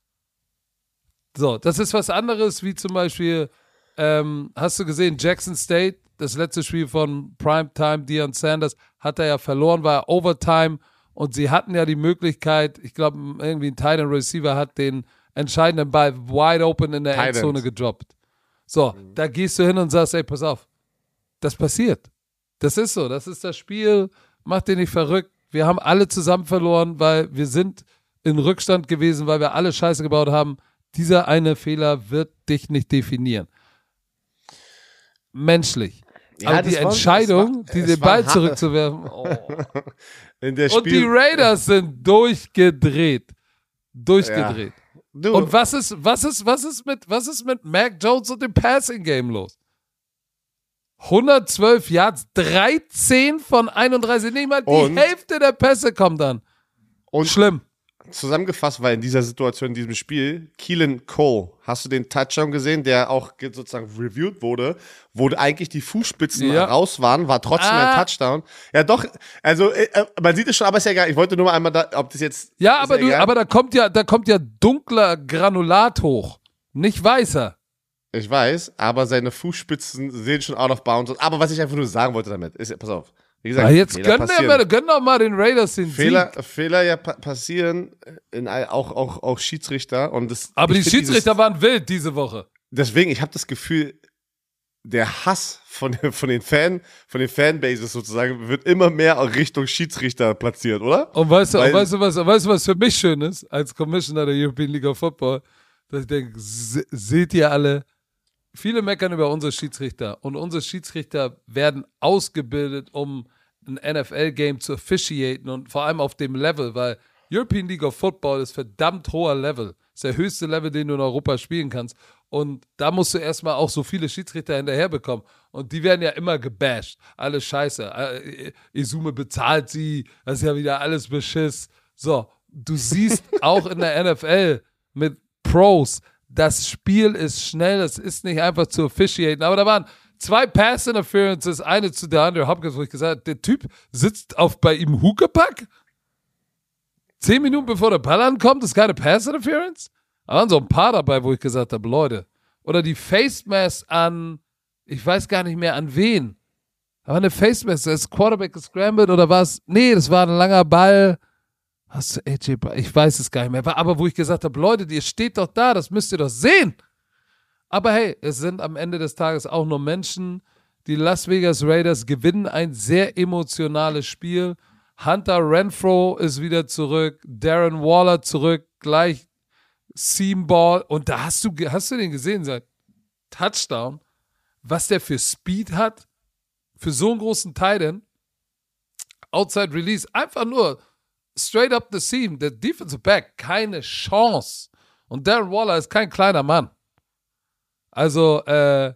So, das ist was anderes, wie zum Beispiel, ähm, hast du gesehen, Jackson State, das letzte Spiel von Primetime, Deion Sanders, hat er ja verloren, war Overtime und sie hatten ja die Möglichkeit, ich glaube, irgendwie ein Tight End Receiver hat den entscheidenden Ball wide open in der Tight End. Endzone gedroppt. So, da gehst du hin und sagst, ey, pass auf, das passiert. Das ist so, das ist das Spiel, mach dir nicht verrückt. Wir haben alle zusammen verloren, weil wir sind in Rückstand gewesen, weil wir alle Scheiße gebaut haben. Dieser eine Fehler wird dich nicht definieren. Menschlich. Ja, Aber die das war- Entscheidung, es war- die es den war Ball hart. zurückzuwerfen. Oh. In der Und die Spiel, Raiders sind durchgedreht. Durchgedreht. du, Und was ist, was ist, was ist mit, was ist mit Mac Jones und dem Passing Game los? hundertzwölf Yards, dreizehn von einunddreißig, nicht mal die Und- Hälfte der Pässe kommt dann. und Schlimm. zusammengefasst war in dieser Situation, in diesem Spiel, Keelan Cole, hast du den Touchdown gesehen, der auch ge- sozusagen reviewed wurde, wo eigentlich die Fußspitzen Ja. raus waren, war trotzdem Ah. ein Touchdown. Ja doch, also äh, äh, man sieht es schon, aber ist ja egal. Ich wollte nur mal einmal, da, ob das jetzt... Ja, ist aber, du, egal. aber da kommt ja, da kommt ja dunkler Granulat hoch. Nicht weißer. Ich weiß, aber seine Fußspitzen sehen schon out of bounds aus. Aber was ich einfach nur sagen wollte damit, ist, pass auf, wie gesagt, Ah, jetzt Fehler gönn, der, passieren. mal- gönn doch mal den Raiders den Fehler, Sieg. Fehler ja pa passieren, in, all- auch, auch, auch Schiedsrichter. Und das, Aber ich die find Schiedsrichter dieses, waren wild diese Woche. deswegen, ich habe das Gefühl, der Hass von, von den Fan, von den Fanbases sozusagen wird immer mehr Richtung Schiedsrichter platziert, oder? Und weißt du, Weil- und weißt du, was, weißt du, was für mich schön ist, als Commissioner der European League of Football? dass ich denke, se- seht ihr alle, viele meckern über unsere Schiedsrichter und unsere Schiedsrichter werden ausgebildet, um ein N F L-Game zu officiaten und vor allem auf dem Level, weil European League of Football ist verdammt hoher Level. Das ist der höchste Level, den du in Europa spielen kannst. Und da musst du erstmal auch so viele Schiedsrichter hinterher bekommen. Und die werden ja immer gebasht. Alles scheiße. Äh, Izume bezahlt sie. Das ist ja wieder alles Beschiss. So, du siehst auch in der N F L mit Pros, das Spiel ist schnell. Es ist nicht einfach zu officiaten. Aber da waren zwei Pass-Interferences, eine zu DeAndre Hopkins, wo ich gesagt habe, der Typ sitzt auf bei ihm Huckepack. Zehn Minuten bevor der Ball ankommt, ist keine Pass-Interference. Da waren so ein paar dabei, wo ich gesagt habe, Leute. Oder die Face Mask an, ich weiß gar nicht mehr an wen. Da war eine Face Mask, da ist Quarterback gescrambled oder was? Nee, das war ein langer Ball. Hast du A J Brown? Ich weiß es gar nicht mehr. Aber wo ich gesagt habe, Leute, ihr steht doch da, das müsst ihr doch sehen. Aber hey, es sind am Ende des Tages auch nur Menschen. Die Las Vegas Raiders gewinnen ein sehr emotionales Spiel. Hunter Renfrow ist wieder zurück, Darren Waller zurück, gleich Seamball. Und da hast du, hast du den gesehen, sein Touchdown, was der für Speed hat, für so einen großen Tight End. Outside Release, einfach nur straight up the seam. Der Defensive Back, keine Chance. Und Darren Waller ist kein kleiner Mann. Also, äh,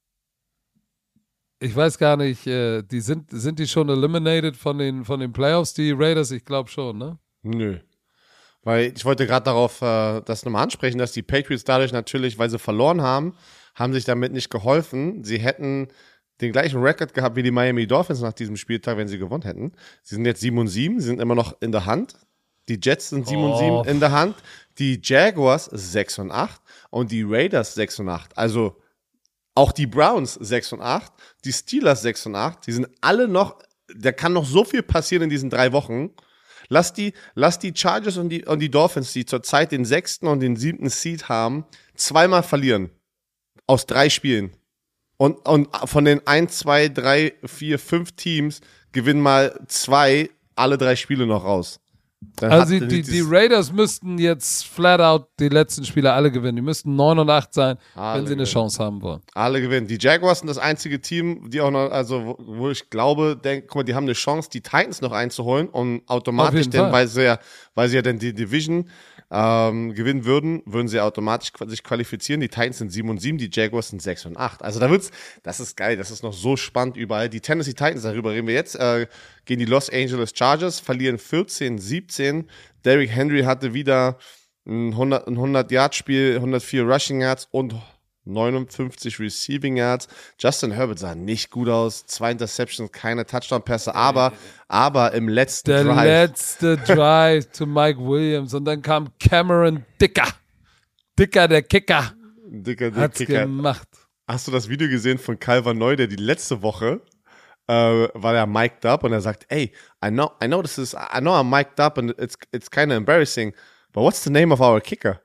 ich weiß gar nicht, äh, die sind, sind die schon eliminated von den, von den Playoffs, die Raiders? Ich glaube schon, ne? Nö. Weil ich wollte gerade darauf äh, das nochmal ansprechen, dass die Patriots dadurch natürlich, weil sie verloren haben, haben sich damit nicht geholfen. Sie hätten den gleichen Rekord gehabt wie die Miami Dolphins nach diesem Spieltag, wenn sie gewonnen hätten. Sie sind jetzt sieben und sieben, sie sind immer noch in der Hand. Die Jets sind sieben und sieben in der Hand. Die Jaguars sechs und acht und die Raiders sechs und acht. Also auch die Browns sechs und acht, die Steelers sechs und acht. Die sind alle noch, da kann noch so viel passieren in diesen drei Wochen. Lass die, lass die Chargers und die, und die Dolphins, die zurzeit den sechsten und den siebten Seed haben, zweimal verlieren. Aus drei Spielen. Und, und von den eins, zwei, drei, vier, fünf Teams gewinnen mal zwei alle drei Spiele noch raus. Dann also die, die, die Raiders müssten jetzt flat out die letzten Spiele alle gewinnen. Die müssten neun und acht sein, alle wenn sie eine gewinnen. Chance haben wollen. Alle gewinnen. Die Jaguars sind das einzige Team, die auch noch, also wo, wo ich glaube, denk, guck mal, die haben eine Chance, die Titans noch einzuholen und automatisch, denn, weil sie ja, weil sie ja dann die Division ähm, gewinnen würden, würden sie automatisch sich qualifizieren. Die Titans sind sieben und sieben, die Jaguars sind sechs und acht. Also da wird's, das ist geil, das ist noch so spannend überall. Die Tennessee Titans, darüber reden wir jetzt, äh, gegen die Los Angeles Chargers, verlieren vierzehn siebzehn. Derrick Henry hatte wieder ein hundert-Yard-Spiel, hundertvier Rushing Yards und neunundfünfzig Receiving Yards. Justin Herbert sah nicht gut aus. Zwei Interceptions, keine Touchdown-Pässe, aber, aber im letzten Der Drive. Der letzte Drive zu Mike Williams und dann kam Cameron Dicker. Dicker, der Kicker. Dicker, der Hat's Kicker. gemacht. Hast du das Video gesehen von Calvin Neu, der die letzte Woche äh, war er mic'd up und er sagt, hey, I know, I know this is, I know I'm mic'd up and it's, it's kind of embarrassing, but what's the name of our kicker?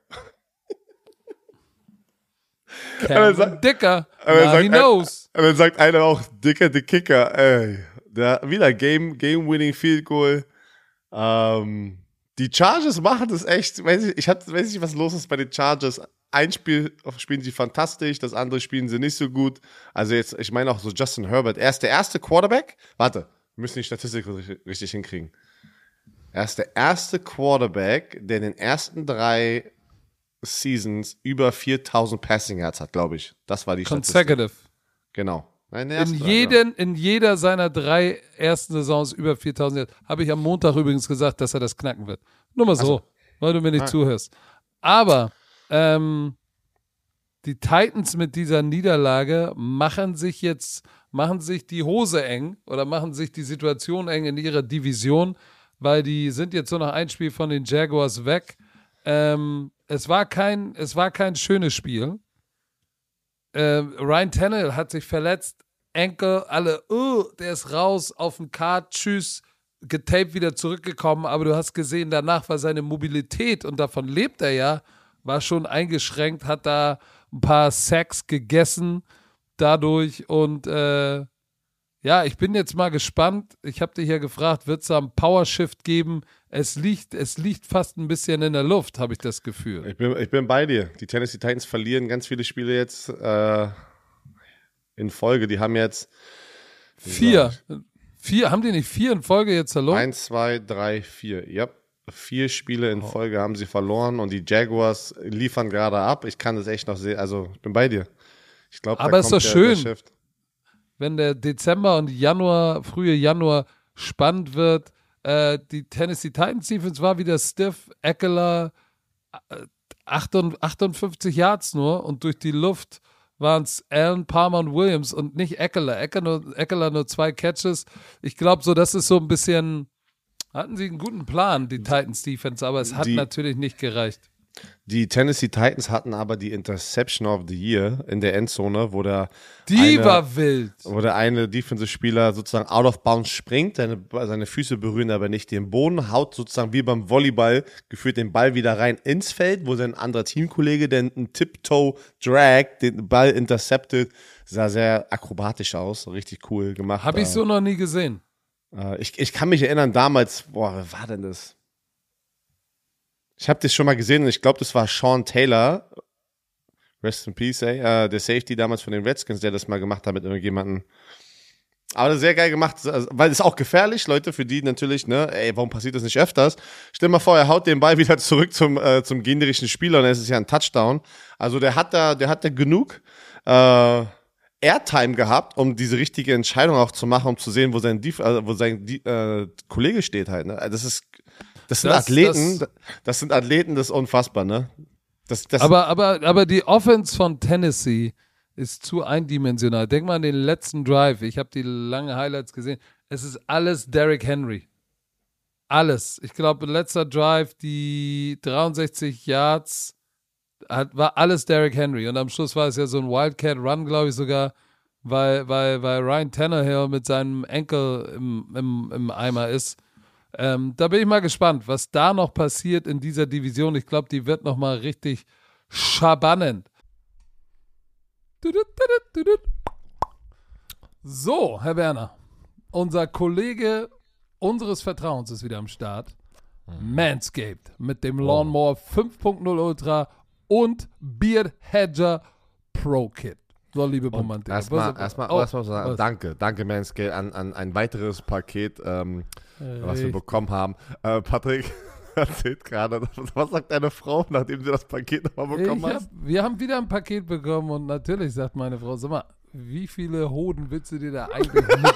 Cameron sagt, Dicker, now he knows. Und dann sagt einer auch, Dicker, der Kicker, ey, der, wieder Game, Game-Winning Field Goal. Ähm, die Chargers machen das echt, weiß ich, ich hab, weiß nicht, was los ist bei den Chargers. Ein Spiel spielen sie fantastisch, das andere spielen sie nicht so gut. Also jetzt, ich meine auch so Justin Herbert. Er ist der erste Quarterback. Warte, wir müssen die Statistik richtig, richtig hinkriegen. Er ist der erste Quarterback, der in den ersten drei Seasons über viertausend Passing Yards hat, glaube ich. Das war die Consecutive. Statistik. Genau. Nein, in, jeden, in jeder seiner drei ersten Saisons über viertausend Yards. Habe ich am Montag übrigens gesagt, dass er das knacken wird. Nur mal so, also, weil du mir nicht ah. zuhörst. Aber ähm, die Titans mit dieser Niederlage machen sich jetzt, machen sich die Hose eng oder machen sich die Situation eng in ihrer Division, weil die sind jetzt nur noch ein Spiel von den Jaguars weg. Ähm, es war kein, es war kein schönes Spiel. Ähm, Ryan Tannehill hat sich verletzt, Enkel, alle, uh, der ist raus, auf dem Kart, tschüss, getaped, wieder zurückgekommen, aber du hast gesehen, danach war seine Mobilität, und davon lebt er ja, war schon eingeschränkt, hat da ein paar Sacks gegessen dadurch und äh, Ja, ich bin jetzt mal gespannt. Ich habe dich ja gefragt, wird es da einen Powershift geben? Es liegt, es liegt fast ein bisschen in der Luft, habe ich das Gefühl. Ich bin, ich bin bei dir. Die Tennessee Titans verlieren ganz viele Spiele jetzt äh, in Folge. Die haben jetzt vier. Vier, haben die nicht vier in Folge jetzt verloren? Eins, zwei, drei, vier. Ja, vier Spiele in Folge haben sie verloren und die Jaguars liefern gerade ab. Ich kann das echt noch sehen. Also, ich bin bei dir. Ich glaube, aber es ist doch schön, wenn der Dezember und Januar, frühe Januar spannend wird. Äh, die Tennessee Titans Defense war wieder stiff. Eckler äh, achtundfünfzig Yards nur und durch die Luft waren es Allen, Palmer und Williams und nicht Eckler. Eckler nur, Eckler nur zwei Catches. Ich glaube so, das ist so ein bisschen, hatten sie einen guten Plan, die Titans Defense, aber es hat die, natürlich nicht gereicht. Die Tennessee Titans hatten aber die Interception of the Year in der Endzone, wo der Die eine, war wild. Wo der eine Defensive-Spieler sozusagen out of bounds springt, seine, seine Füße berühren aber nicht den Boden, haut sozusagen wie beim Volleyball geführt den Ball wieder rein ins Feld, wo sein anderer Teamkollege, der einen Tiptoe-Drag, den Ball interceptet, sah sehr akrobatisch aus, richtig cool gemacht. Habe ich so noch nie gesehen. Äh, ich, ich kann mich erinnern, damals, boah, wer war denn das? Ich habe das schon mal gesehen und ich glaube, das war Sean Taylor, rest in peace, ey, äh, der Safety damals von den Redskins, der das mal gemacht hat mit irgendjemandem. Aber sehr geil gemacht, weil es auch gefährlich, Leute, für die natürlich, ne, ey, warum passiert das nicht öfters? Stell dir mal vor, er haut den Ball wieder zurück zum, äh, zum gegnerischen Spieler und es ist ja ein Touchdown. Also der hat da, der hat da genug äh, Airtime gehabt, um diese richtige Entscheidung auch zu machen, um zu sehen, wo sein, Dief, äh, wo sein äh, Kollege steht halt, ne? Das ist Das sind das, Athleten, das, das sind Athleten, das ist unfassbar, ne? Das, das aber, aber, aber die Offense von Tennessee ist zu eindimensional. Denk mal an den letzten Drive. Ich habe die lange Highlights gesehen. Es ist alles Derrick Henry. Alles. Ich glaube, letzter Drive, die dreiundsechzig Yards, hat, war alles Derrick Henry. Und am Schluss war es ja so ein Wildcat-Run, glaube ich sogar, weil, weil, weil Ryan Tannehill mit seinem Enkel im, im, im Eimer ist. Ähm, da bin ich mal gespannt, was da noch passiert in dieser Division. Ich glaube, die wird noch mal richtig schabannend. So, Herr Werner, unser Kollege unseres Vertrauens ist wieder am Start. Mhm. Manscaped mit dem Lawnmower fünf Punkt null Ultra und Beard Hedger Pro Kit. So, liebe Romantik. Erstmal, erstmal, oh, erstmal sagen, danke, danke Manscaped an, an ein weiteres Paket, ähm, was wir bekommen haben. Äh, Patrick erzählt gerade, was sagt deine Frau, nachdem sie das Paket nochmal bekommen hat? Wir haben wieder ein Paket bekommen und natürlich sagt meine Frau, sag mal, wie viele Hoden willst du dir da eigentlich mit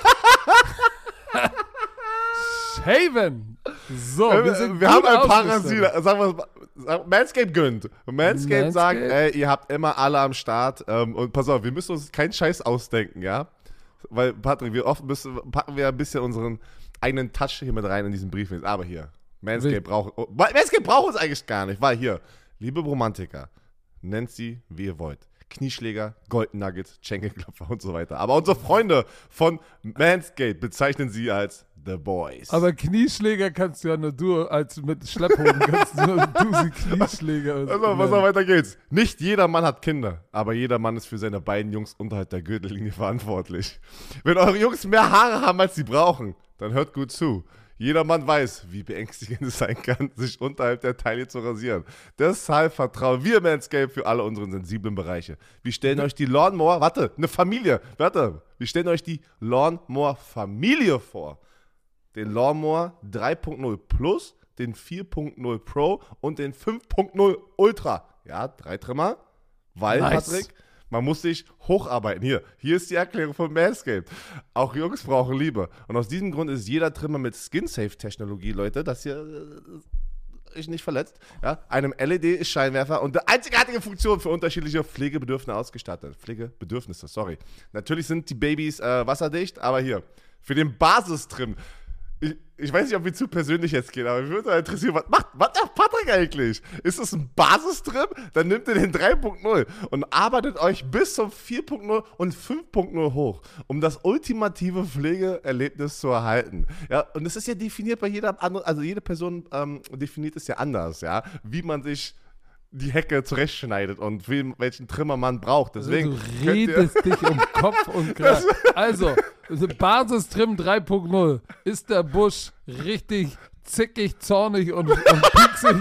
shaven? So, wir, sind wir haben ein Parasit, sagen wir Manscaped gönnt. Manscaped, Manscaped sagt, ey, ihr habt immer alle am Start ähm, und pass auf, wir müssen uns keinen Scheiß ausdenken, ja? Weil, Patrick, wir oft müssen, packen wir ein bisschen unseren eigenen Touch hier mit rein in diesen Brief. Aber hier, Manscaped braucht, oh, Manscaped braucht uns eigentlich gar nicht, weil hier, liebe Romantiker, nennt sie, wie ihr wollt. Knieschläger, Golden Nuggets, Schenkelklopfer und so weiter. Aber unsere Freunde von Manscaped bezeichnen sie als The Boys. Aber Knieschläger kannst du ja nur du, als mit Schlepphoden kannst du nur du sie Knieschläger. Also, was auch weiter geht's. Nicht jeder Mann hat Kinder, aber jeder Mann ist für seine beiden Jungs unterhalb der Gürtellinie verantwortlich. Wenn eure Jungs mehr Haare haben, als sie brauchen, dann hört gut zu. Jeder Mann weiß, wie beängstigend es sein kann, sich unterhalb der Taille zu rasieren. Deshalb vertrauen wir Manscaped für alle unsere sensiblen Bereiche. Wir stellen euch die Lawnmower, warte, eine Familie, warte, wir stellen euch die Lawnmower-Familie vor. Den Lawnmower drei Punkt null Plus, den vier Punkt null Pro und den fünf Punkt null Ultra. Ja, drei Trimmer, weil, nice. Patrick, man muss sich hocharbeiten. Hier, hier ist die Erklärung von Manscaped. Auch Jungs brauchen Liebe. Und aus diesem Grund ist jeder Trimmer mit Skin-Safe-Technologie, Leute, das hier äh, ist nicht verletzt, ja, einem L E D-Scheinwerfer und eine einzigartige Funktion für unterschiedliche Pflegebedürfnisse ausgestattet. Pflegebedürfnisse, sorry. Natürlich sind die Babys äh, wasserdicht, aber hier, für den Basistrim. Ich, ich weiß nicht, ob wir zu persönlich jetzt gehen, aber mich würde mal interessieren, was macht, was macht Patrick eigentlich? Ist das ein Basistrim? Dann nimmt ihr den drei Punkt null und arbeitet euch bis zum vier Punkt null und fünf Punkt null hoch, um das ultimative Pflegeerlebnis zu erhalten. Ja, und es ist ja definiert bei jeder anderen, also jede Person ähm, definiert es ja anders, ja, wie man sich die Hecke zurechtschneidet und wen, welchen Trimmer man braucht. Deswegen du redest dich um Kopf und Kragen. Also, Basistrim drei Punkt null. Ist der Busch richtig zickig, zornig und, und pieksig?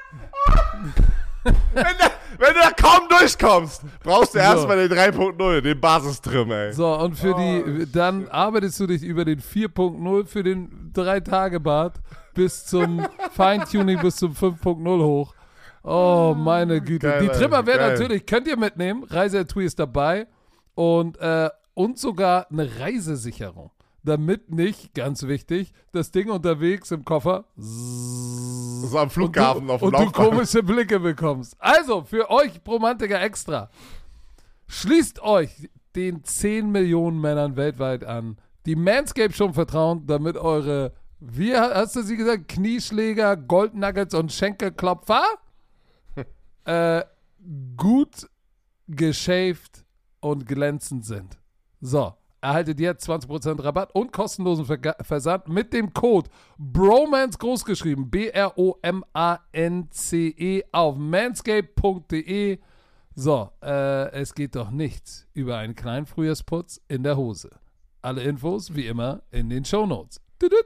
Wenn, da, wenn du da kaum durchkommst, brauchst du So. erstmal den drei Punkt null, den Basistrim, ey. So, und für Oh, die, dann arbeitest du dich über den vier Punkt null für den drei Tage Bart bis zum Feintuning bis zum fünf Punkt null hoch. Oh, meine Güte. Geil, die Mann, Trimmer werden geil. natürlich, könnt ihr mitnehmen. Reiseetui ist dabei. Und, äh, und sogar eine Reisesicherung. Damit nicht, ganz wichtig, das Ding unterwegs im Koffer So am Flughafen und du, auf dem und du Laufband. komische Blicke bekommst. Also, für euch Romantiker extra. Schließt euch den zehn Millionen Männern weltweit an, die Manscaped schon vertrauen, damit eure, wie hast du sie gesagt, Knieschläger, Goldnuggets und Schenkelklopfer äh, gut geschäft und glänzend sind. So, erhaltet jetzt zwanzig Prozent Rabatt und kostenlosen Verga- Versand mit dem Code BROMANCE großgeschrieben, B R O M A N C E auf manscaped punkt de. So, äh, es geht doch nichts über einen kleinen Frühjahrsputz in der Hose. Alle Infos, wie immer, in den Shownotes.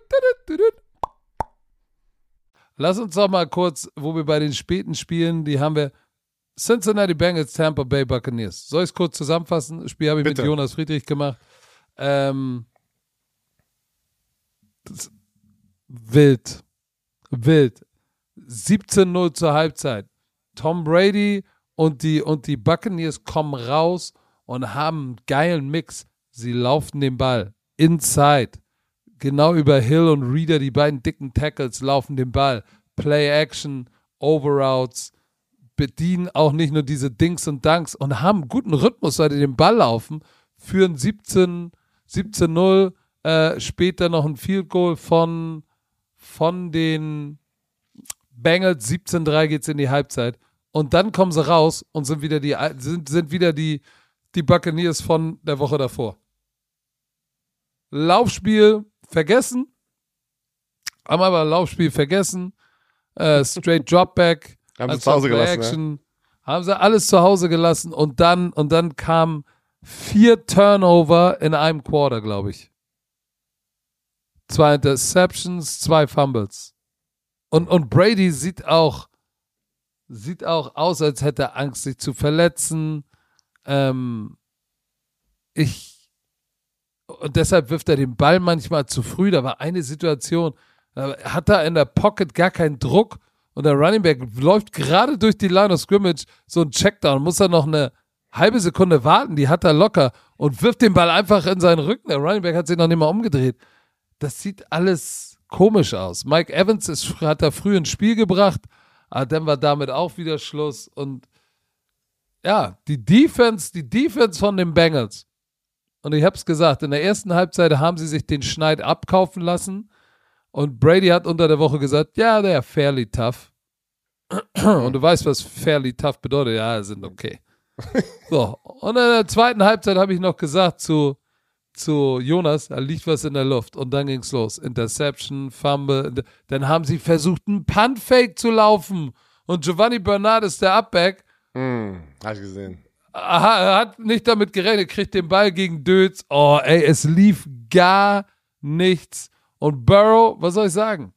Lass uns doch mal kurz, wo wir bei den späten Spielen, die haben wir Cincinnati Bengals, Tampa Bay Buccaneers. Soll ich es kurz zusammenfassen? Das Spiel habe ich Bitte. mit Jonas Friedrich gemacht. Ähm, das, wild. Wild. siebzehn null zur Halbzeit. Tom Brady und die, und die Buccaneers kommen raus und haben einen geilen Mix. Sie laufen den Ball inside. Genau über Hill und Reader, die beiden dicken Tackles, laufen den Ball. Play-Action, Overroutes, bedienen auch nicht nur diese Dings und Dunks und haben einen guten Rhythmus, weil die den Ball laufen, führen siebzehn null, äh, später noch ein Field Goal von, von den Bengals, siebzehn drei geht's in die Halbzeit und dann kommen sie raus und sind wieder die, sind, sind wieder die, die Buccaneers von der Woche davor. Laufspiel vergessen, haben aber Laufspiel vergessen, äh, straight Dropback, Haben sie als zu Hause gelassen, Action, haben sie alles zu Hause gelassen und dann, und dann kamen vier Turnover in einem Quarter, glaube ich. Zwei Interceptions, zwei Fumbles. Und, und Brady sieht auch, sieht auch aus, als hätte er Angst, sich zu verletzen. Ähm, ich, und deshalb wirft er den Ball manchmal zu früh. Da war eine Situation, da hat er in der Pocket gar keinen Druck und der Running Back läuft gerade durch die Line of Scrimmage, so ein Checkdown, muss er noch eine halbe Sekunde warten, die hat er locker und wirft den Ball einfach in seinen Rücken. Der Running Back hat sich noch nicht mal umgedreht. Das sieht alles komisch aus. Mike Evans ist, hat da früh ins Spiel gebracht, aber dann war damit auch wieder Schluss. Und ja, die Defense, die Defense von den Bengals. Und ich habe es gesagt, in der ersten Halbzeit haben sie sich den Schneid abkaufen lassen. Und Brady hat unter der Woche gesagt, ja, der ist fairly tough. Und du weißt, was fairly tough bedeutet. Ja, sind okay. So, und in der zweiten Halbzeit habe ich noch gesagt zu, zu Jonas, da liegt was in der Luft. Und dann ging es los. Interception, Fumble. Dann haben sie versucht, einen Punt-Fake zu laufen. Und Giovanni Bernard ist der Upback. Hm, hab ich gesehen. Aha, er hat nicht damit gerechnet, kriegt den Ball gegen Dötz. Oh, ey, es lief gar nichts. Und Burrow, was soll ich sagen?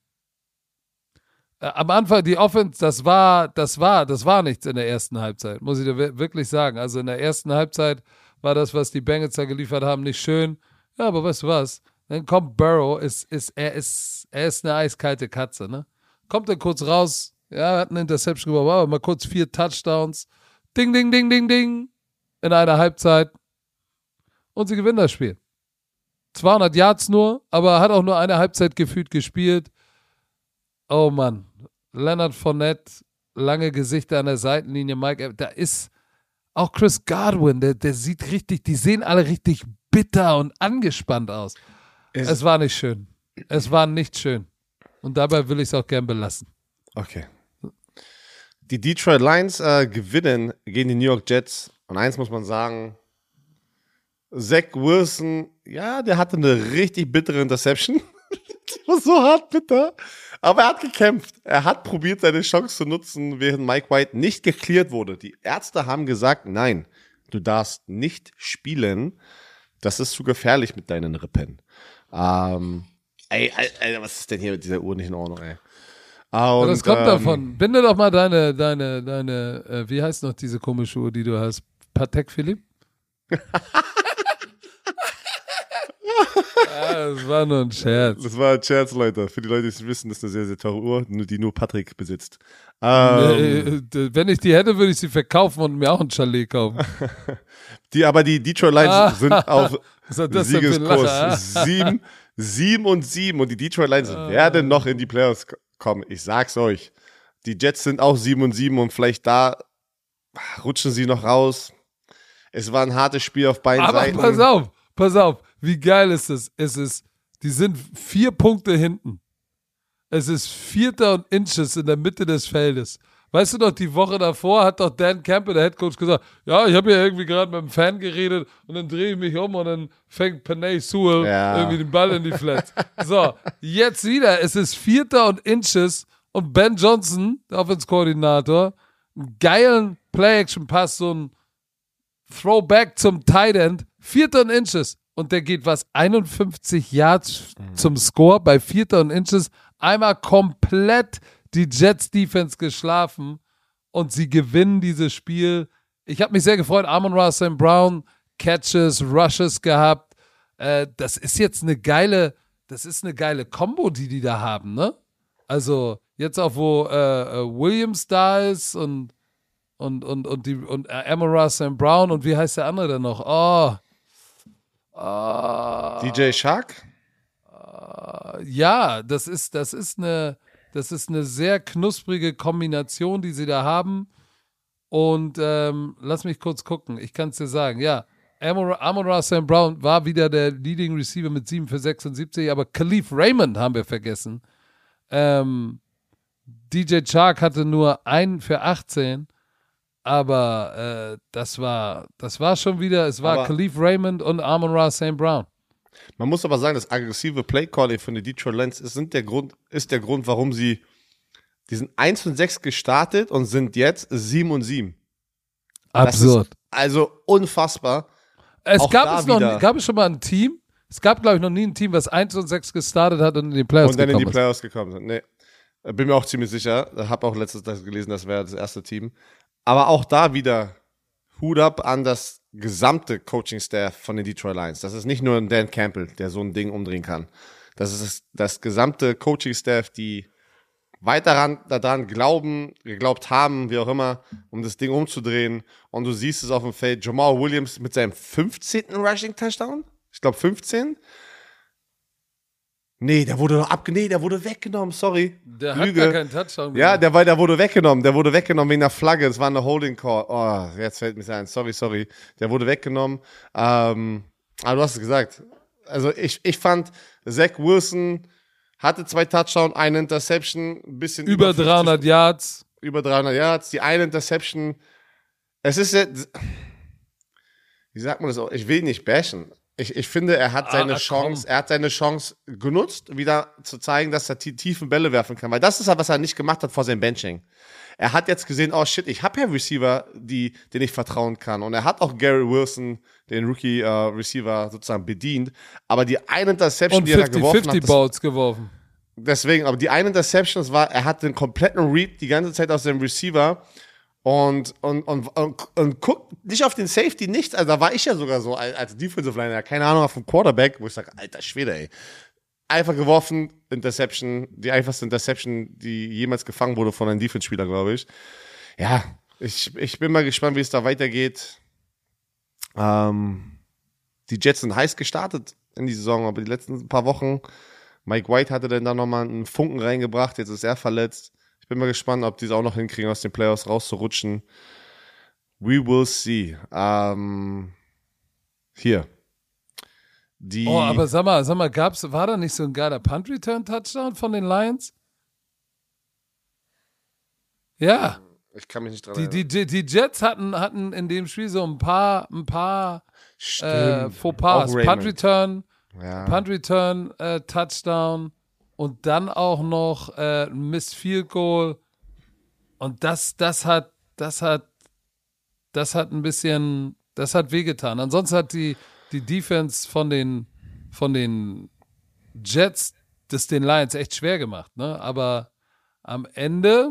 Am Anfang die Offense, das war, das war, das war nichts in der ersten Halbzeit, muss ich dir wirklich sagen. Also in der ersten Halbzeit war das, was die Bengals da geliefert haben, nicht schön. Ja, aber weißt du was? Dann kommt Burrow, ist, ist, er ist, er ist eine eiskalte Katze, ne? Kommt dann kurz raus, ja, hat eine Interception gemacht, aber mal kurz vier Touchdowns. Ding, ding, ding, ding, ding. In einer Halbzeit. Und sie gewinnen das Spiel. zweihundert Yards nur, aber hat auch nur eine Halbzeit gefühlt gespielt. Oh Mann. Leonard Fournette, lange Gesichter an der Seitenlinie. Mike, da ist auch Chris Godwin, der, der sieht richtig, die sehen alle richtig bitter und angespannt aus. Es, es war nicht schön. Es war nicht schön. Und dabei will ich es auch gern belassen. Okay. Die Detroit Lions äh, gewinnen gegen die New York Jets. Und eins muss man sagen, Zach Wilson, ja, der hatte eine richtig bittere Interception. war so hart bitter. Aber er hat gekämpft. Er hat probiert, seine Chance zu nutzen, während Mike White nicht geklärt wurde. Die Ärzte haben gesagt, nein, du darfst nicht spielen. Das ist zu gefährlich mit deinen Rippen. Ähm, ey, ey, ey, was ist denn hier mit dieser Uhr nicht in Ordnung, ey? Ah, und, ja, das kommt ähm, davon. Binde doch mal deine, deine, deine, äh, wie heißt noch diese komische Uhr, die du hast? Patek Philippe? Ja, das war nur ein Scherz. Das war ein Scherz, Leute. Für die Leute, die es wissen, das ist eine sehr, sehr teure Uhr, die nur Patrick besitzt. Ähm, Nee, wenn ich die hätte, würde ich sie verkaufen und mir auch ein Chalet kaufen. die, aber die Detroit Lions Ah, sind auf was hat das denn für ein Lacher? Siegeskurs sieben, sieben und sieben und die Detroit Lions Ah. werden noch in die Playoffs kommen. Ich sag's euch. Die Jets sind auch sieben und sieben und vielleicht da rutschen sie noch raus. Es war ein hartes Spiel auf beiden Aber Seiten. pass auf, pass auf. Wie geil ist das? Es ist, die sind vier Punkte hinten. Es ist Vierter und Inches in der Mitte des Feldes. Weißt du noch, die Woche davor hat doch Dan Campbell, der Headcoach, gesagt, ja, ich habe ja irgendwie gerade mit einem Fan geredet und dann drehe ich mich um und dann fängt Penei Sewell Ja. irgendwie den Ball in die Flats. So, jetzt wieder, es ist Vierter und Inches und Ben Johnson, der Offense-Koordinator, einen geilen Play-Action-Pass, so ein Throwback zum Tight End, Vierter und Inches. Und der geht was, einundfünfzig Yards zum Score bei Vierter und Inches. Einmal komplett die Jets-Defense geschlafen und sie gewinnen dieses Spiel. Ich habe mich sehr gefreut. Amon-Ra Saint Brown, Catches, Rushes gehabt. Äh, das ist jetzt eine geile, das ist eine geile Kombo, die die da haben, ne? Also jetzt auch, wo äh, äh, Williams da ist und und und und die und äh, Amon-Ra Saint Brown und wie heißt der andere denn noch? Oh, oh D J Shark? ja, das ist, das ist eine, das ist eine sehr knusprige Kombination, die sie da haben. Und ähm, lass mich kurz gucken, ich kann es dir sagen, ja, Amon-Ra Saint Brown war wieder der Leading Receiver mit sieben für sechsundsiebzig, aber Khalif Raymond haben wir vergessen. Ähm, D J Chark hatte nur einen für achtzehn, aber äh, das war, das war schon wieder, es war Aber- Khalif Raymond und Amon-Ra Saint Brown. Man muss aber sagen, das aggressive Play-Calling von den Detroit Lions ist, sind der Grund, ist der Grund, warum sie, die sind eins und sechs gestartet und sind jetzt sieben und sieben. Das Absurd. ist also unfassbar. Es Auch gab da es noch, wieder. gab es schon mal ein Team. Es gab, glaube ich, noch nie ein Team, was eins und sechs gestartet hat und in die Playoffs Und dann in die gekommen Playoffs gekommen sind. Nee. Bin mir auch ziemlich sicher. Habe auch letztes Tag gelesen, das wäre das erste Team. Aber auch da wieder Hut ab an das gesamte Coaching-Staff von den Detroit Lions. Das ist nicht nur ein Dan Campbell, der so ein Ding umdrehen kann. Das ist das, das gesamte Coaching-Staff, die weiter ran, daran glauben, geglaubt haben, wie auch immer, um das Ding umzudrehen. Und du siehst es auf dem Feld. Jamal Williams mit seinem fünfzehnten Rushing-Touchdown. Ich glaube fünfzehn. Nee, der wurde noch abge... Nee, der wurde weggenommen, sorry. Der hat Lüge. gar keinen Touchdown Ja, gemacht. der, war, der wurde weggenommen. Der wurde weggenommen wegen der Flagge. Das war eine Holding Call. Oh, jetzt fällt mir ein. Sorry, sorry. Der wurde weggenommen. Ähm, aber du hast es gesagt. Also ich, ich fand, Zach Wilson hatte zwei Touchdowns, eine Interception, ein bisschen Über fünfzig dreihundert Yards. über dreihundert Yards. Die eine Interception. Es ist ja, wie sagt man das auch? Ich will ihn nicht bashen. Ich, ich finde, er hat seine Ah, Chance, komm. er hat seine Chance genutzt, wieder zu zeigen, dass er die tiefen Bälle werfen kann. Weil das ist ja, was er nicht gemacht hat vor seinem Benching. Er hat jetzt gesehen, oh shit, ich habe ja Receiver, die, denen ich vertrauen kann. Und er hat auch Gary Wilson, den Rookie-Receiver, äh, sozusagen bedient. Aber die eine Interception, Und die er da fünfzig geworfen fünfzig hat, das, Balls geworfen. deswegen, aber die eine Interception, das war, er hat den kompletten Read die ganze Zeit aus dem Receiver und, und, und, und, und guckt nicht auf den Safety, nichts. Also da war ich ja sogar so als, als Defensive Liner, keine Ahnung, auf dem Quarterback, wo ich sage, alter Schwede, ey. Einfach geworfen, Interception, die einfachste Interception, die jemals gefangen wurde von einem Defense-Spieler, glaube ich. Ja, ich, ich bin mal gespannt, wie es da weitergeht. Ähm, die Jets sind heiß gestartet in die Saison, aber die letzten paar Wochen, Mike White hatte dann da nochmal einen Funken reingebracht, jetzt ist er verletzt. Ich bin mal gespannt, ob die es auch noch hinkriegen, aus den Playoffs rauszurutschen. We will see. Ähm, hier. Die Oh, aber sag mal, sag mal, gab's, war da nicht so ein geiler Punt-Return-Touchdown von den Lions? Ja, ich kann mich nicht dran die, erinnern. die, die, die Jets hatten, hatten in dem Spiel so ein paar, ein paar äh, Stimmt. Fauxpas. Auch Raymond. Punt-Return, Ja. Punt-Return, äh, Touchdown und dann auch noch äh, ein Missed Field Goal. Und das, das hat, das hat, das hat ein bisschen, das hat wehgetan. Ansonsten hat die, die Defense von den, von den Jets das den Lions echt schwer gemacht, ne? Aber am Ende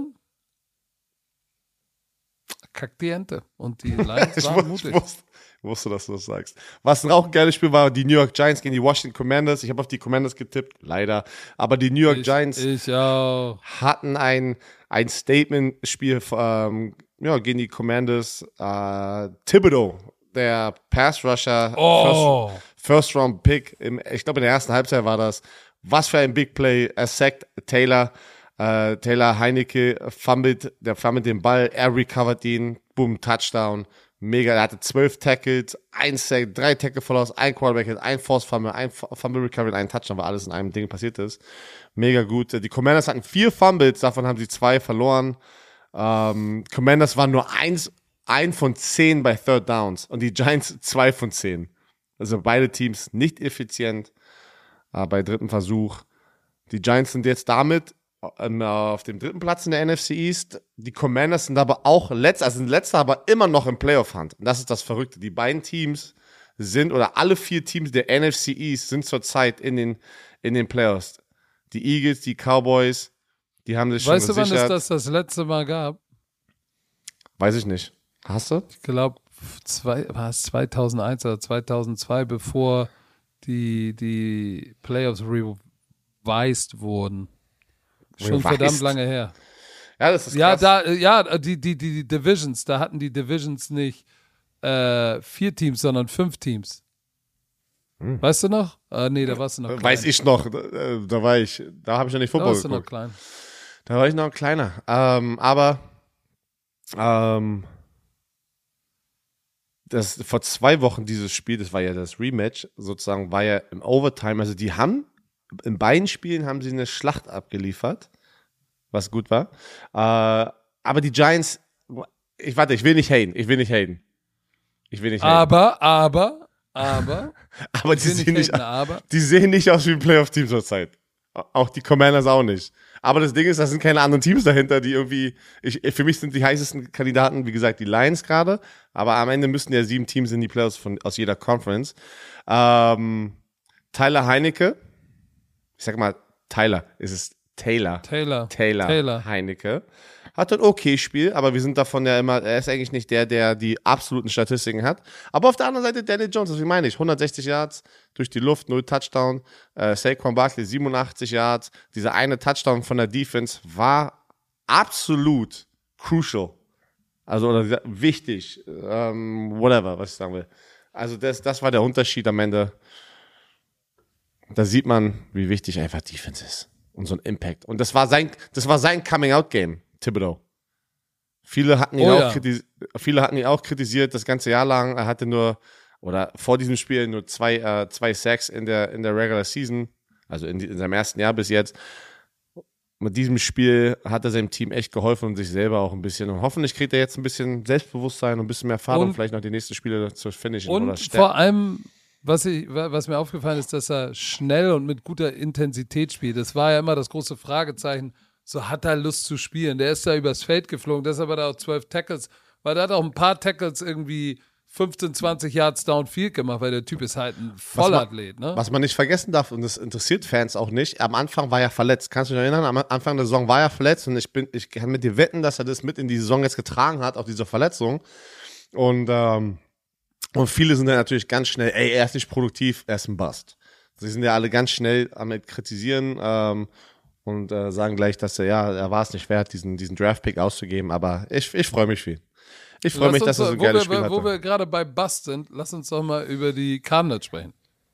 kackt die Ente. Und die Lions ich waren wusste, mutig. Ich wusste, wusste, dass du das sagst. Was auch ein geiles Spiel war, die New York Giants gegen die Washington Commanders. Ich habe auf die Commanders getippt, leider. Aber die New York Ich, Giants ich auch. hatten ein, ein Statement-Spiel ähm, ja, gegen die Commanders. Äh, Thibodeau, der Pass-Rusher, Oh. First, First-Round-Pick, im, ich glaube in der ersten Halbzeit war das. Was für ein Big Play. Er sackt Taylor. Äh, Taylor Heinecke fummelt, der fummelt den Ball, er recovert ihn, boom, Touchdown. Mega, er hatte zwölf Tackles, ein Sack, drei Tackle Follows, ein Quarterback, ein Force Fumble, ein Fumble Recovery, ein Touchdown, weil alles in einem Ding passiert ist. Mega gut. Die Commanders hatten vier Fumbles, davon haben sie zwei verloren. Ähm, Commanders waren nur eins, ein von zehn bei Third Downs und die Giants zwei von zehn. Also beide Teams nicht effizient äh, bei dritten Versuch. Die Giants sind jetzt damit auf dem dritten Platz in der N F C East. Die Commanders sind aber auch letzter, also sind letzter, aber immer noch im Playoff-Hunt. Und das ist das Verrückte. Die beiden Teams sind, oder alle vier Teams der N F C East sind zurzeit in den, in den Playoffs. Die Eagles, die Cowboys, die haben sich weißt schon du, gesichert. wann es das das letzte Mal gab? Weiß ich nicht. Hast du? Ich glaube, war es zweitausendeins oder zweitausendzwei, bevor die, die Playoffs revised wurden. Schon Revised. verdammt lange her. Ja, das ist Ja, krass. da, ja, die, die, die, die Divisions, da hatten die Divisions nicht äh, vier Teams, sondern fünf Teams. Hm. Weißt du noch? Äh, nee, da warst du noch klein. Weiß ich noch. Da, da war ich, da habe ich noch nicht Da Football warst du noch geguckt. klein. Da war ich noch kleiner. Ähm, aber ähm, das vor zwei Wochen dieses Spiel, das war ja das Rematch, sozusagen war ja im Overtime. Also die haben in beiden Spielen haben sie eine Schlacht abgeliefert, was gut war. Äh, aber die Giants, ich warte, ich will nicht haten, ich will nicht haten. Ich will nicht haten. Aber, aber, aber, aber die ich will sehen nicht, haten, aber. die sehen nicht aus wie ein Playoff-Team zurzeit. Auch die Commanders auch nicht. Aber das Ding ist, da sind keine anderen Teams dahinter, die irgendwie, ich, für mich sind die heißesten Kandidaten, wie gesagt, die Lions gerade, aber am Ende müssten ja sieben Teams in die Playoffs von, aus jeder Conference. Ähm, Tyler Heinecke, ich sag mal Tyler, es ist Taylor. Taylor. Taylor, Taylor. Heinecke. Hat ein okay Spiel, aber wir sind davon ja immer, er ist eigentlich nicht der, der die absoluten Statistiken hat. Aber auf der anderen Seite Daniel Jones, das meine ich, hundertsechzig Yards durch die Luft, null Touchdown. Äh, Saquon Barkley siebenundachtzig Yards. Dieser eine Touchdown von der Defense war absolut crucial. Also oder wichtig, ähm, whatever, was ich sagen will. Also das, das war der Unterschied am Ende. Da sieht man, wie wichtig einfach Defense ist und so ein Impact. Und das war sein, das war sein Coming-out-Game, Thibodeau. Viele hatten ihn Oh auch ja. kritis- viele hatten ihn auch kritisiert das ganze Jahr lang. Er hatte nur oder vor diesem Spiel nur zwei äh, zwei Sacks in der in der Regular Season, also in, die, in seinem ersten Jahr bis jetzt. Mit diesem Spiel hat er seinem Team echt geholfen und sich selber auch ein bisschen. Und hoffentlich kriegt er jetzt ein bisschen Selbstbewusstsein und ein bisschen mehr Fahrt, um Und- vielleicht noch die nächsten Spiele zu finishen oder Und stärken. vor allem, was, ich, was mir aufgefallen ist, dass er schnell und mit guter Intensität spielt. Das war ja immer das große Fragezeichen. So hat er Lust zu spielen. Der ist da übers Feld geflogen, deshalb hat er auch zwölf Tackles, weil er hat auch ein paar Tackles irgendwie fünfzehn, zwanzig Yards downfield gemacht, weil der Typ ist halt ein Vollathlet. Ne? Was man nicht vergessen darf, und das interessiert Fans auch nicht, am Anfang war er verletzt. Kannst du dich erinnern? Am Anfang der Saison war er verletzt und ich bin, ich kann mit dir wetten, dass er das mit in die Saison jetzt getragen hat, auch diese Verletzung. Und, ähm, und viele sind dann natürlich ganz schnell, ey, er ist nicht produktiv, er ist ein Bust. Sie sind ja alle ganz schnell am Kritisieren ähm, und äh, sagen gleich, dass er, ja, er war es nicht wert, diesen, diesen Draft-Pick auszugeben, aber ich, ich freue mich viel. Ich freue Lass mich, uns dass er so doch- ein wo geiles wir, Spiel hatte. Wo wir gerade bei Bust sind, lass uns doch mal über die Cardinals sprechen.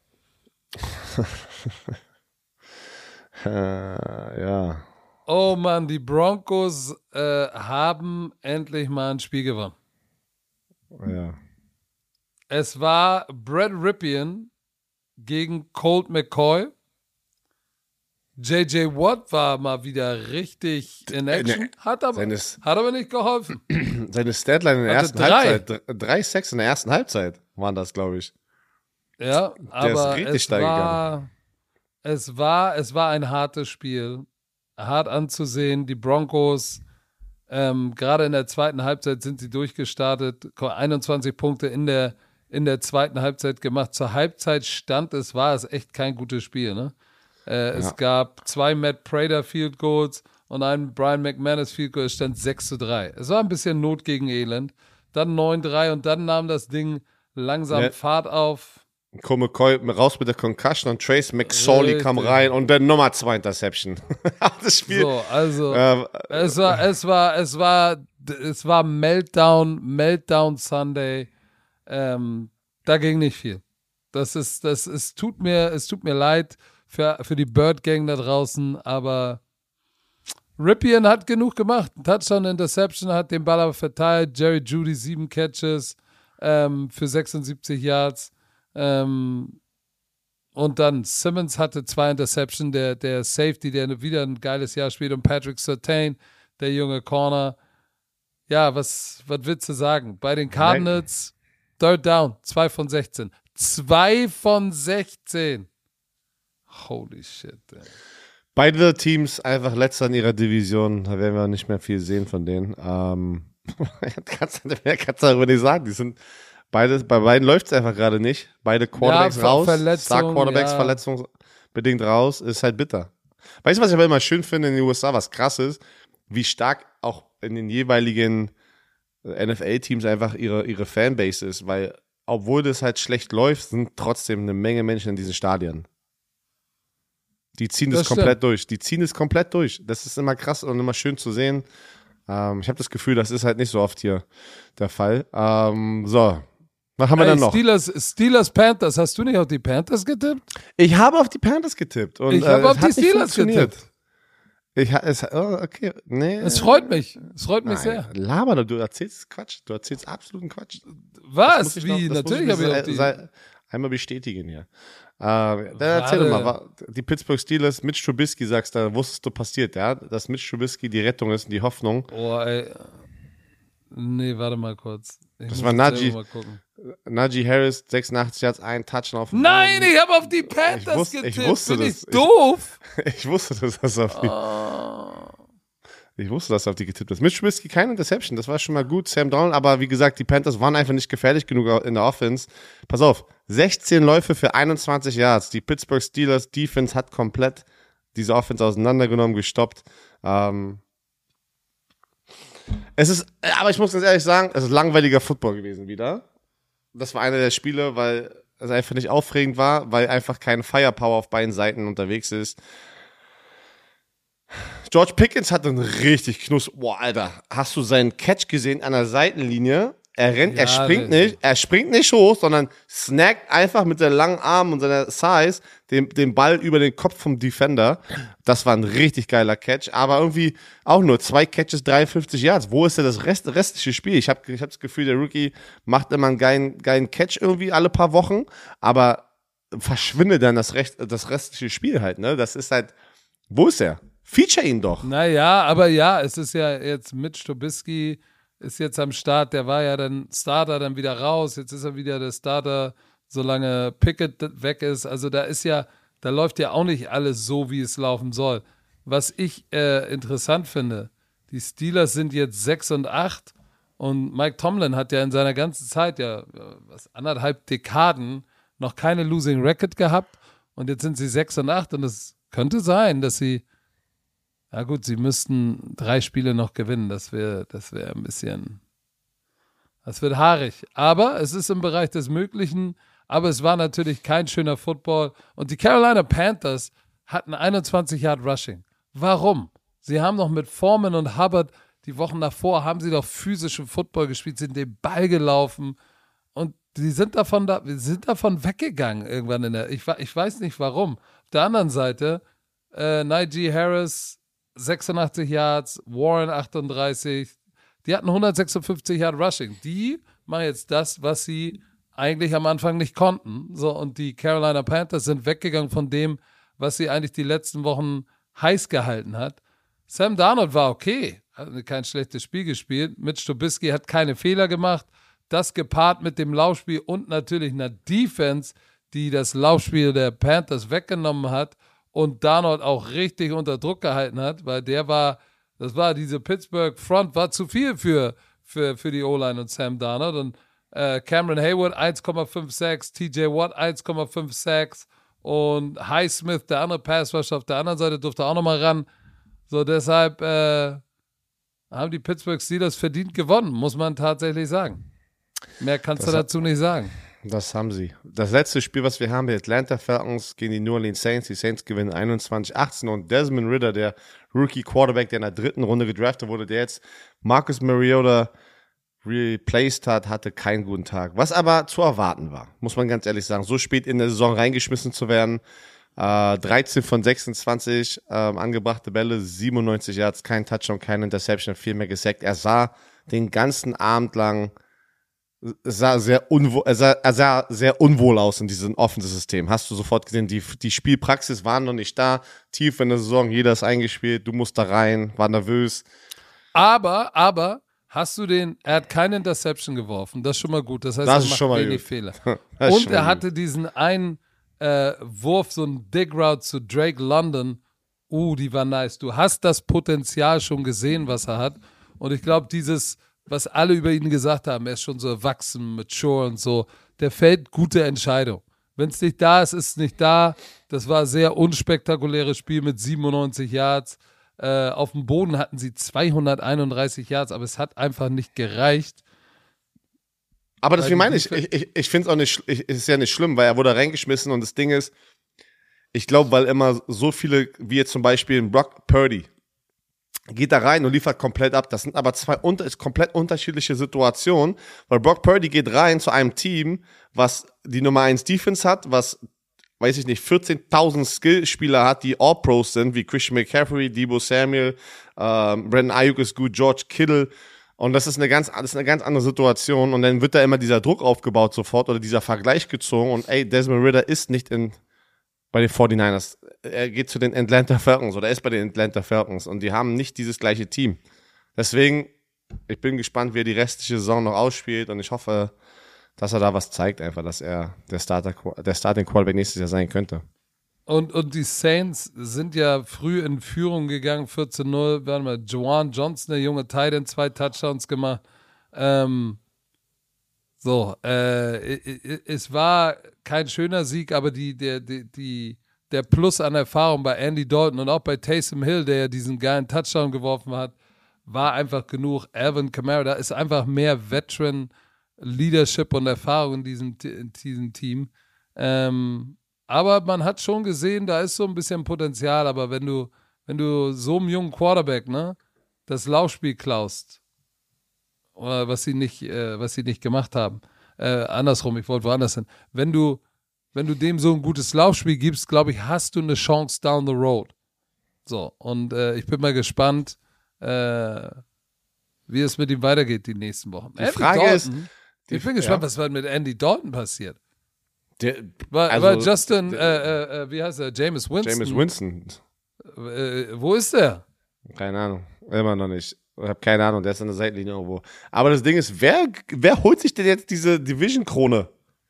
äh, ja. Oh Mann, die Broncos äh, haben endlich mal ein Spiel gewonnen. Ja. Es war Brad Ripien gegen Colt McCoy. J J Watt war mal wieder richtig in Action, ne, hat aber, seines- hat aber nicht geholfen. Seine Statline in der Hatte ersten drei. Halbzeit. Dr- Drei Sacks in der ersten Halbzeit waren das, glaube ich. Ja, aber richtig es steil war, es war, es war ein hartes Spiel. Hart anzusehen. Die Broncos, ähm, gerade in der zweiten Halbzeit sind sie durchgestartet. einundzwanzig Punkte in der, in der zweiten Halbzeit gemacht. Zur Halbzeit stand es, war es echt kein gutes Spiel. Ne? Äh, ja. Es gab zwei Matt Prater Field Goals und einen Brian McManus Field Goal. Es stand sechs zu drei. Es war ein bisschen Not gegen Elend. Dann neun drei und dann nahm das Ding langsam ja. Fahrt auf. Cole McCoy raus mit der Concussion und Trace McSorley Richtig. kam rein und dann Nummer zwei Interception. Das Spiel. So, also äh, es war, es war, es war, es war Meltdown, Meltdown Sunday. Ähm, da ging nicht viel. Das ist, das ist, tut mir, es tut mir leid für, für die Bird Gang da draußen, aber Ripien hat genug gemacht. Touchdown Interception, hat den Ball aber verteilt. Jerry Jeudy sieben Catches ähm, für sechsundsiebzig Yards. Ähm, und dann Simmons hatte zwei Interceptions, der, der Safety, der wieder ein geiles Jahr spielt, und Patrick Surtain, der junge Corner. Ja, was, was willst du sagen? Bei den Cardinals, Third Down, zwei von sechzehn. zwei von sechzehn. Holy shit, ey. Beide Teams einfach letzter in ihrer Division, da werden wir nicht mehr viel sehen von denen. Ähm, kannst, mehr kannst du darüber nicht sagen, die sind Beide, bei beiden läuft es einfach gerade nicht. Beide Quarterbacks ja, raus, Star-Quarterbacks ja. verletzungsbedingt raus, ist halt bitter. Weißt du, was ich aber immer schön finde in den U S A, was krass ist? Wie stark auch in den jeweiligen N F L-Teams einfach ihre, ihre Fanbase ist, weil obwohl das halt schlecht läuft, sind trotzdem eine Menge Menschen in diesen Stadien. Die ziehen das, das komplett stimmt. durch. Die ziehen es komplett durch. Das ist immer krass und immer schön zu sehen. Ähm, ich habe das Gefühl, das ist halt nicht so oft hier der Fall. Ähm, so. Was haben wir hey, dann noch? Steelers, Steelers, Panthers. Hast du nicht auf die Panthers getippt? Ich habe auf die Panthers getippt. Und, ich habe äh, auf die Steelers getippt. Ich, es, oh, okay, nee. Es freut mich. Es freut mich Nein, sehr. Laber, du erzählst Quatsch. Du erzählst absoluten Quatsch. Was? Wie? Noch, Natürlich habe ich auf die... Sei, einmal bestätigen hier. Äh, dann erzähl doch mal, war, die Pittsburgh Steelers, Mitch Trubisky, sagst du, da wusstest du passiert, ja? Dass Mitch Trubisky die Rettung ist und die Hoffnung. Oh, ey. Nee, warte mal kurz. Ich das war Najee. Najee Harris, sechsundachtzig Yards, ein Touchdown auf dem Nein, Boden. Ich habe auf die Panthers ich wusste, getippt. Ich wusste Bin das. Ich doof? Ich, ich wusste, dass das auf die... Oh. Ich wusste, dass du auf die getippt hast. Mitch Trubisky, keine Interception, das war schon mal gut. Sam Darnold, aber wie gesagt, die Panthers waren einfach nicht gefährlich genug in der Offense. Pass auf, sechzehn Läufe für einundzwanzig Yards. Die Pittsburgh Steelers Defense hat komplett diese Offense auseinandergenommen, gestoppt. Ähm... Es ist, aber ich muss ganz ehrlich sagen, es ist langweiliger Football gewesen wieder. Das war einer der Spiele, weil es einfach nicht aufregend war, weil einfach keine Firepower auf beiden Seiten unterwegs ist. George Pickens hat einen richtig Knuss. Boah, Alter, hast du seinen Catch gesehen an der Seitenlinie? Er rennt, ja, er springt nicht, er springt nicht hoch, sondern snackt einfach mit seinen langen Armen und seiner Size den, den Ball über den Kopf vom Defender. Das war ein richtig geiler Catch, aber irgendwie auch nur zwei Catches, dreiundfünfzig Yards. Wo ist denn das Rest, restliche Spiel? Ich habe ich hab das Gefühl, der Rookie macht immer einen geilen, geilen Catch irgendwie alle paar Wochen, aber verschwindet dann das, Recht, das restliche Spiel halt, ne? Das ist halt, wo ist er? Feature ihn doch. Naja, aber ja, es ist ja jetzt Mitch Trubisky ist jetzt am Start, der war ja dann Starter, dann wieder raus, jetzt ist er wieder der Starter, solange Pickett weg ist, also da ist ja, da läuft ja auch nicht alles so, wie es laufen soll. Was ich äh, interessant finde, die Steelers sind jetzt sechs und acht und Mike Tomlin hat ja in seiner ganzen Zeit, ja, was, anderthalb Dekaden noch keine Losing Record gehabt und jetzt sind sie sechs und acht und es könnte sein, dass sie Ja gut, sie müssten drei Spiele noch gewinnen. Das wäre das wäre ein bisschen, das wird haarig. Aber es ist im Bereich des Möglichen. Aber es war natürlich kein schöner Football. Und die Carolina Panthers hatten einundzwanzig Yard Rushing. Warum? Sie haben noch mit Foreman und Hubbard, die Wochen davor, haben sie doch physischen Football gespielt, sind den Ball gelaufen. Und die sind davon, da, sind davon weggegangen irgendwann in der, ich, ich weiß nicht warum. Auf der anderen Seite, äh, Najee Harris, sechsundachtzig Yards, Warren achtunddreißig, die hatten hundertsechsundfünfzig Yard Rushing. Die machen jetzt das, was sie eigentlich am Anfang nicht konnten. So, und die Carolina Panthers sind weggegangen von dem, was sie eigentlich die letzten Wochen heiß gehalten hat. Sam Darnold war okay, hat kein schlechtes Spiel gespielt. Mitch Trubisky hat keine Fehler gemacht. Das gepaart mit dem Laufspiel und natürlich einer Defense, die das Laufspiel der Panthers weggenommen hat und Darnold auch richtig unter Druck gehalten hat, weil der war, das war diese Pittsburgh Front, war zu viel für, für, für die O-Line und Sam Darnold und äh, Cameron Hayward eins Komma sechs, T J Watt eins Komma sechs und Highsmith, der andere Passrusher auf der anderen Seite, durfte auch nochmal ran. So, deshalb äh, haben die Pittsburgh Steelers verdient gewonnen, muss man tatsächlich sagen. Mehr kannst das du dazu nicht sagen. Das haben sie. Das letzte Spiel, was wir haben, die Atlanta Falcons gegen die New Orleans Saints. Die Saints gewinnen einundzwanzig achtzehn und Desmond Ridder, der Rookie Quarterback, der in der dritten Runde gedraftet wurde, der jetzt Marcus Mariota replaced hat, hatte keinen guten Tag. Was aber zu erwarten war, muss man ganz ehrlich sagen. So spät in der Saison reingeschmissen zu werden. Äh, dreizehn von sechsundzwanzig ähm, angebrachte Bälle, siebenundneunzig Yards, kein Touchdown, keine Interception, viel mehr gesackt. Er sah den ganzen Abend lang sah sehr unwohl, er sah, er sah sehr unwohl aus in diesem Offensive-System. Hast du sofort gesehen, die, die Spielpraxis war noch nicht da. Tief in der Saison, jeder ist eingespielt, du musst da rein, war nervös. Aber, aber, hast du den, er hat keine Interception geworfen, das ist schon mal gut. Das heißt, das er ist macht schon mal wenig gut. Fehler. Und er hatte gut. diesen einen äh, Wurf, so einen Dig-Route zu Drake London. Uh, die war nice. Du hast das Potenzial schon gesehen, was er hat. Und ich glaube, dieses was alle über ihn gesagt haben, er ist schon so erwachsen, mature und so, der fällt gute Entscheidung. Wenn es nicht da ist, ist es nicht da. Das war ein sehr unspektakuläres Spiel mit siebenundneunzig Yards. Äh, auf dem Boden hatten sie zweihunderteinunddreißig Yards, aber es hat einfach nicht gereicht. Aber deswegen meine ich, ich, ich, ich finde es auch nicht, ich, ist ja nicht schlimm, weil er wurde reingeschmissen und das Ding ist, ich glaube, weil immer so viele, wie jetzt zum Beispiel Brock Purdy, geht da rein und liefert komplett ab. Das sind aber zwei unter, ist komplett unterschiedliche Situationen, weil Brock Purdy geht rein zu einem Team, was die Nummer eins Defense hat, was, weiß ich nicht, vierzehntausend Skillspieler hat, die All-Pros sind, wie Christian McCaffrey, Deebo Samuel, ähm, Brandon Ayuk ist gut, George Kittle. Und das ist eine ganz, das ist eine ganz andere Situation. Und dann wird da immer dieser Druck aufgebaut sofort oder dieser Vergleich gezogen. Und ey, Desmond Ridder ist nicht in bei den forty-niners. Er geht zu den Atlanta Falcons oder er ist bei den Atlanta Falcons und die haben nicht dieses gleiche Team. Deswegen, ich bin gespannt, wie er die restliche Saison noch ausspielt und ich hoffe, dass er da was zeigt, einfach, dass er der Starter, der Starting Quarterback nächstes Jahr sein könnte. Und, und die Saints sind ja früh in Führung gegangen, vierzehn null. Warte mal, Juwan Johnson, der junge Tight End, zwei Touchdowns gemacht. Ähm, so, äh, es war kein schöner Sieg, aber die, der, die, die, der Plus an Erfahrung bei Andy Dalton und auch bei Taysom Hill, der ja diesen geilen Touchdown geworfen hat, war einfach genug. Alvin Kamara, da ist einfach mehr Veteran-Leadership und Erfahrung in diesem, in diesem Team. Ähm, aber man hat schon gesehen, da ist so ein bisschen Potenzial, aber wenn du, wenn du so einem jungen Quarterback, ne, das Laufspiel klaust, oder was sie nicht, äh, was sie nicht gemacht haben, äh, andersrum, ich wollte woanders hin, wenn du, wenn du dem so ein gutes Laufspiel gibst, glaube ich, hast du eine Chance down the road. So, und äh, ich bin mal gespannt, äh, wie es mit ihm weitergeht die nächsten Wochen. Die Andy Frage Dalton, ist, die, ich bin gespannt, ja. was mit Andy Dalton passiert. Der, war, also, war Justin, der, äh, äh, wie heißt er, Jameis Winston? Jameis Winston. Äh, wo ist der? Keine Ahnung, immer noch nicht. Ich habe keine Ahnung, der ist an der Seitenlinie irgendwo. Aber das Ding ist, wer, wer holt sich denn jetzt diese Division-Krone?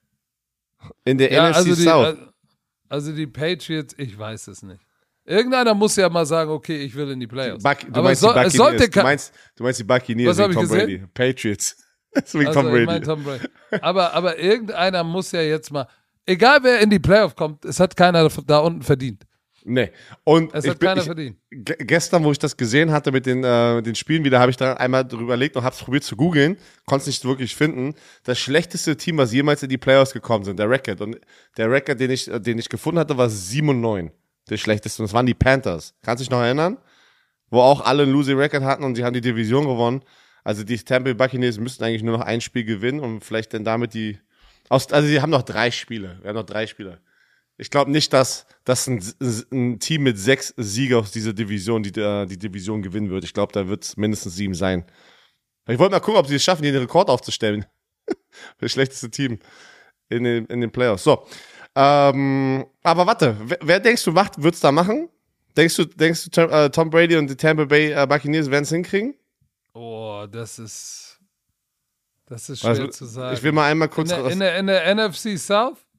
In der ja, N F C also die, South. Also die Patriots, ich weiß es nicht. Irgendeiner muss ja mal sagen, okay, ich will in die Playoffs. Buck, du, Aber meinst soll, die es sollte du, meinst, du meinst die Buccaneers wegen Tom Brady. Patriots. wegen also, Tom Brady. Ich mein Tom Brady. Aber, aber irgendeiner muss ja jetzt mal, egal wer in die Playoffs kommt, es hat keiner da unten verdient. Nee. Und es ich hat bin, keiner ich, verdient. G- gestern, wo ich das gesehen hatte mit den, äh, den Spielen wieder, habe ich da einmal drüber überlegt und habe es probiert zu googeln, konnte es nicht wirklich finden. Das schlechteste Team, was jemals in die Playoffs gekommen sind, der Record. Und der Record, den ich, den ich gefunden hatte, war sieben und neun. Der schlechteste. Und das waren die Panthers. Kannst du dich noch erinnern? Wo auch alle einen Losing Record hatten und sie haben die Division gewonnen. Also die Tampa Bay Buccaneers müssten eigentlich nur noch ein Spiel gewinnen und vielleicht dann damit die, aus, also sie haben noch drei Spiele. Wir haben noch drei Spiele. Ich glaube nicht, dass, dass ein, ein Team mit sechs Siegen aus dieser Division die, die Division gewinnen wird. Ich glaube, da wird es mindestens sieben sein. Ich wollte mal gucken, ob sie es schaffen, den Rekord aufzustellen. Das schlechteste Team in den, in den Playoffs. So. Ähm, aber warte, wer, wer denkst du macht, wird's da machen? Denkst du, denkst du, uh, Tom Brady und die Tampa Bay uh, Buccaneers werden es hinkriegen? Oh, das ist, das ist schwer also, zu sagen. Ich will mal einmal kurz in der, in der, in der N F C South?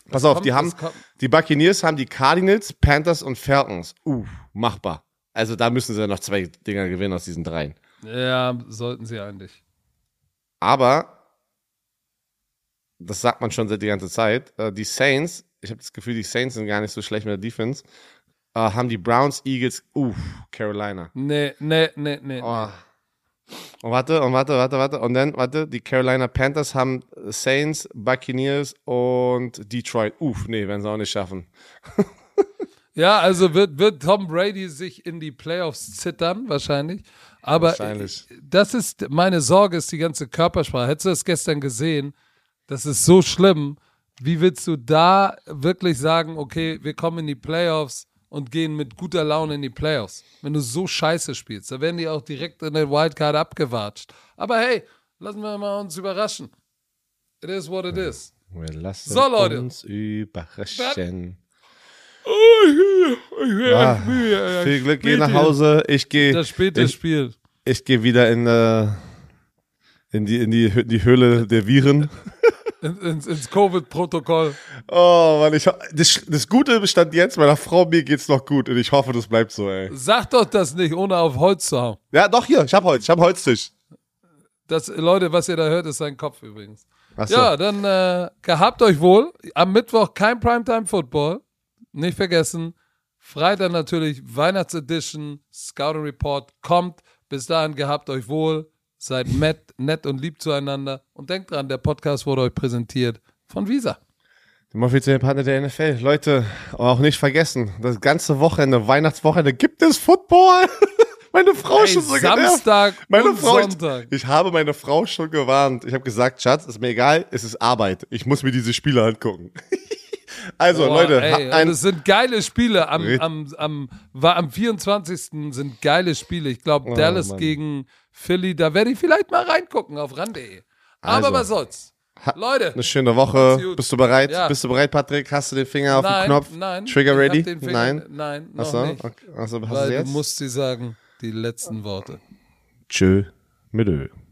Pass auf, die haben, die Buccaneers haben die Cardinals, Panthers und Falcons. Uh, machbar. Also da müssen sie noch zwei Dinger gewinnen aus diesen dreien. Ja, sollten sie eigentlich. Aber, das sagt man schon seit die ganze Zeit, äh, die Saints, ich habe das Gefühl, die Saints sind gar nicht so schlecht mit der Defense, äh, haben die Browns, Eagles, uh, Carolina. Nee, nee, nee, nee. Oh. Und warte, und warte, warte, warte. Und dann, warte, die Carolina Panthers haben Saints, Buccaneers und Detroit. Uff, nee, werden sie auch nicht schaffen. Ja, also wird, wird Tom Brady sich in die Playoffs zittern, wahrscheinlich. Aber wahrscheinlich. Das ist, meine Sorge ist die ganze Körpersprache. Hättest du das gestern gesehen? Das ist so schlimm. Wie willst du da wirklich sagen, okay, wir kommen in die Playoffs und gehen mit guter Laune in die Playoffs? Wenn du so scheiße spielst, da werden die auch direkt in der Wildcard abgewatscht. Aber hey, lassen wir mal uns überraschen. It is what it is. Wir lassen so, Leute. uns überraschen. Oh, ah, viel Glück, geh nach Hause. Ich gehe. Das späte ich, Spiel. Ich gehe wieder in, äh, in, die, in die, die Höhle der Viren. In, ins, ins Covid-Protokoll. Oh, Mann, ich, das, das Gute bestand jetzt, meiner Frau, mir geht's noch gut und ich hoffe, das bleibt so, ey. Sag doch das nicht, ohne auf Holz zu hauen. Ja, doch, hier, ich hab Holz, ich hab Holztisch. Das, Leute, was ihr da hört, ist sein Kopf übrigens. Ach so. Ja, dann äh, gehabt euch wohl. Am Mittwoch kein Primetime-Football. Nicht vergessen. Freitag natürlich Weihnachtsedition, Scouting Report kommt. Bis dahin gehabt euch wohl. Seid nett, nett und lieb zueinander. Und denkt dran, der Podcast wurde euch präsentiert von Visa. Dem offiziellen Partner der N F L. Leute, auch nicht vergessen, das ganze Wochenende, Weihnachtswochenende, gibt es Football. Meine Frau Ey, schon so Samstag genervt. Meine und Frau, Sonntag. Ich, ich habe meine Frau schon gewarnt. Ich habe gesagt, Schatz, ist mir egal, es ist Arbeit. Ich muss mir diese Spiele angucken. Also, Boah, Leute. Ey, ein das sind geile Spiele. Am, am, am, war am vierundzwanzigsten sind geile Spiele. Ich glaube, Oh, Dallas Mann. gegen Philly, da werde ich vielleicht mal reingucken auf ran punkt de. Aber Also. was soll's. Leute. Eine schöne Woche. Bist du bereit? Ja. Bist du bereit, Patrick? Hast du den Finger auf Nein, dem Knopf? nein. Trigger ich ready? hab den Finger, Nein. Nein, noch Achso, nicht. okay. Also, hast Weil du du jetzt? musst sie sagen, die letzten Worte. Tschö mit Ö.